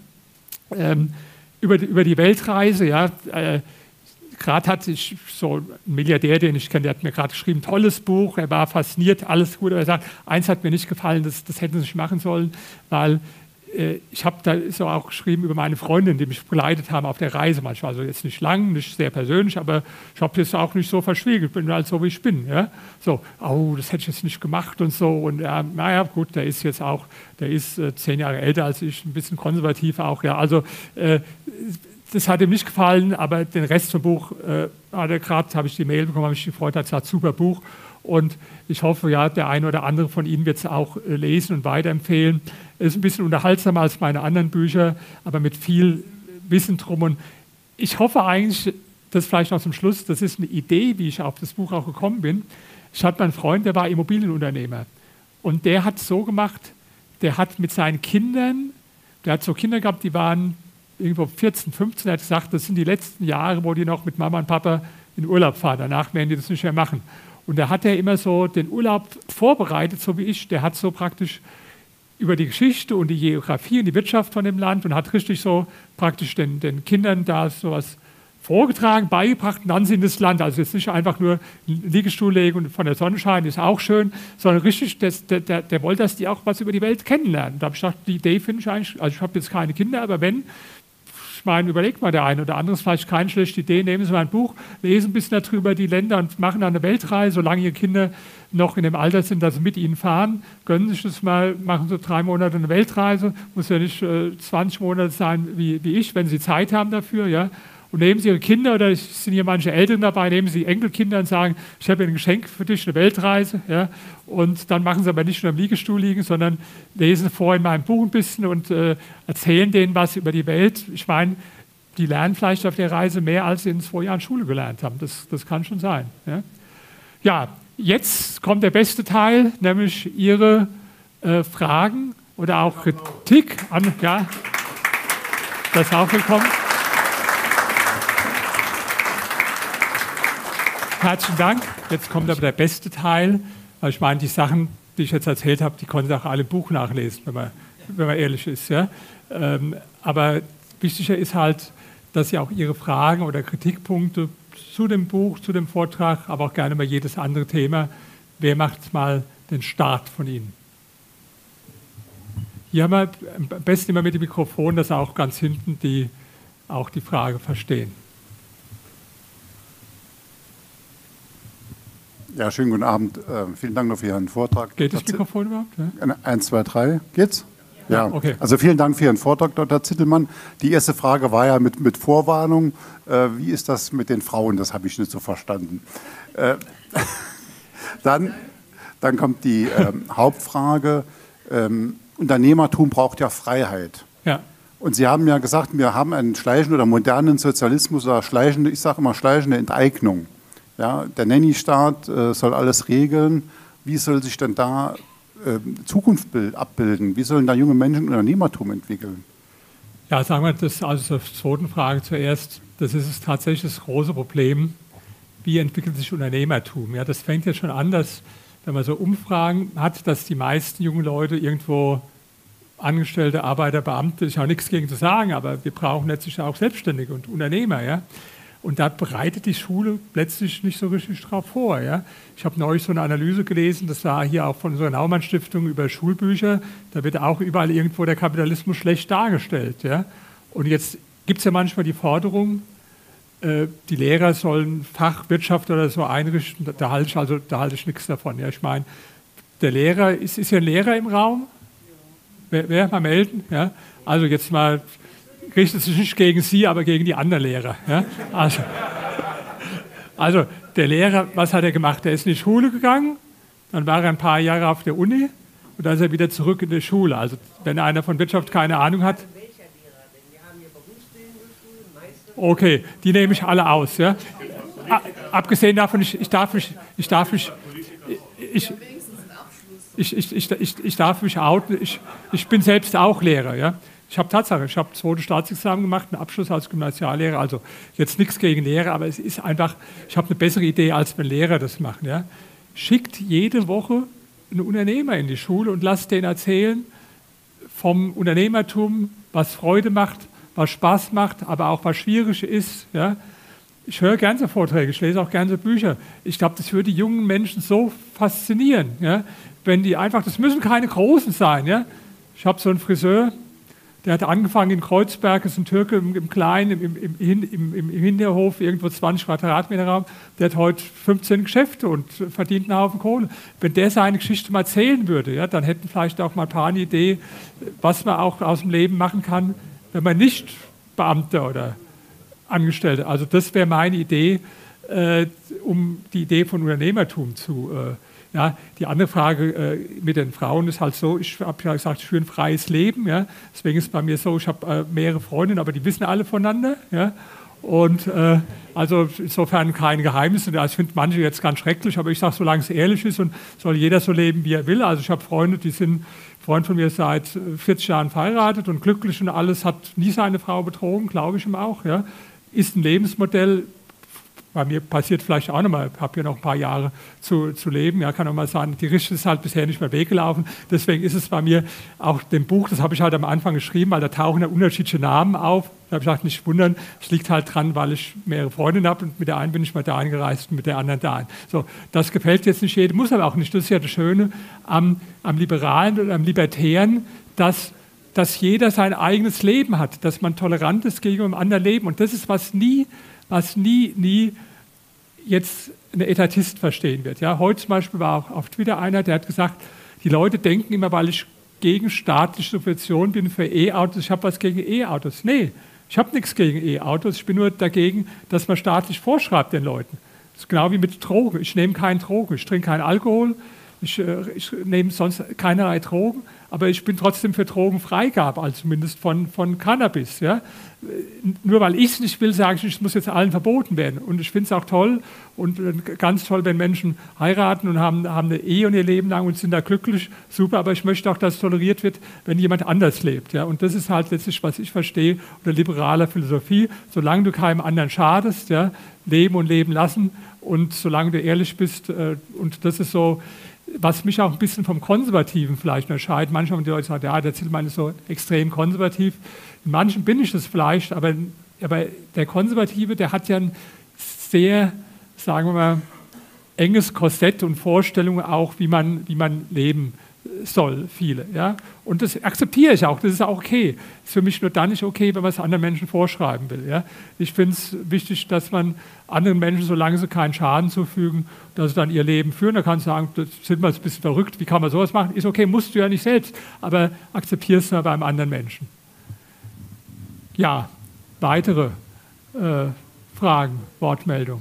S3: ähm, über, die, über die Weltreise. Ja, äh, gerade hat sich so ein Milliardär, den ich kenne, der hat mir gerade geschrieben, tolles Buch, er war fasziniert, alles gut, aber er sagt, eins hat mir nicht gefallen, das, das hätten sie nicht machen sollen, weil äh, ich habe da so auch geschrieben über meine Freundin, die mich begleitet haben auf der Reise manchmal, also jetzt nicht lang, nicht sehr persönlich, aber ich habe das auch nicht so verschwiegen, ich bin halt so, wie ich bin. Ja? So, oh, das hätte ich jetzt nicht gemacht und so und ja, naja, gut, der ist jetzt auch, der ist äh, zehn Jahre älter als ich, ein bisschen konservativ auch, ja, also äh, das hat ihm nicht gefallen, aber den Rest vom Buch äh, hat er gerade, habe ich die Mail bekommen, habe mich gefreut, hat gesagt, super Buch. Und ich hoffe, ja, der eine oder andere von Ihnen wird es auch äh, lesen und weiterempfehlen. Es ist ein bisschen unterhaltsamer als meine anderen Bücher, aber mit viel Wissen drum. Und ich hoffe eigentlich, das vielleicht noch zum Schluss, das ist eine Idee, wie ich auf das Buch auch gekommen bin. Ich hatte meinen Freund, der war Immobilienunternehmer. Und der hat so gemacht, der hat mit seinen Kindern, der hat so Kinder gehabt, die waren irgendwo vierzehn, fünfzehn, er hat gesagt, das sind die letzten Jahre, wo die noch mit Mama und Papa in Urlaub fahren. Danach werden die das nicht mehr machen. Und da hat er immer so den Urlaub vorbereitet, so wie ich. Der hat so praktisch über die Geschichte und die Geografie und die Wirtschaft von dem Land und hat richtig so praktisch den, den Kindern da sowas vorgetragen, beigebracht und dann sind das Land. Also jetzt nicht einfach nur einen Liegestuhl legen und von der Sonne scheinen, ist auch schön, sondern richtig, das, der, der, der wollte, dass die auch was über die Welt kennenlernen. Da habe ich gedacht, die Idee finde ich eigentlich, also ich habe jetzt keine Kinder, aber wenn, ich meine, überlegt mal der eine oder andere, ist vielleicht keine schlechte Idee, nehmen Sie mal ein Buch, lesen ein bisschen darüber die Länder und machen dann eine Weltreise, solange Ihre Kinder noch in dem Alter sind, dass sie mit Ihnen fahren, gönnen sich das mal, machen Sie drei Monate eine Weltreise, muss ja nicht äh, zwanzig Monate sein wie, wie ich, wenn Sie Zeit haben dafür, ja. Und nehmen Sie Ihre Kinder, oder es sind hier manche Eltern dabei, nehmen Sie Enkelkinder und sagen, ich habe ein Geschenk für dich, eine Weltreise. Ja? Und dann machen Sie aber nicht nur im Liegestuhl liegen, sondern lesen vor in meinem Buch ein bisschen und äh, erzählen denen was über die Welt. Ich meine, die lernen vielleicht auf der Reise mehr, als sie in zwei Jahren Schule gelernt haben. Das, das kann schon sein. Ja? Ja, jetzt kommt der beste Teil, nämlich Ihre äh, Fragen oder auch Kritik an. Ja, das ist auch willkommen. Herzlichen Dank. Jetzt kommt aber der beste Teil. Weil ich meine, die Sachen, die ich jetzt erzählt habe, die konnten Sie auch alle im Buch nachlesen, wenn man, wenn man ehrlich ist. Ja? Ähm, aber wichtiger ist halt, dass Sie auch Ihre Fragen oder Kritikpunkte zu dem Buch, zu dem Vortrag, aber auch gerne mal jedes andere Thema. Wer macht mal den Start von Ihnen? Hier haben wir am besten immer mit dem Mikrofon, dass auch ganz hinten die auch die Frage verstehen.
S4: Ja, schönen guten Abend. Äh, vielen Dank noch für Ihren Vortrag.
S3: Geht das Mikrofon überhaupt? Ja?
S4: Eins, zwei, drei. Geht's?
S3: Ja,
S4: ja.
S3: Okay.
S4: Also vielen Dank für Ihren Vortrag, Doktor Zittelmann. Die erste Frage war ja mit, mit Vorwarnung. Äh, wie ist das mit den Frauen? Das habe ich nicht so verstanden. Äh, dann, dann kommt die ähm, Hauptfrage. Ähm, Unternehmertum braucht ja Freiheit.
S3: Ja.
S4: Und Sie haben ja gesagt, wir haben einen schleichenden oder modernen Sozialismus oder schleichende, ich sage immer schleichende Enteignung. Ja, der Nanny-Staat äh, soll alles regeln. Wie soll sich denn da äh, Zukunft abbilden? Wie sollen da junge Menschen Unternehmertum entwickeln?
S3: Ja, sagen wir das also zur zweiten Frage zuerst. Das ist es tatsächlich das große Problem. Wie entwickelt sich Unternehmertum? Ja, das fängt ja schon an, dass, wenn man so Umfragen hat, dass die meisten jungen Leute irgendwo Angestellte, Arbeiter, Beamte, ich habe nichts gegen zu sagen, aber wir brauchen letztlich auch Selbstständige und Unternehmer. Ja? Und da bereitet die Schule letztlich nicht so richtig drauf vor. Ja? Ich habe neulich so eine Analyse gelesen, das war hier auch von unserer Naumann-Stiftung über Schulbücher. Da wird auch überall irgendwo der Kapitalismus schlecht dargestellt. Ja? Und jetzt gibt es ja manchmal die Forderung, äh, die Lehrer sollen Fachwirtschaft oder so einrichten. Da, da halte ich also da halte ich nichts davon. Ja? Ich meine, der Lehrer, ist, ist ja ein Lehrer im Raum? Wer, wer mal melden? Ja? Also jetzt mal... richtet sich nicht gegen Sie, aber gegen die anderen Lehrer. Ja? Also, also der Lehrer, was hat er gemacht? Er ist in die Schule gegangen, dann war er ein paar Jahre auf der Uni und dann ist er wieder zurück in die Schule. Also wenn einer von Wirtschaft keine Ahnung hat. Okay, die nehme ich alle aus. Ja? Abgesehen davon, ich, ich darf mich, ich darf mich, ich, ich, ich, ich, ich, ich darf mich outen. Ich, ich bin selbst auch Lehrer. Ja? Ich habe Tatsache, ich habe zweites Staatsexamen gemacht, einen Abschluss als Gymnasiallehrer, also jetzt nichts gegen Lehrer, aber es ist einfach, ich habe eine bessere Idee, als wenn Lehrer das machen. Ja. Schickt jede Woche einen Unternehmer in die Schule und lasse den erzählen vom Unternehmertum, was Freude macht, was Spaß macht, aber auch was schwierig ist. Ja. Ich höre gerne so Vorträge, ich lese auch gerne so Bücher. Ich glaube, das würde die jungen Menschen so faszinieren, ja, wenn die einfach, das müssen keine Großen sein. Ja. Ich habe so einen Friseur, der hat angefangen in Kreuzberg, ist ein Türke im, im Kleinen, im, im, im, im, im Hinterhof, irgendwo zwanzig Quadratmeter Raum, der hat heute fünfzehn Geschäfte und verdient einen Haufen Kohle. Wenn der seine Geschichte mal erzählen würde, ja, dann hätten vielleicht auch mal ein paar eine Idee, was man auch aus dem Leben machen kann, wenn man nicht Beamter oder Angestellte, also das wäre meine Idee, äh, um die Idee von Unternehmertum zu, äh, ja, die andere Frage äh, mit den Frauen ist halt so, ich habe ja gesagt, ich führe ein freies Leben, ja, deswegen ist es bei mir so, ich habe äh, mehrere Freundinnen, aber die wissen alle voneinander, ja, und äh, also insofern keine Geheimnisse, ich finde manche jetzt ganz schrecklich, aber ich sage, solange es ehrlich ist und soll jeder so leben, wie er will, also ich habe Freunde, die sind, ein Freund von mir ist seit vierzig Jahren verheiratet und glücklich und alles, hat nie seine Frau betrogen, glaube ich ihm auch, ja. Ist ein Lebensmodell, bei mir passiert vielleicht auch nochmal, ich habe hier noch ein paar Jahre zu, zu leben, ja, kann auch mal sagen, die Richtung ist halt bisher nicht mehr weggelaufen, deswegen ist es bei mir auch dem Buch, das habe ich halt am Anfang geschrieben, weil da tauchen ja unterschiedliche Namen auf, da habe ich gesagt, nicht wundern, es liegt halt dran, weil ich mehrere Freundinnen habe und mit der einen bin ich mal da eingereist und mit der anderen da. So, das gefällt jetzt nicht jedem, muss aber auch nicht, das ist ja das Schöne am, am Liberalen und am Libertären, dass dass jeder sein eigenes Leben hat, dass man tolerant ist gegenüber dem anderen Leben. Und das ist, was nie, was nie, nie jetzt ein Etatist verstehen wird. Ja, heute zum Beispiel war auch auf Twitter einer, der hat gesagt, die Leute denken immer, weil ich gegen staatliche Subventionen bin für E-Autos, ich habe was gegen E-Autos. Nee, ich habe nichts gegen E-Autos, ich bin nur dagegen, dass man staatlich vorschreibt den Leuten. Das ist genau wie mit Drogen. Ich nehme keinen Drogen, ich trinke keinen Alkohol, ich, ich nehme sonst keinerlei Drogen, aber ich bin trotzdem für Drogenfreigabe, also zumindest von, von Cannabis. Ja. Nur weil ich es nicht will, sage ich, es muss jetzt allen verboten werden. Und ich finde es auch toll und ganz toll, wenn Menschen heiraten und haben, haben eine Ehe und ihr Leben lang und sind da glücklich, super, aber ich möchte auch, dass es toleriert wird, wenn jemand anders lebt. Ja. Und das ist halt letztlich, was ich verstehe, unter liberaler Philosophie, solange du keinem anderen schadest, ja, leben und leben lassen und solange du ehrlich bist, äh, und das ist so, was mich auch ein bisschen vom Konservativen vielleicht unterscheidet. Manchmal haben die Leute gesagt, ja, der Zittelmann ist so extrem konservativ. In manchen bin ich das vielleicht, aber, aber der Konservative, der hat ja ein sehr, sagen wir mal, enges Korsett und Vorstellungen auch, wie man, wie man leben soll, viele. Ja? Und das akzeptiere ich auch, das ist auch okay. Das ist für mich nur dann nicht okay, wenn man es anderen Menschen vorschreiben will. Ja? Ich finde es wichtig, dass man anderen Menschen, solange sie keinen Schaden zufügen, dass sie dann ihr Leben führen. Da kannst du sagen, das sind wir jetzt ein bisschen verrückt, wie kann man sowas machen? Ist okay, musst du ja nicht selbst, aber akzeptier es nur beim anderen Menschen. Ja, weitere äh, Fragen, Wortmeldungen.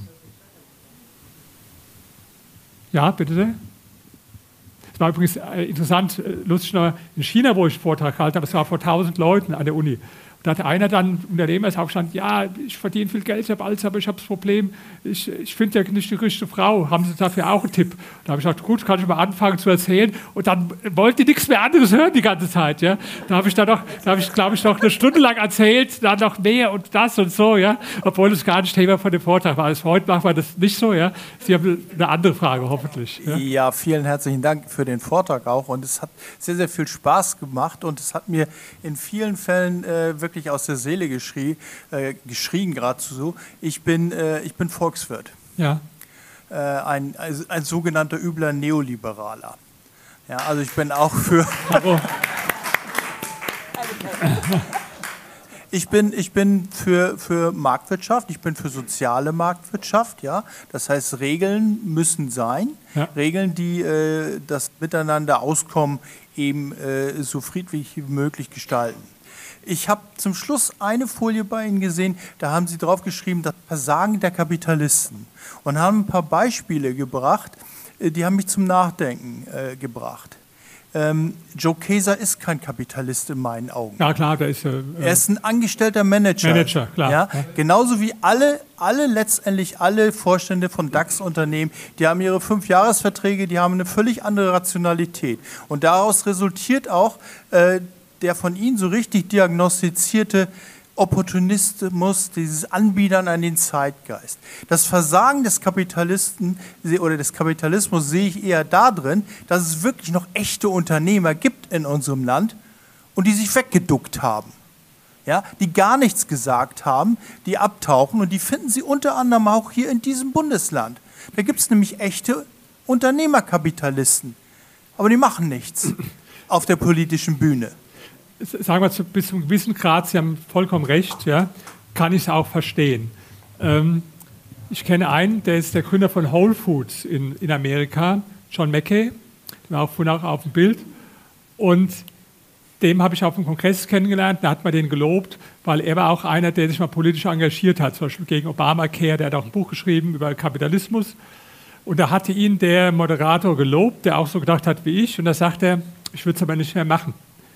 S3: Ja, bitte sehr. Es war übrigens interessant, lustig, in China, wo ich einen Vortrag gehalten habe, es war vor tausend Leuten an der Uni. Da hat einer dann, Unternehmer ist aufgestanden, ja, ich verdiene viel Geld, ich habe alles, aber ich habe das Problem, ich, ich finde ja nicht die richtige Frau. Haben Sie dafür auch einen Tipp? Da habe ich gesagt, gut, kann ich mal anfangen zu erzählen. Und dann wollten die nichts mehr anderes hören die ganze Zeit. Ja? Da habe ich dann noch, da habe ich, glaube ich, noch eine Stunde lang erzählt, dann noch mehr und das und so, ja, obwohl es gar nicht Thema von dem Vortrag war. Also heute machen wir das nicht so, ja. Sie haben eine andere Frage, hoffentlich. Ja,
S5: ja, vielen herzlichen Dank für den Vortrag auch. Und es hat sehr, sehr viel Spaß gemacht und es hat mir in vielen Fällen äh, wirklich aus der Seele geschrie, äh, geschrien geradezu so. Ich bin, äh, ich bin Volkswirt.
S3: Ja.
S5: Äh, ein, ein, ein sogenannter übler Neoliberaler. Ja, also ich bin auch für... Ich bin, ich bin für, für Marktwirtschaft, ich bin für soziale Marktwirtschaft. Ja? Das heißt, Regeln müssen sein, ja. Regeln, die äh, das Miteinander auskommen, eben äh, so friedlich wie möglich gestalten. Ich habe zum Schluss eine Folie bei Ihnen gesehen, da haben Sie drauf geschrieben, das Versagen der Kapitalisten und haben ein paar Beispiele gebracht, die haben mich zum Nachdenken äh, gebracht. Ähm, Joe Kaeser ist kein Kapitalist in meinen Augen.
S3: Ja klar, der ist äh,
S5: er ist ein angestellter Manager.
S3: Manager, klar.
S5: Ja? Ja. Genauso wie alle, alle letztendlich alle Vorstände von DAX-Unternehmen, die haben ihre Fünfjahresverträge, die haben eine völlig andere Rationalität. Und daraus resultiert auch äh, der von Ihnen so richtig diagnostizierte Opportunismus, dieses Anbiedern an den Zeitgeist. Das Versagen des Kapitalisten oder des Kapitalismus sehe ich eher darin, dass es wirklich noch echte Unternehmer gibt in unserem Land und die sich weggeduckt haben. Ja, die gar nichts gesagt haben, die abtauchen und die finden Sie unter anderem auch hier in diesem Bundesland. Da gibt es nämlich echte Unternehmerkapitalisten, aber die machen nichts auf der politischen Bühne.
S3: Sagen wir bis zu einem gewissen Grad, Sie haben vollkommen recht, ja, kann ich es auch verstehen. Ähm, ich kenne einen, der ist der Gründer von Whole Foods in, in Amerika, John Mackey, der war auch vorhin auch auf dem Bild und dem habe ich auf dem Kongress kennengelernt, da hat man den gelobt, weil er war auch einer, der sich mal politisch engagiert hat, zum Beispiel gegen Obamacare, der hat auch ein Buch geschrieben über Kapitalismus. Und da hatte ihn der Moderator gelobt, der auch so gedacht hat wie ich, und da sagt er, ich würde es aber nicht mehr machen.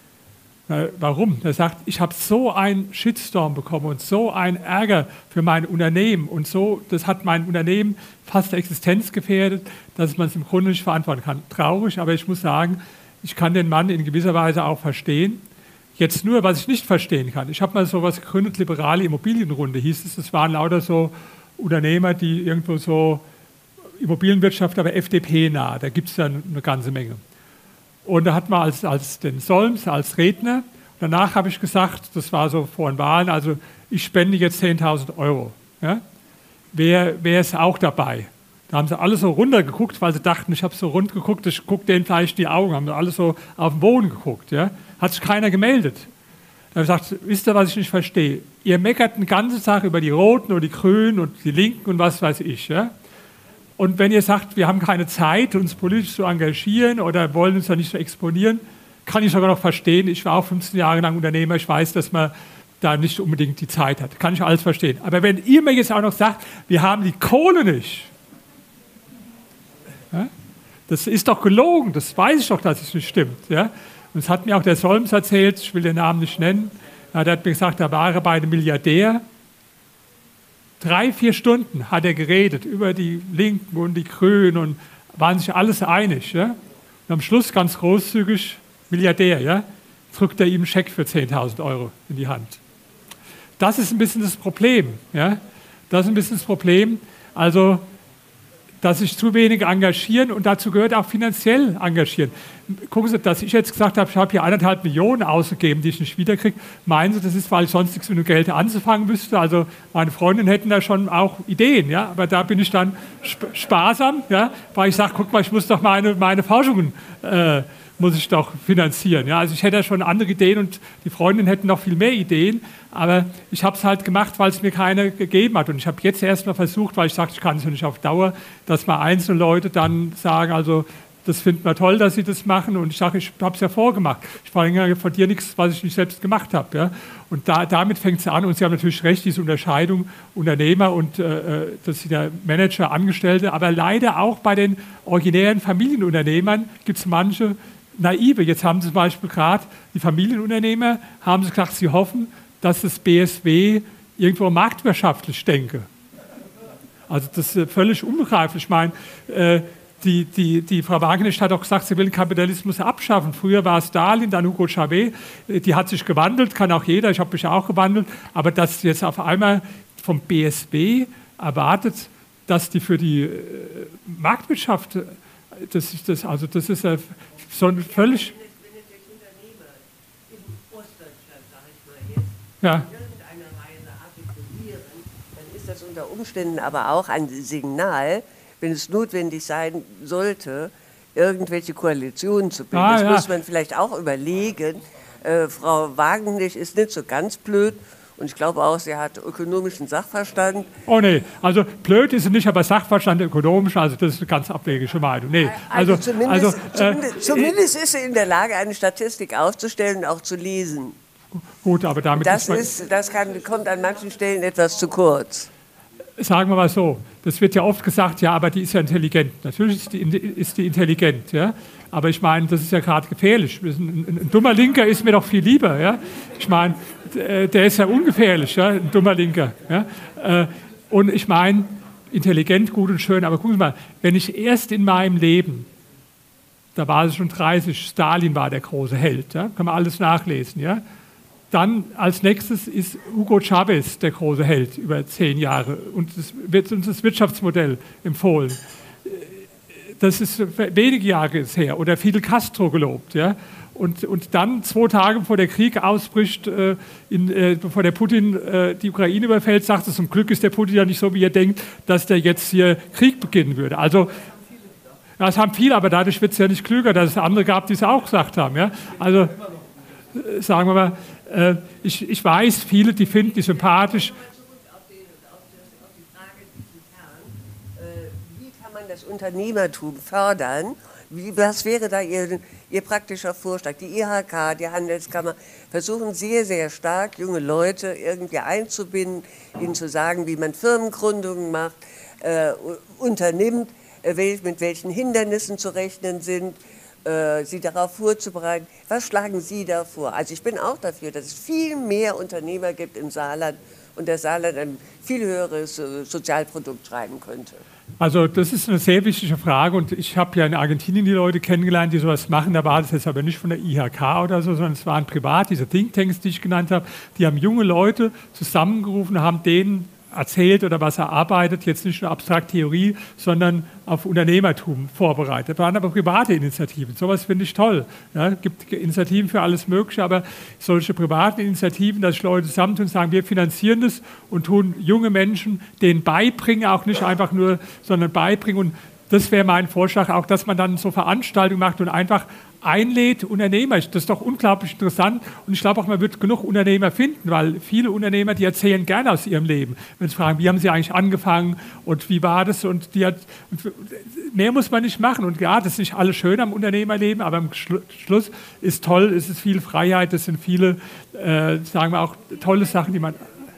S3: Na, warum? Er sagt, ich habe so einen Shitstorm bekommen und so einen Ärger für mein Unternehmen und so, das hat mein Unternehmen fast der Existenz gefährdet, dass man es im Grunde nicht verantworten kann. Traurig, aber ich muss sagen, ich kann den Mann in gewisser Weise auch verstehen. Jetzt nur, was ich nicht verstehen kann. Ich habe mal so etwas gegründet, liberale Immobilienrunde hieß es. Das waren lauter so Unternehmer, die irgendwo so Immobilienwirtschaft, aber F D P-nah. Da gibt es dann eine ganze Menge. Und da hat man als, als den Solms, als Redner, danach habe ich gesagt, das war so vor den Wahlen, also ich spende jetzt zehntausend Euro. Ja? Wer, wer ist auch dabei? Da haben sie alle so runtergeguckt, weil sie dachten, ich habe so rund geguckt, ich gucke denen vielleicht in die Augen, haben sie alle so auf den Boden geguckt. Ja? Hat sich keiner gemeldet. Da habe ich gesagt, wisst ihr, was ich nicht verstehe? Ihr meckert den ganzen Tag über die Roten und die Grünen und die Linken und was weiß ich. Ja? Und wenn ihr sagt, wir haben keine Zeit, uns politisch zu engagieren oder wollen uns da nicht so exponieren, kann ich sogar noch verstehen. Ich war auch fünfzehn Jahre lang Unternehmer, ich weiß, dass man da nicht unbedingt die Zeit hat. Kann ich alles verstehen. Aber wenn ihr mir jetzt auch noch sagt, wir haben die Kohle nicht, ja, das ist doch gelogen, das weiß ich doch, dass es nicht stimmt. Ja. Und das hat mir auch der Solms erzählt, ich will den Namen nicht nennen, ja, der hat mir gesagt, er war bei einem Milliardär. Drei, vier Stunden hat er geredet über die Linken und die Grünen und waren sich alles einig. Ja. Und am Schluss ganz großzügig, Milliardär, ja, drückt er ihm einen Scheck für zehntausend Euro in die Hand. Das ist ein bisschen das Problem. Ja. Das ist ein bisschen das Problem. Also, dass sich zu wenig engagieren und dazu gehört auch finanziell engagieren. Gucken Sie, dass ich jetzt gesagt habe, ich habe hier eineinhalb Millionen ausgegeben, die ich nicht wiederkriege. Meinen Sie, das ist, weil ich sonst nichts mit dem Geld anzufangen müsste? Also meine Freundinnen hätten da schon auch Ideen, ja, aber da bin ich dann sp sparsam, ja, weil ich sage, guck mal, ich muss doch meine, meine Forschungen äh, muss ich doch finanzieren. Ja. Also ich hätte ja schon andere Ideen und die Freundinnen hätten noch viel mehr Ideen, aber ich habe es halt gemacht, weil es mir keine gegeben hat. Und ich habe jetzt erst mal versucht, weil ich sagte, ich kann es ja nicht auf Dauer, dass mal einzelne Leute dann sagen, also das finden wir toll, dass sie das machen. Und ich sage, ich habe es ja vorgemacht. Ich verlange von dir nichts, was ich nicht selbst gemacht habe. Ja. Und da, damit fängt es an. Und Sie haben natürlich recht, diese Unterscheidung Unternehmer und äh, das sind ja Manager, Angestellte. Aber leider auch bei den originären Familienunternehmern gibt es manche naive. Jetzt haben Sie zum Beispiel gerade die Familienunternehmer, haben Sie gesagt, sie hoffen, dass das B S W irgendwo marktwirtschaftlich denke. Also das ist völlig unbegreiflich. Ich meine, äh, die, die, die Frau Wagenknecht hat auch gesagt, sie will den Kapitalismus abschaffen. Früher war es Stalin, dann Hugo Chavez. Die hat sich gewandelt, kann auch jeder, ich habe mich auch gewandelt. Aber dass jetzt auf einmal vom B S W erwartet, dass die für die äh, Marktwirtschaft, das ist, das, also das ist äh, so ein völlig... Ja.
S6: in irgendeiner Weise artikulieren, dann ist das unter Umständen aber auch ein Signal, wenn es notwendig sein sollte, irgendwelche Koalitionen zu bilden.
S3: Ah,
S6: das
S3: ja.
S6: muss man vielleicht auch überlegen. Äh, Frau Wagenknecht ist nicht so ganz blöd und ich glaube auch, sie hat ökonomischen Sachverstand.
S3: Oh nee, also blöd ist sie nicht, aber Sachverstand ökonomisch, also das ist eine ganz abwegige Meinung. Nee,
S6: Also,
S3: also,
S6: zumindest,
S3: also,
S6: zumindest,
S3: äh,
S6: zumindest ist sie in der Lage, eine Statistik aufzustellen und auch zu lesen.
S3: Gut, aber damit
S6: Das,
S3: man,
S6: ist, das kann, kommt an manchen Stellen etwas zu kurz.
S3: sagen wir mal so, das wird ja oft gesagt, ja, aber die ist ja intelligent. Natürlich ist die, ist die intelligent, ja. Aber ich meine, das ist ja gerade gefährlich. Ein, ein, ein dummer Linker ist mir doch viel lieber, ja. Ich meine, der ist ja ungefährlich, ja, ein dummer Linker. Ja? Und ich meine, intelligent, gut und schön, aber gucken Sie mal, wenn ich erst in meinem Leben, da war es schon dreißig, Stalin war der große Held, ja? Kann man alles nachlesen, ja? dann als nächstes ist Hugo Chavez der große Held über zehn Jahre und es wird uns das Wirtschaftsmodell empfohlen. Das ist wenige Jahre her. Oder Fidel Castro gelobt. Ja? Und, und dann, zwei Tage bevor der Krieg ausbricht, äh, in, äh, bevor der Putin äh, die Ukraine überfällt, sagt er, zum Glück ist der Putin ja nicht so, wie er denkt, dass der jetzt hier Krieg beginnen würde. Also, ja, es haben viele, aber dadurch wird es ja nicht klüger, dass es andere gab, die es auch gesagt haben. Ja? Also, äh, sagen wir mal, äh, ich, ich weiß, viele, die finden die sympathisch.
S6: Das Unternehmertum fördern. Wie, was wäre da Ihr, Ihr praktischer Vorschlag? Die I H K, die Handelskammer versuchen sehr, sehr stark, junge Leute irgendwie einzubinden, ihnen zu sagen, wie man Firmengründungen macht, äh, unternimmt, äh, wel, mit welchen Hindernissen zu rechnen sind, äh, sie darauf vorzubereiten. Was schlagen Sie da vor? Also ich bin auch dafür, dass es viel mehr Unternehmer gibt im Saarland und der Saarland ein viel höheres äh, Sozialprodukt schreiben könnte.
S3: Also das ist eine sehr wichtige Frage und ich habe ja in Argentinien die Leute kennengelernt, die sowas machen. Da war das jetzt aber nicht von der I H K oder so, sondern es waren privat, diese Thinktanks, die ich genannt habe. Die haben junge Leute zusammengerufen, haben denen erzählt oder was er arbeitet, jetzt nicht nur abstrakt Theorie, sondern auf Unternehmertum vorbereitet. Das waren aber private Initiativen. Sowas finde ich toll. Ja, es gibt Initiativen für alles Mögliche, aber solche privaten Initiativen, dass sich Leute zusammentun und sagen, wir finanzieren das und tun junge Menschen denen beibringen, auch nicht einfach nur, sondern beibringen. Und das wäre mein Vorschlag, auch dass man dann so Veranstaltungen macht und einfach einlädt Unternehmer. Das ist doch unglaublich interessant und ich glaube auch, man wird genug Unternehmer finden, weil viele Unternehmer, die erzählen gerne aus ihrem Leben. Wenn sie fragen, wie haben sie eigentlich angefangen und wie war das und die hat, mehr muss man nicht machen und ja, das ist nicht alles schön am Unternehmerleben, aber am Schluss ist toll, es ist viel Freiheit, es sind viele, äh, sagen wir auch, tolle Sachen, die man...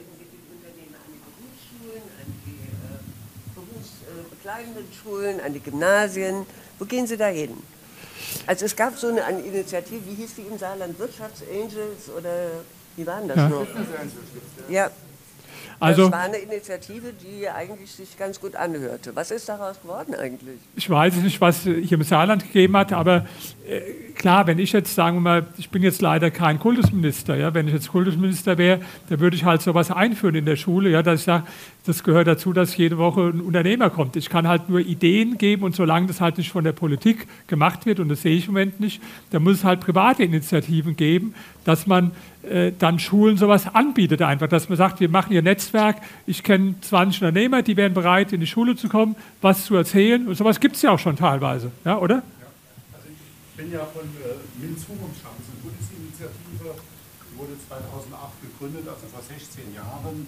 S6: Berufsbegleitenden Schulen, an die Gymnasien, wo gehen Sie da hin? Also es gab so eine, eine Initiative, wie hieß die im Saarland, Wirtschaftsangels oder wie waren das
S3: ja.
S6: noch? Ja,
S3: also,
S6: das war eine Initiative, die eigentlich sich ganz gut anhörte. Was ist daraus geworden eigentlich?
S3: Ich weiß nicht, was hier im Saarland gegeben hat, aber äh, klar, wenn ich jetzt, sagen wir mal, ich bin jetzt leider kein Kultusminister, ja, wenn ich jetzt Kultusminister wäre, dann würde ich halt sowas einführen in der Schule, ja, dass ich sage, das gehört dazu, dass jede Woche ein Unternehmer kommt. Ich kann halt nur Ideen geben und solange das halt nicht von der Politik gemacht wird, und das sehe ich im Moment nicht, dann muss es halt private Initiativen geben, dass man äh, dann Schulen sowas anbietet einfach, dass man sagt, wir machen hier Netzwerk, ich kenne zwanzig Unternehmer, die wären bereit, in die Schule zu kommen, was zu erzählen und sowas gibt es ja auch schon teilweise, ja, oder?
S4: Ja. Also ich bin ja von äh, Minz-Hurum-Stamm, das ist eine Bundesinitiative, die wurde zweitausendacht gegründet, also vor sechzehn Jahren.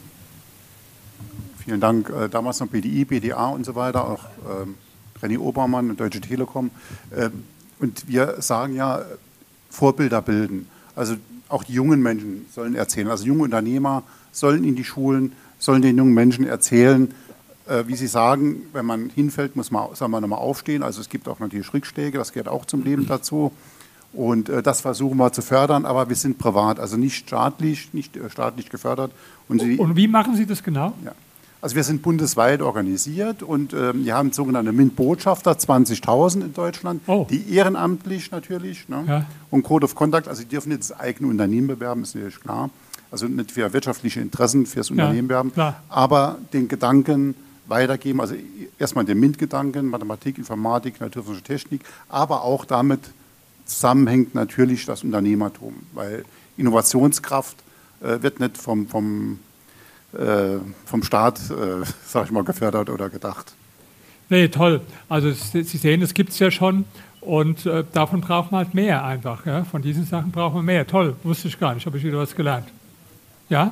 S4: Vielen Dank, äh, damals noch B D I, B D A und so weiter, auch ähm, René Obermann und Deutsche Telekom. Äh, und wir sagen ja, Vorbilder bilden. Also auch die jungen Menschen sollen erzählen. Also junge Unternehmer sollen in die Schulen, sollen den jungen Menschen erzählen, äh, wie sie sagen, wenn man hinfällt, muss man, sagen wir, nochmal aufstehen. Also es gibt auch natürlich Rückschläge, das gehört auch zum Leben dazu. Und äh, das versuchen wir zu fördern, aber wir sind privat, also nicht staatlich, nicht äh, staatlich gefördert. Und, sie,
S3: und wie machen Sie das genau?
S4: Ja. Also wir sind bundesweit organisiert und ähm, wir haben sogenannte MINT-Botschafter, zwanzigtausend in Deutschland,
S3: oh.
S4: die ehrenamtlich natürlich, ne?
S3: Ja.
S4: Und Code of Conduct, also die dürfen nicht das eigene Unternehmen bewerben, ist natürlich klar. Also nicht für wirtschaftliche Interessen, fürs Unternehmen
S3: ja,
S4: werben,
S3: klar.
S4: aber den Gedanken weitergeben, also erstmal den MINT-Gedanken, Mathematik, Informatik, Naturwissenschaft, Technik, aber auch damit zusammenhängt natürlich das Unternehmertum, weil Innovationskraft äh, wird nicht vom, vom, äh, vom Staat, äh, sag ich mal, gefördert oder gedacht.
S3: Nee, toll. Also Sie sehen, das gibt es ja schon und äh, davon braucht man halt mehr einfach. Ja? Von diesen Sachen braucht man mehr. Toll, wusste ich gar nicht, habe ich wieder was gelernt. Ja?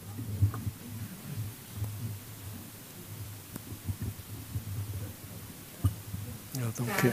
S7: Ja, danke.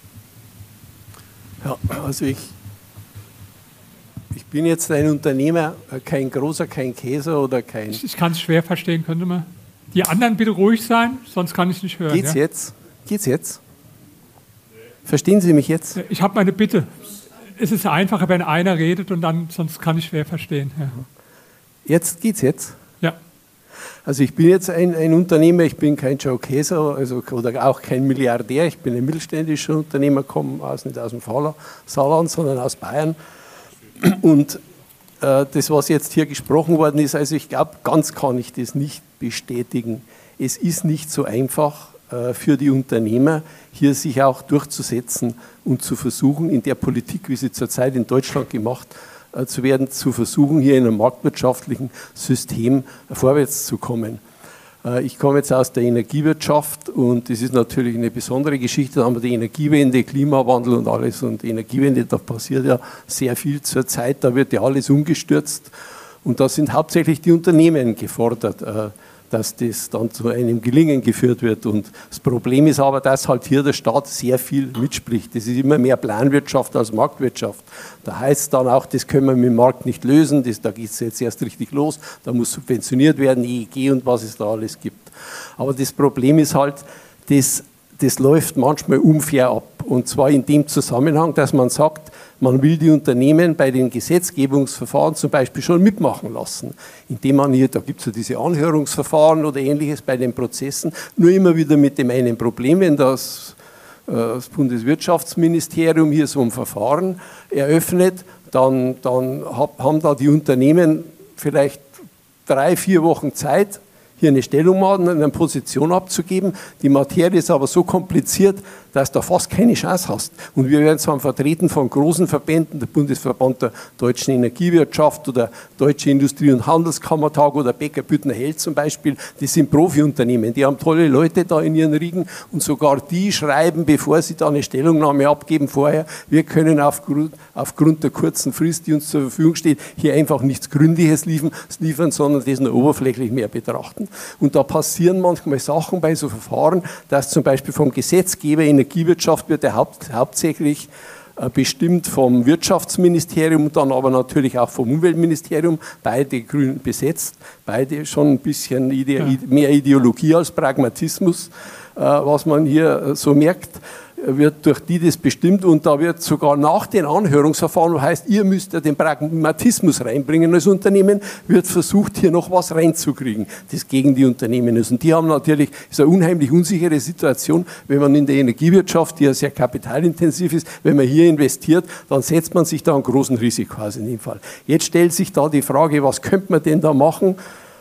S7: Ja, also ich, ich bin jetzt ein Unternehmer, kein großer, kein Käser oder kein...
S3: Ich, ich kann es schwer verstehen, könnte man. Die anderen bitte ruhig sein, sonst kann ich nicht hören.
S7: Geht's
S3: ja?
S7: jetzt? Geht's jetzt? Verstehen Sie mich jetzt?
S3: Ich habe meine Bitte. Es ist einfacher, wenn einer redet und dann, sonst kann ich schwer verstehen. Ja.
S7: Jetzt geht's jetzt?
S3: Ja.
S7: Also ich bin jetzt ein, ein Unternehmer, ich bin kein Joe Käser also, oder auch kein Milliardär, ich bin ein mittelständischer Unternehmer, komme aus, nicht aus dem Saarland, sondern aus Bayern. Und äh, das, was jetzt hier gesprochen worden ist, also ich glaube, ganz kann ich das nicht bestätigen. Es ist nicht so einfach äh, für die Unternehmer, hier sich auch durchzusetzen und zu versuchen, in der Politik, wie sie zurzeit in Deutschland gemacht äh, zu werden, zu versuchen, hier in einem marktwirtschaftlichen System vorwärts zu kommen. Ich komme jetzt aus der Energiewirtschaft und das ist natürlich eine besondere Geschichte. Da haben wir die Energiewende, Klimawandel und alles. Und die Energiewende, da passiert ja sehr viel zur Zeit, da wird ja alles umgestürzt. Und da sind hauptsächlich die Unternehmen gefordert, dass das dann zu einem Gelingen geführt wird. Und das Problem ist aber, dass halt hier der Staat sehr viel mitspricht. Das ist immer mehr Planwirtschaft als Marktwirtschaft. Da heißt es dann auch, das können wir mit dem Markt nicht lösen, das, da geht es jetzt erst richtig los, da muss subventioniert werden, E E G und was es da alles gibt. Aber das Problem ist halt, das, das läuft manchmal unfair ab. Und zwar in dem Zusammenhang, dass man sagt, man will die Unternehmen bei den Gesetzgebungsverfahren zum Beispiel schon mitmachen lassen, indem man hier, da gibt es ja diese Anhörungsverfahren oder Ähnliches bei den Prozessen, nur immer wieder mit dem einen Problem, wenn das, äh, das Bundeswirtschaftsministerium hier so ein Verfahren eröffnet, dann, dann hab, haben da die Unternehmen vielleicht drei, vier Wochen Zeit, hier eine Stellungnahme, eine Position abzugeben. Die Materie ist aber so kompliziert, dass du da fast keine Chance hast. Und wir werden zwar vertreten von großen Verbänden, der Bundesverband der deutschen Energiewirtschaft oder Deutsche Industrie- und Handelskammertag oder Becker Büttner Held zum Beispiel, die sind Profiunternehmen, die haben tolle Leute da in ihren Riegen und sogar die schreiben, bevor sie da eine Stellungnahme abgeben vorher, wir können aufgrund, aufgrund der kurzen Frist, die uns zur Verfügung steht, hier einfach nichts Gründliches liefern, liefern sondern das nur oberflächlich mehr betrachten. Und da passieren manchmal Sachen bei so Verfahren, dass zum Beispiel vom Gesetzgeber Energiewirtschaft wird ja haupt, hauptsächlich äh, bestimmt vom Wirtschaftsministerium, dann aber natürlich auch vom Umweltministerium, beide grün besetzt, beide schon ein bisschen ide ja. mehr Ideologie als Pragmatismus, äh, was man hier äh, so merkt, wird durch die das bestimmt und da wird sogar nach den Anhörungsverfahren, heißt, ihr müsst ja den Pragmatismus reinbringen als Unternehmen, wird versucht, hier noch was reinzukriegen, das gegen die Unternehmen ist. Und die haben natürlich, ist eine unheimlich unsichere Situation, wenn man in der Energiewirtschaft, die ja sehr kapitalintensiv ist, wenn man hier investiert, dann setzt man sich da ein großen Risiko aus in dem Fall. Jetzt stellt sich da die Frage, was könnte man denn da machen?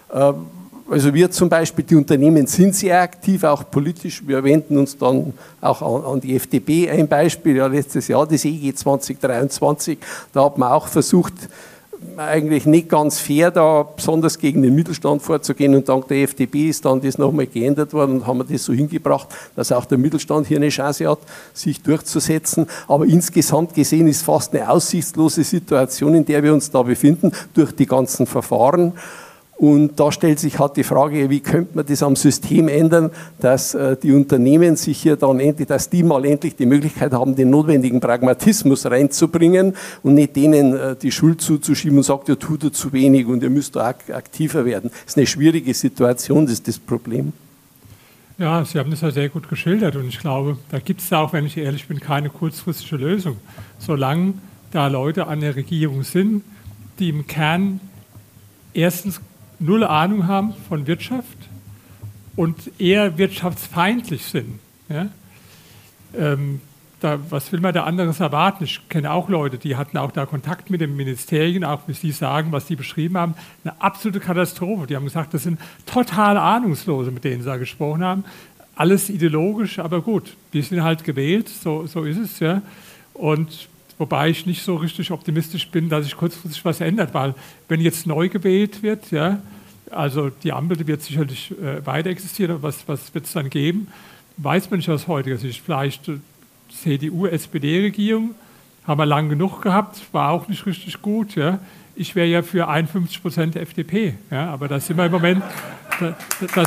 S7: Also wir zum Beispiel, die Unternehmen sind sehr aktiv, auch politisch. Wir wenden uns dann auch an, an die F D P, ein Beispiel, ja, letztes Jahr, das E G zwanzig dreiundzwanzig, da hat man auch versucht, eigentlich nicht ganz fair, da besonders gegen den Mittelstand vorzugehen und dank der F D P ist dann das nochmal geändert worden und haben wir das so hingebracht, dass auch der Mittelstand hier eine Chance hat, sich durchzusetzen. Aber insgesamt gesehen ist fast eine aussichtslose Situation, in der wir uns da befinden, durch die ganzen Verfahren. Und da stellt sich halt die Frage, wie könnte man das am System ändern, dass äh, die Unternehmen sich hier dann endlich, dass die mal endlich die Möglichkeit haben, den notwendigen Pragmatismus reinzubringen und nicht denen äh, die Schuld zuzuschieben und sagt, ihr tut ihr zu wenig und ihr müsst da ak aktiver werden. Das ist eine schwierige Situation, das ist das Problem.
S3: Ja, Sie haben das ja sehr gut geschildert und ich glaube, da gibt es auch, wenn ich ehrlich bin, keine kurzfristige Lösung. Solange da Leute an der Regierung sind, die im Kern erstens null Ahnung haben von Wirtschaft und eher wirtschaftsfeindlich sind. Ja? Ähm, da, was will man da anderes erwarten? Ich kenne auch Leute, die hatten auch da Kontakt mit den Ministerien, auch wie Sie sagen, was die beschrieben haben. Eine absolute Katastrophe. Die haben gesagt, das sind total Ahnungslose, mit denen Sie da gesprochen haben. Alles ideologisch, aber gut, die sind halt gewählt, so, so ist es. Ja? Und wobei ich nicht so richtig optimistisch bin, dass sich kurzfristig was ändert, weil wenn jetzt neu gewählt wird, ja, also die Ampel die wird sicherlich äh, weiter existieren, aber was, was wird es dann geben, weiß man nicht aus heutiger Sicht. Vielleicht äh, C D U, S P D-Regierung, haben wir lang genug gehabt, war auch nicht richtig gut. Ja. Ich wäre ja für einundfünfzig Prozent F D P, ja, aber da sind wir im Moment, das, das,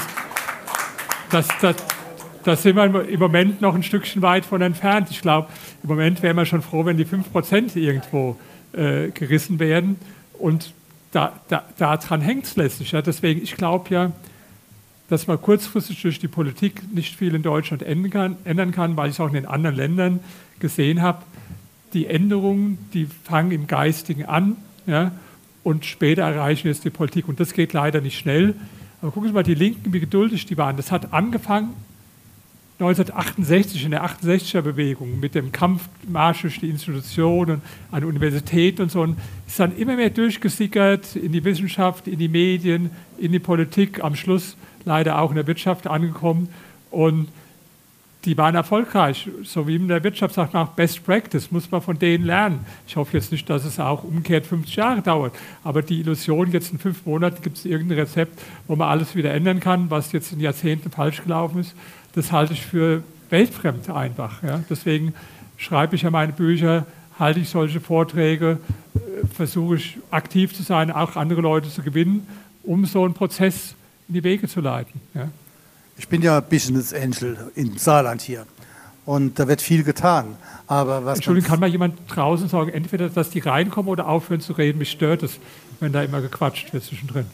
S3: das, das Da sind wir im Moment noch ein Stückchen weit von entfernt. Ich glaube, im Moment wären wir schon froh, wenn die fünf Prozent irgendwo äh, gerissen werden. Und da, da, daran hängt es letztlich. Ja. Deswegen, ich glaube ja, dass man kurzfristig durch die Politik nicht viel in Deutschland ändern kann, ändern kann, weil ich es auch in den anderen Ländern gesehen habe. Die Änderungen, die fangen im Geistigen an, ja, und später erreichen jetzt die Politik. Und das geht leider nicht schnell. Aber gucken Sie mal, die Linken, wie geduldig die waren. Das hat angefangen neunzehnhundertachtundsechzig in der achtundsechziger Bewegung mit dem Kampfmarsch durch die Institutionen, an Universitäten und so, ist dann immer mehr durchgesickert in die Wissenschaft, in die Medien, in die Politik, am Schluss leider auch in der Wirtschaft angekommen. Und die waren erfolgreich, so wie in der Wirtschaft sagt man auch Best Practice, muss man von denen lernen. Ich hoffe jetzt nicht, dass es auch umgekehrt fünfzig Jahre dauert, aber die Illusion, jetzt in fünf Monaten gibt es irgendein Rezept, wo man alles wieder ändern kann, was jetzt in Jahrzehnten falsch gelaufen ist, das halte ich für weltfremd einfach. Ja. Deswegen schreibe ich ja meine Bücher, halte ich solche Vorträge, versuche ich aktiv zu sein, auch andere Leute zu gewinnen, um so einen Prozess in die Wege zu leiten. Ja.
S8: Ich bin ja Business Angel im Saarland hier und da wird viel getan. Aber was
S3: Entschuldigung, kann mal jemand draußen sagen, entweder, dass die reinkommen oder aufhören zu reden? Mich stört es, wenn da immer gequatscht wird zwischendrin.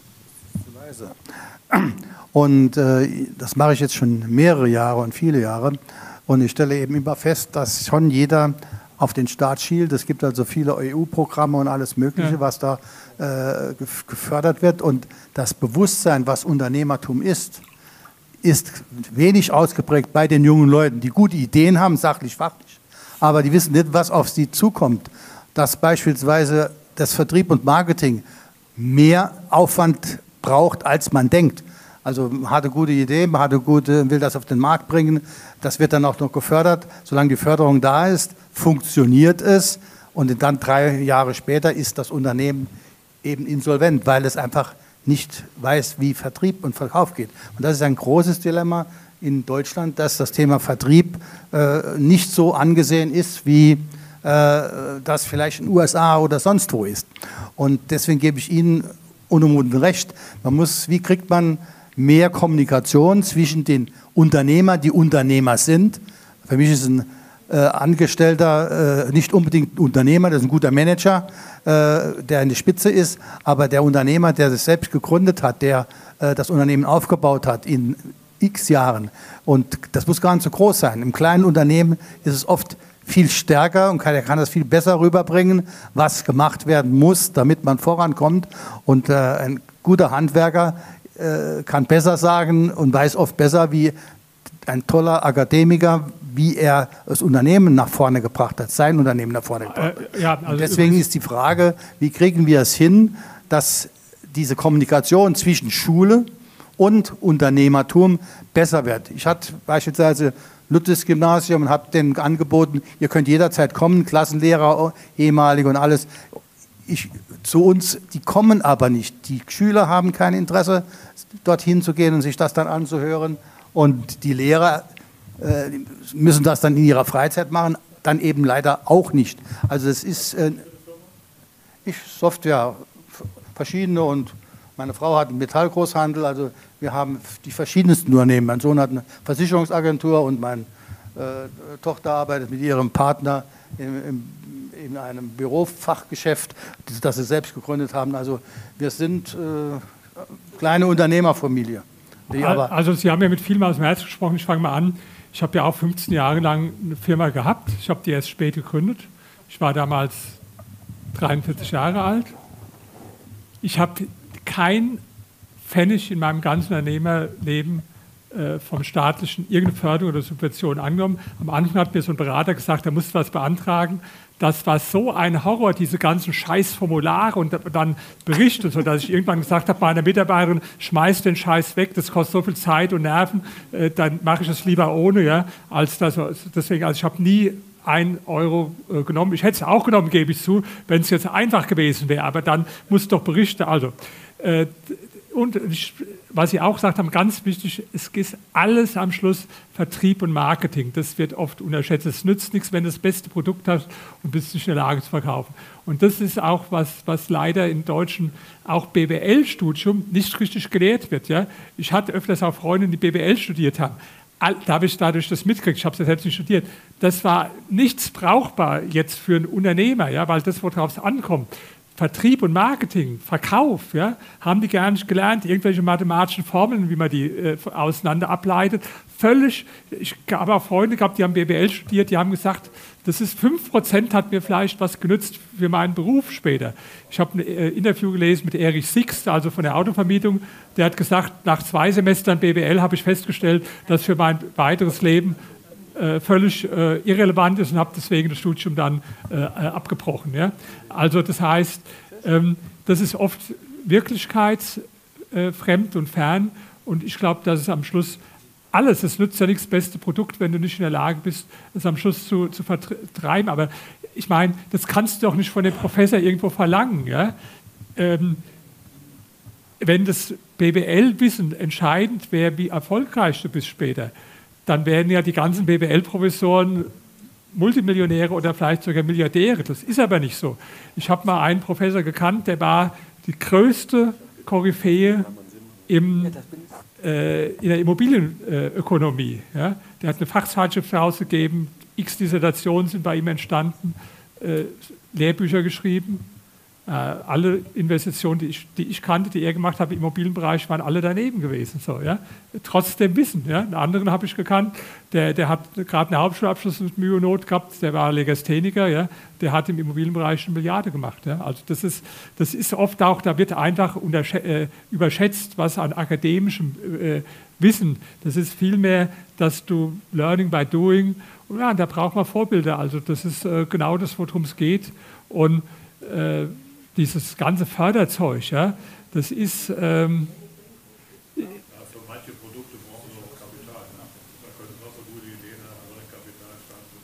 S8: Und äh, das mache ich jetzt schon mehrere Jahre und viele Jahre. Und ich stelle eben immer fest, dass schon jeder auf den Staat schielt. Es gibt also viele E U-Programme und alles Mögliche, ja. was da äh, gefördert wird. Und das Bewusstsein, was Unternehmertum ist, ist wenig ausgeprägt bei den jungen Leuten, die gute Ideen haben, sachlich, fachlich, aber die wissen nicht, was auf sie zukommt. Dass beispielsweise das Vertrieb und Marketing mehr Aufwand braucht, als man denkt. Also man hat eine gute Idee, man hat eine gute, will das auf den Markt bringen, das wird dann auch noch gefördert. Solange die Förderung da ist, funktioniert es und dann drei Jahre später ist das Unternehmen eben insolvent, weil es einfach nicht weiß, wie Vertrieb und Verkauf geht. Und das ist ein großes Dilemma in Deutschland, dass das Thema Vertrieb äh, nicht so angesehen ist, wie äh, das vielleicht in den U S A oder sonst wo ist. Und deswegen gebe ich Ihnen unumwunden recht. Man muss, wie kriegt man mehr Kommunikation zwischen den Unternehmern, die Unternehmer sind. Für mich ist ein äh, Angestellter äh, nicht unbedingt ein Unternehmer, das ist ein guter Manager, äh, der in der Spitze ist, aber der Unternehmer, der das selbst gegründet hat, der äh, das Unternehmen aufgebaut hat in x Jahren. Und das muss gar nicht so groß sein. Im kleinen Unternehmen ist es oft viel stärker und kann, er kann das viel besser rüberbringen, was gemacht werden muss, damit man vorankommt. Und äh, ein guter Handwerker äh, kann besser sagen und weiß oft besser, wie ein toller Akademiker, wie er das Unternehmen nach vorne gebracht hat, sein Unternehmen nach vorne gebracht hat. Äh, ja, also deswegen ist die Frage, wie kriegen wir es hin, dass diese Kommunikation zwischen Schule und Unternehmertum besser wird. Ich hatte beispielsweise Luthers Gymnasium und habe denen angeboten, ihr könnt jederzeit kommen, Klassenlehrer, ehemalige und alles. Ich, zu uns, die kommen aber nicht. Die Schüler haben kein Interesse, dorthin zu gehen und sich das dann anzuhören. Und die Lehrer äh, müssen das dann in ihrer Freizeit machen, dann eben leider auch nicht. Also es ist äh, ich Software, verschiedene, und meine Frau hat einen Metallgroßhandel, also wir haben die verschiedensten Unternehmen. Mein Sohn hat eine Versicherungsagentur und meine äh, Tochter arbeitet mit ihrem Partner in, in, in einem Bürofachgeschäft, das sie selbst gegründet haben. Also wir sind äh, kleine Unternehmerfamilie. Die aber
S3: also Sie haben ja mit vielem aus dem Herz gesprochen. Ich fange mal an. Ich habe ja auch fünfzehn Jahre lang eine Firma gehabt. Ich habe die erst spät gegründet. Ich war damals dreiundvierzig Jahre alt. Ich habe kein Pfennig in meinem ganzen Unternehmerleben äh, vom staatlichen irgendeine Förderung oder Subvention angenommen. Am Anfang hat mir so ein Berater gesagt, er musste was beantragen. Das war so ein Horror, diese ganzen Scheißformulare und dann Berichte und so, dass ich irgendwann gesagt habe, meiner Mitarbeiterin, schmeiß den Scheiß weg, das kostet so viel Zeit und Nerven, äh, dann mache ich es lieber ohne, ja, als das. Deswegen, also ich habe nie ein Euro äh, genommen. Ich hätte es auch genommen, gebe ich zu, wenn es jetzt einfach gewesen wäre, aber dann muss doch Berichte, also äh, und ich, was Sie auch gesagt haben, ganz wichtig, es ist alles am Schluss Vertrieb und Marketing. Das wird oft unterschätzt. Es nützt nichts, wenn du das beste Produkt hast und bist nicht in der Lage zu verkaufen. Und das ist auch was, was leider im deutschen auch B W L-Studium nicht richtig gelehrt wird. Ja? Ich hatte öfters auch Freunde, die B W L studiert haben. Da habe ich dadurch das mitgekriegt, ich habe es ja selbst nicht studiert. Das war nichts brauchbar jetzt für einen Unternehmer, ja, weil das, worauf es ankommt. Vertrieb und Marketing, Verkauf, ja, haben die gar nicht gelernt, irgendwelche mathematischen Formeln, wie man die äh, auseinander ableitet. Völlig, ich habe auch Freunde gehabt, die haben B W L studiert, die haben gesagt, das ist fünf Prozent hat mir vielleicht was genützt für meinen Beruf später. Ich habe ein äh, Interview gelesen mit Erich Sixt, also von der Autovermietung, der hat gesagt, nach zwei Semestern B W L habe ich festgestellt, dass für mein weiteres Leben äh, völlig äh, irrelevant ist und habe deswegen das Studium dann äh, abgebrochen. Ja? Also das heißt, ähm, das ist oft wirklichkeitsfremd und fern und ich glaube, dass es am Schluss alles, es nützt ja nichts, das beste Produkt, wenn du nicht in der Lage bist, es am Schluss zu, zu vertreiben. Aber ich meine, das kannst du doch nicht von dem Professor irgendwo verlangen. Ja? Ähm, wenn das B W L-Wissen entscheidend wäre, wie erfolgreich du bist später, dann wären ja die ganzen B W L-Professoren Multimillionäre oder vielleicht sogar Milliardäre. Das ist aber nicht so. Ich habe mal einen Professor gekannt, der war die größte Koryphäe im, äh, in der Immobilienökonomie. Ja? Der hat eine Fachzeitschrift herausgegeben, x Dissertationen sind bei ihm entstanden, äh, Lehrbücher geschrieben. Äh, alle Investitionen, die ich, die ich kannte, die er gemacht hat im Immobilienbereich, waren alle daneben gewesen. So, ja? Trotzdem Wissen. Ja? Einen anderen habe ich gekannt, der, der hat gerade einen Hauptschulabschluss mit Mühe und Not gehabt, der war Legastheniker, ja? Der hat im Immobilienbereich eine Milliarde gemacht. Ja? Also das ist, das ist oft auch, da wird einfach äh, überschätzt, was an akademischem äh, Wissen, das ist vielmehr, dass du Learning by Doing, und ja, da braucht man Vorbilder. Also das ist äh, genau das, worum es geht. Und äh, dieses ganze Förderzeug, ja, das ist... Ähm, ja, für manche Produkte brauchen sie auch Kapital. Ne? Da können sie auch so gute Ideen haben, aber Kapital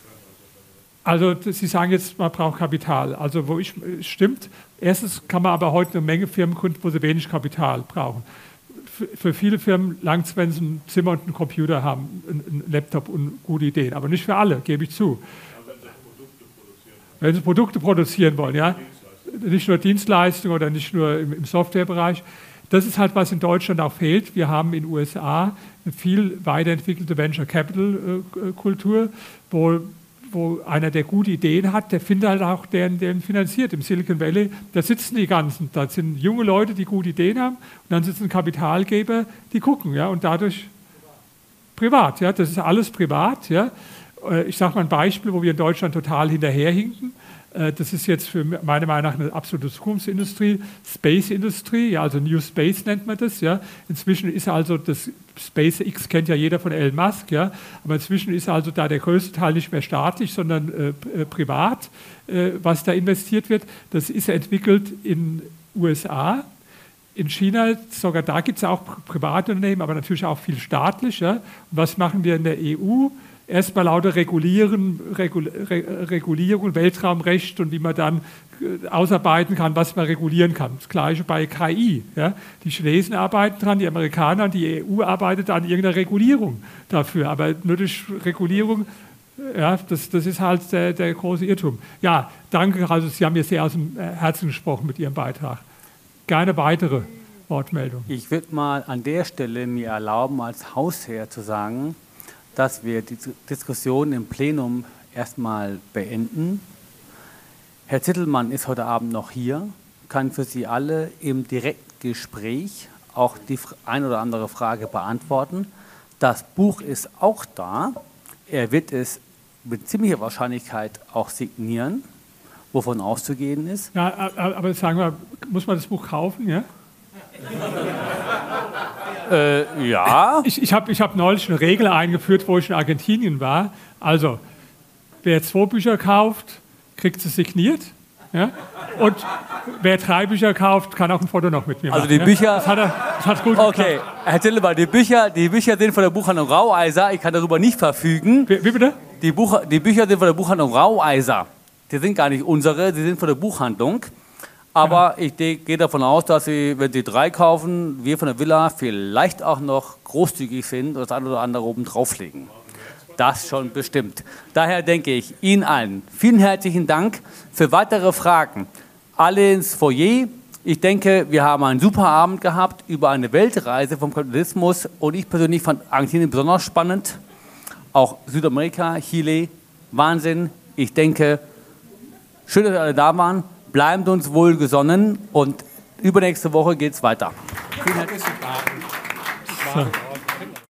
S3: starten können. Also Sie sagen jetzt, man braucht Kapital. Also wo ich, stimmt. Erstens kann man aber heute eine Menge Firmen gründen, wo sie wenig Kapital brauchen. Für, für viele Firmen langt es, wenn sie ein Zimmer und einen Computer haben, einen Laptop und gute Ideen. Aber nicht für alle, gebe ich zu. Ja, wenn sie Produkte produzieren wollen. Wenn sie Produkte produzieren wollen, ja. Nicht nur Dienstleistungen oder nicht nur im, im Softwarebereich. Das ist halt, was in Deutschland auch fehlt. Wir haben in den U S A eine viel weiterentwickelte Venture-Capital-Kultur, wo, wo einer, der gute Ideen hat, der findet halt auch, der den finanziert. Im Silicon Valley, da sitzen die ganzen, da sind junge Leute, die gute Ideen haben, und dann sitzen Kapitalgeber, die gucken, ja, und dadurch privat, ja, das ist alles privat, ja. Ich sage mal ein Beispiel, wo wir in Deutschland total hinterherhinken. Das ist jetzt für meine Meinung nach eine absolute Zukunftsindustrie, Space-Industrie, ja, also New Space nennt man das. Ja. Inzwischen ist also das SpaceX kennt ja jeder von Elon Musk, ja, aber inzwischen ist also da der größte Teil nicht mehr staatlich, sondern äh, äh, privat, äh, was da investiert wird. Das ist entwickelt in U S A. In China, sogar da gibt es auch private Unternehmen, aber natürlich auch viel staatlich. Ja. Und was machen wir in der E U? Erstmal lauter Regulieren, Regul, Re, Regulierung, Weltraumrecht und wie man dann ausarbeiten kann, was man regulieren kann. Das Gleiche bei K I. Ja. Die Chinesen arbeiten dran, die Amerikaner und die E U arbeitet an irgendeiner Regulierung dafür. Aber nur durch Regulierung, ja, das, das ist halt der, der große Irrtum. Ja, danke, also Sie haben mir sehr aus dem Herzen gesprochen mit Ihrem Beitrag. Gerne weitere Wortmeldung.
S1: Ich würde mal an der Stelle mir erlauben, als Hausherr zu sagen, dass wir die Diskussion im Plenum erstmal beenden. Herr Zittelmann ist heute Abend noch hier, kann für Sie alle im Direktgespräch auch die ein oder andere Frage beantworten. Das Buch ist auch da. Er wird es mit ziemlicher Wahrscheinlichkeit auch signieren, wovon auszugehen ist.
S3: Ja, aber sagen wir, muss man das Buch kaufen, ja?
S1: Äh, ja.
S3: Ich, ich habe ich hab neulich eine Regel eingeführt, wo ich in Argentinien war. Also, wer zwei Bücher kauft, kriegt es signiert. Ja? Und wer drei Bücher kauft, kann auch ein Foto noch mit mir machen.
S1: Also die Bücher...
S3: Ja? Das hat, er, das hat gut
S1: okay,
S3: geklappt.
S1: Herr Zittelmann, die Bücher, die Bücher sind von der Buchhandlung Raueiser. Ich kann darüber nicht verfügen.
S3: Wie, wie bitte?
S1: Die, Buch, die Bücher sind von der Buchhandlung Raueiser. Die sind gar nicht unsere, die sind von der Buchhandlung. Aber ja. Ich gehe davon aus, dass Sie, wenn Sie drei kaufen, wir von der Villa vielleicht auch noch großzügig sind und das eine oder andere oben drauflegen. Das schon bestimmt. Daher denke ich Ihnen allen vielen herzlichen Dank. Für weitere Fragen alle ins Foyer. Ich denke, wir haben einen super Abend gehabt über eine Weltreise vom Kapitalismus und ich persönlich fand Argentinien besonders spannend. Auch Südamerika, Chile, Wahnsinn. Ich denke, schön, dass Sie alle da waren. bleiben uns wohlgesonnen und übernächste Woche geht es weiter. Vielen Dank.
S3: So.